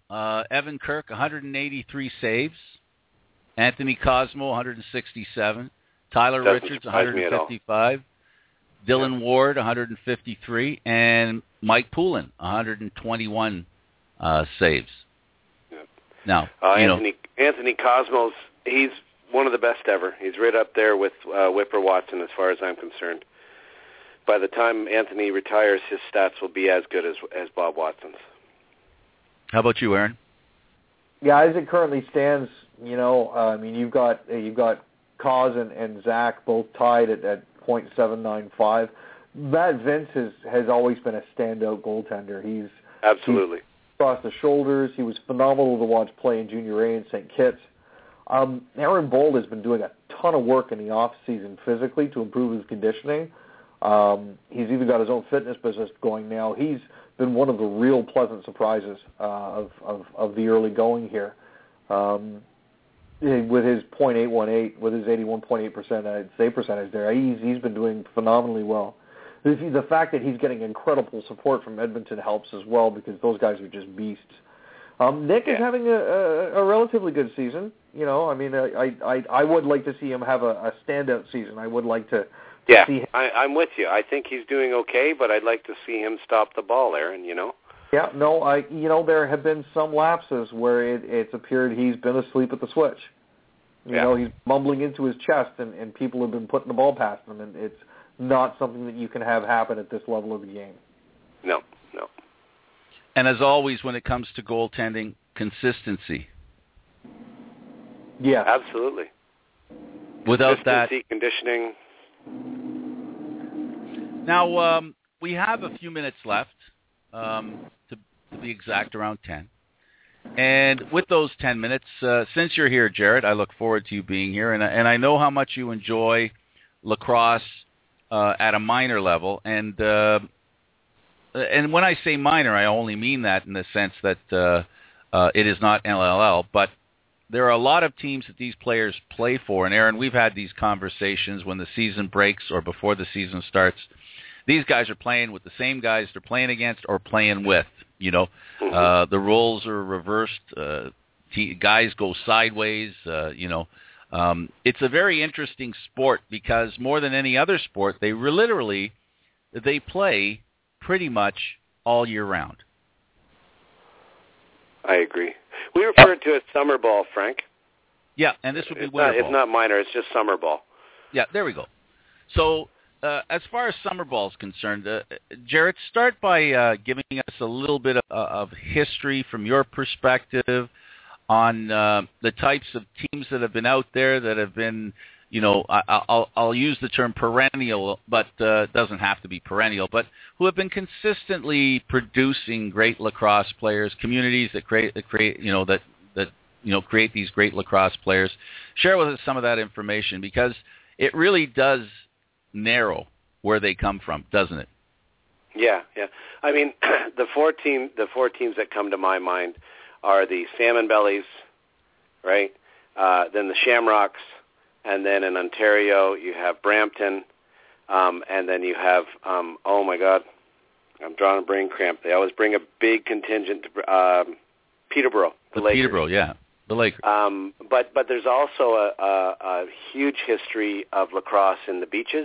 Uh, Evan Kirk, one hundred eighty-three saves. Anthony Cosmo, one hundred sixty-seven. Tyler Doesn't Richards, one surprise me hundred at all. fifty-five. Dylan Ward, one hundred fifty-three. And Mike Poulin, one hundred twenty-one uh, saves. Yeah. Now, uh, you Anthony know, Anthony Cosmos, he's one of the best ever. He's right up there with uh, Whipper Watson as far as I'm concerned. By the time Anthony retires, his stats will be as good as as Bob Watson's. How about you, Aaron? Yeah, as it currently stands, you know, uh, I mean, you've got uh, you've got Cos and, and Zach both tied at, at point seven nine five. Matt Vince has, has always been a standout goaltender. He's absolutely he's across the shoulders. He was phenomenal to watch play in Junior A in Saint Kitts. Um, Aaron Bold has been doing a ton of work in the off season physically to improve his conditioning. Um, he's even got his own fitness business going now. He's been one of the real pleasant surprises uh, of, of, of the early going here. Um, with his point eight one eight, with his eighty-one point eight percent save percentage there, he's, he's been doing phenomenally well. The, the fact that he's getting incredible support from Edmonton helps as well, because those guys are just beasts. Um, Nick yeah. is having a, a, a relatively good season. You know, I mean, I, I, I would like to see him have a, a standout season. I would like to Yeah, see him. I, I'm with you. I think he's doing okay, but I'd like to see him stop the ball, Aaron, you know? Yeah, no, I, you know, there have been some lapses where it, it's appeared he's been asleep at the switch. You yeah. know, he's mumbling into his chest, and, and people have been putting the ball past him, and it's not something that you can have happen at this level of the game. No, no. And as always, when it comes to goaltending, consistency. Yeah. Absolutely. Without that... conditioning. Now, um, we have a few minutes left, um, to, to be exact, around ten. And with those ten minutes, uh, since you're here, Jared, I look forward to you being here. And, and I know how much you enjoy lacrosse uh, at a minor level. And uh, and when I say minor, I only mean that in the sense that uh, uh, it is not N L L. But there are a lot of teams that these players play for. And, Aaron, we've had these conversations when the season breaks or before the season starts. These guys are playing with the same guys they're playing against or playing with. You know, uh, the roles are reversed. Uh, t- guys go sideways. Uh, you know, um, it's a very interesting sport because more than any other sport, they re- literally they play pretty much all year round. I agree. We refer to it as summer ball, Frank. Yeah, and this would be it's winter not, ball. It's not minor. It's just summer ball. Yeah, there we go. So. Uh, as far as summer ball is concerned, uh, Jarrett, start by uh, giving us a little bit of, of history from your perspective on uh, the types of teams that have been out there that have been, you know, I, I'll, I'll use the term perennial, but uh, it doesn't have to be perennial, but who have been consistently producing great lacrosse players, communities that create, that create, you know, that that you know create these great lacrosse players. Share with us some of that information because it really does narrow where they come from, doesn't it? Yeah, yeah. I mean, the four team, the four teams that come to my mind are the Salmon Bellies, right? Uh, then the Shamrocks, and then in Ontario you have Brampton, um, and then you have um, oh my God, I'm drawing a brain cramp. They always bring a big contingent to um, Peterborough, the, the Lakers. Peterborough, yeah. The Lakers. Um, but but there's also a, a, a huge history of lacrosse in the beaches.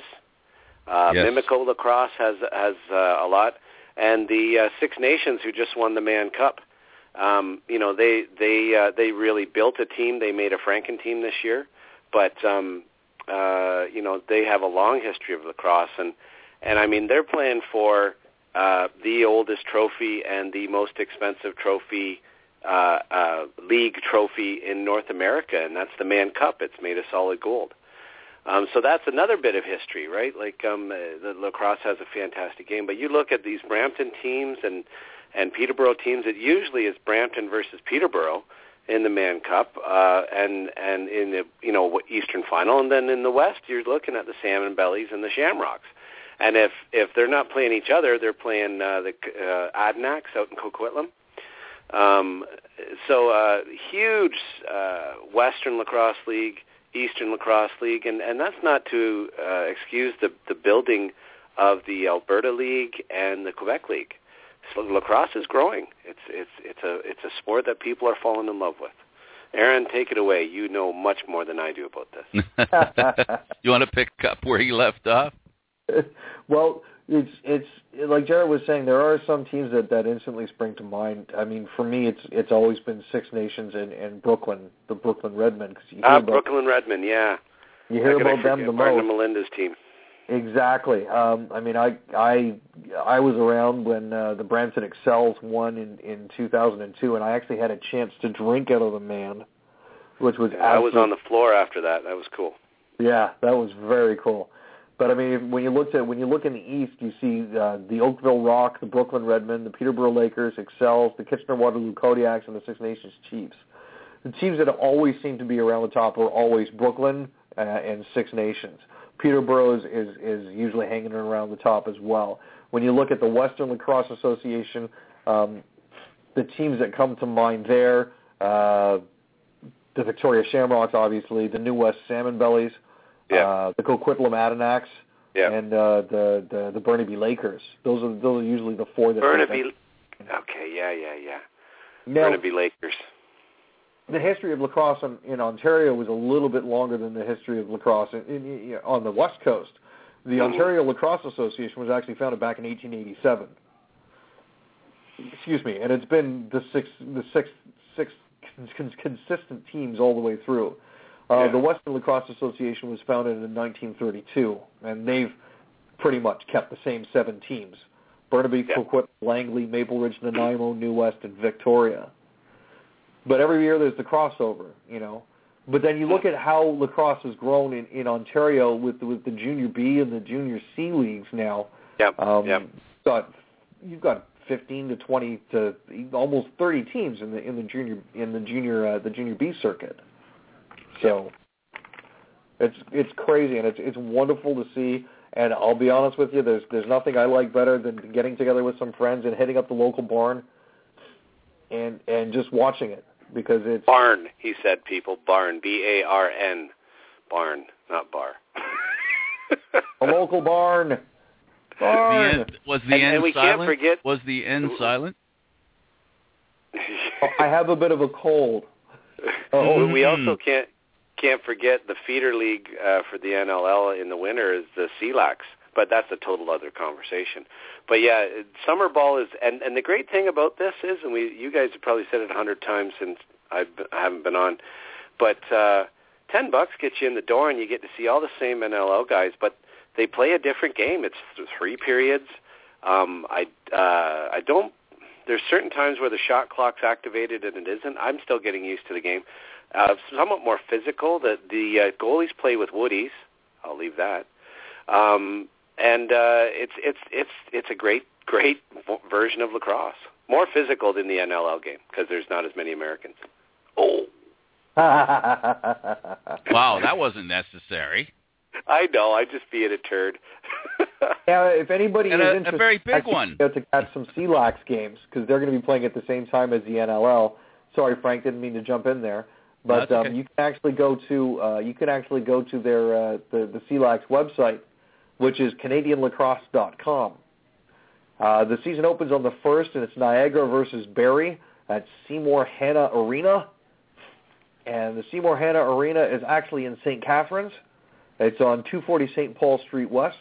Uh, yes. Mimico Lacrosse has has uh, a lot, and the uh, Six Nations who just won the Mann Cup. Um, you know they they uh, they really built a team. They made a Franken team this year, but um, uh, you know they have a long history of lacrosse, and and I mean they're playing for uh, the oldest trophy and the most expensive trophy. Uh, uh, league trophy in North America, and that's the Mann Cup. It's made of solid gold. Um, so that's another bit of history, right? Like um, the lacrosse has a fantastic game, but you look at these Brampton teams and and Peterborough teams. It usually is Brampton versus Peterborough in the Mann Cup, uh, and and in the you know Eastern Final, and then in the West you're looking at the Salmon Bellies and the Shamrocks. And if if they're not playing each other, they're playing uh, the uh, Adanacs out in Coquitlam. Um, so uh, huge uh, Western Lacrosse League, Eastern Lacrosse League, and, and that's not to uh, excuse the, the building of the Alberta League and the Quebec League. so lacrosse is growing. It's it's it's a it's a sport that people are falling in love with. Aaron, take it away. You know much more than I do about this. You want to pick up where he left off? Well, it's it's like Jared was saying. There are some teams that, that instantly spring to mind. I mean, for me, it's it's always been Six Nations and, and Brooklyn, the Brooklyn Redmen. Cause you hear ah, about, Brooklyn Redmen, yeah. You hear about them the Martin most. and Melinda's team. Exactly. Um, I mean, I I I was around when uh, the Brampton Excels won in, in two thousand two, and I actually had a chance to drink out of the man, which was. Yeah, I was on the floor after that. That was cool. Yeah, that was very cool. But I mean, when you look at when you look in the East, you see uh, the Oakville Rock, the Brooklyn Redmen, the Peterborough Lakers, Excels, the Kitchener-Waterloo Kodiaks, and the Six Nations Chiefs. The teams that always seem to be around the top are always Brooklyn uh, and Six Nations. Peterborough is, is, is usually hanging around the top as well. When you look at the Western Lacrosse Association, um, the teams that come to mind there, uh, the Victoria Shamrocks, obviously, the New West Salmon Bellies, yeah. uh, the Coquitlam Adirondacks, yeah. and uh, the, the the Burnaby Lakers. Those are those are usually the four that. Burnaby. Okay, yeah, yeah, yeah. Now, Burnaby Lakers. The history of lacrosse in, in Ontario was a little bit longer than the history of lacrosse in, in, in, on the West Coast. The mm-hmm. Ontario Lacrosse Association was actually founded back in eighteen eighty-seven. Excuse me, and it's been the six the six six consistent teams all the way through. Uh, yeah. The Western Lacrosse Association was founded in nineteen thirty-two, and they've pretty much kept the same seven teams: Burnaby, yeah. Coquitlam, Langley, Maple Ridge, Nanaimo, New West, and Victoria. But every year there's the crossover, you know. But then you look at how lacrosse has grown in, in Ontario with the, with the Junior B and the Junior C leagues now. Yep. Um, yep. You've got you've got fifteen to twenty to almost thirty teams in the in the junior in the junior uh, the Junior B circuit. So it's it's crazy, and it's it's wonderful to see. And I'll be honest with you, there's there's nothing I like better than getting together with some friends and hitting up the local barn and and just watching it. Because it's barn, he said, people. Barn, B A R N, barn, not bar. A local barn. Barn. The end, was the and, end and we silent? Can't forget, was the end silent? I have a bit of a cold. Oh, we also can't can't forget the feeder league uh, for the N L L in the winter is the C LACs. But that's a total other conversation. But yeah, summer ball is, and, and the great thing about this is, and we, you guys have probably said it a hundred times since I've, I haven't been on, but uh, ten bucks gets you in the door, and you get to see all the same N L L guys, but they play a different game. It's three periods. Um, I uh, I don't. There's certain times where the shot clock's activated and it isn't. I'm still getting used to the game. Uh, somewhat more physical. The the uh, goalies play with woodies. I'll leave that. Um, And uh, it's it's it's it's a great great version of lacrosse, more physical than the N L L game because there's not as many Americans. Oh, wow, that wasn't necessary. I know, I just being a turd. Yeah, if anybody and is a, interested, a very big one. to catch some C LACs games because they're going to be playing at the same time as the N L L. Sorry, Frank, didn't mean to jump in there, but no, okay. um, you can actually go to uh, you can actually go to their uh, the the C LACs website, which is Canadian Lacrosse dot com. Uh, the season opens on the first, and it's Niagara versus Barrie at Seymour Hanna Arena. And the Seymour Hanna Arena is actually in Saint Catharines. It's on two forty Saint Paul Street West.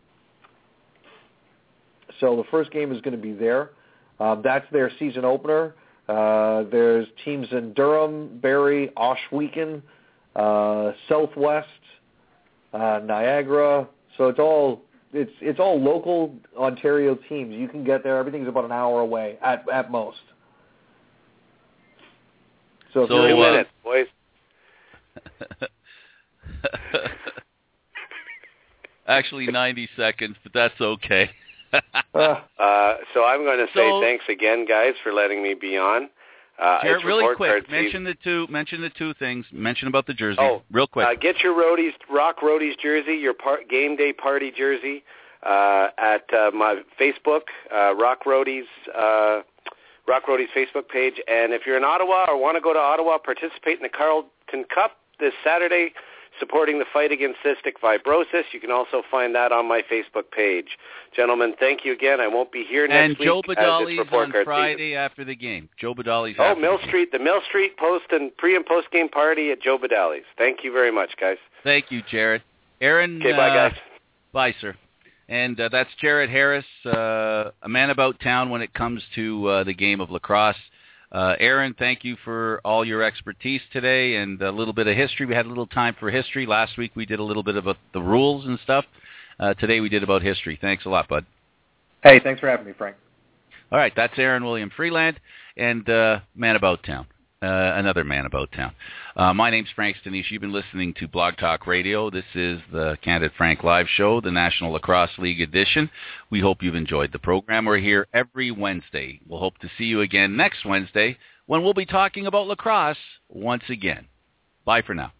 So the first game is going to be there. Uh, that's their season opener. Uh, there's teams in Durham, Barrie, Ohsweken, uh, Southwest, uh, Niagara. So it's all it's it's all local Ontario teams. You can get there. Everything's about an hour away at at most. So, so two uh, minutes, boys. Actually, ninety seconds, but that's okay. uh, so I'm going to say so, thanks again, guys, for letting me be on. Uh, Jared, really quick, mention the two. Mention the two things. Mention about the jersey. Oh, real quick. Uh, get your Roadies, Rock Roadies jersey, your par- game day party jersey uh, at uh, my Facebook, uh, Rock Roadies, uh, Rock Roadies Facebook page. And if you're in Ottawa or want to go to Ottawa, participate in the Carleton Cup this Saturday, supporting the fight against cystic fibrosis. You can also find that on my Facebook page. Gentlemen, thank you again. I won't be here next and week. Joe as Badali's it's report on card Friday season. after the game. Joe Badali's Oh, after Mill the game. Street, the Mill Street post and pre and post game party at Joe Badali's. Thank you very much, guys. Thank you, Jared. Aaron. Okay, bye, uh, guys. Bye, sir. And uh, that's Jared Harris, uh, a man about town when it comes to uh, the game of lacrosse. Uh, Aaron, thank you for all your expertise today and a little bit of history. We had a little time for history. Last week we did a little bit about the rules and stuff. Uh, today we did about history. Thanks a lot, bud. Hey, thanks for having me, Frank. All right, that's Aaron William Freeland and uh, man about town. Uh, another man about town. Uh, my name's Frank Stanish. You've been listening to Blog Talk Radio. This is the Candid Frank Live Show, the National Lacrosse League edition. We hope you've enjoyed the program. We're here every Wednesday. We'll hope to see you again next Wednesday when we'll be talking about lacrosse once again. Bye for now.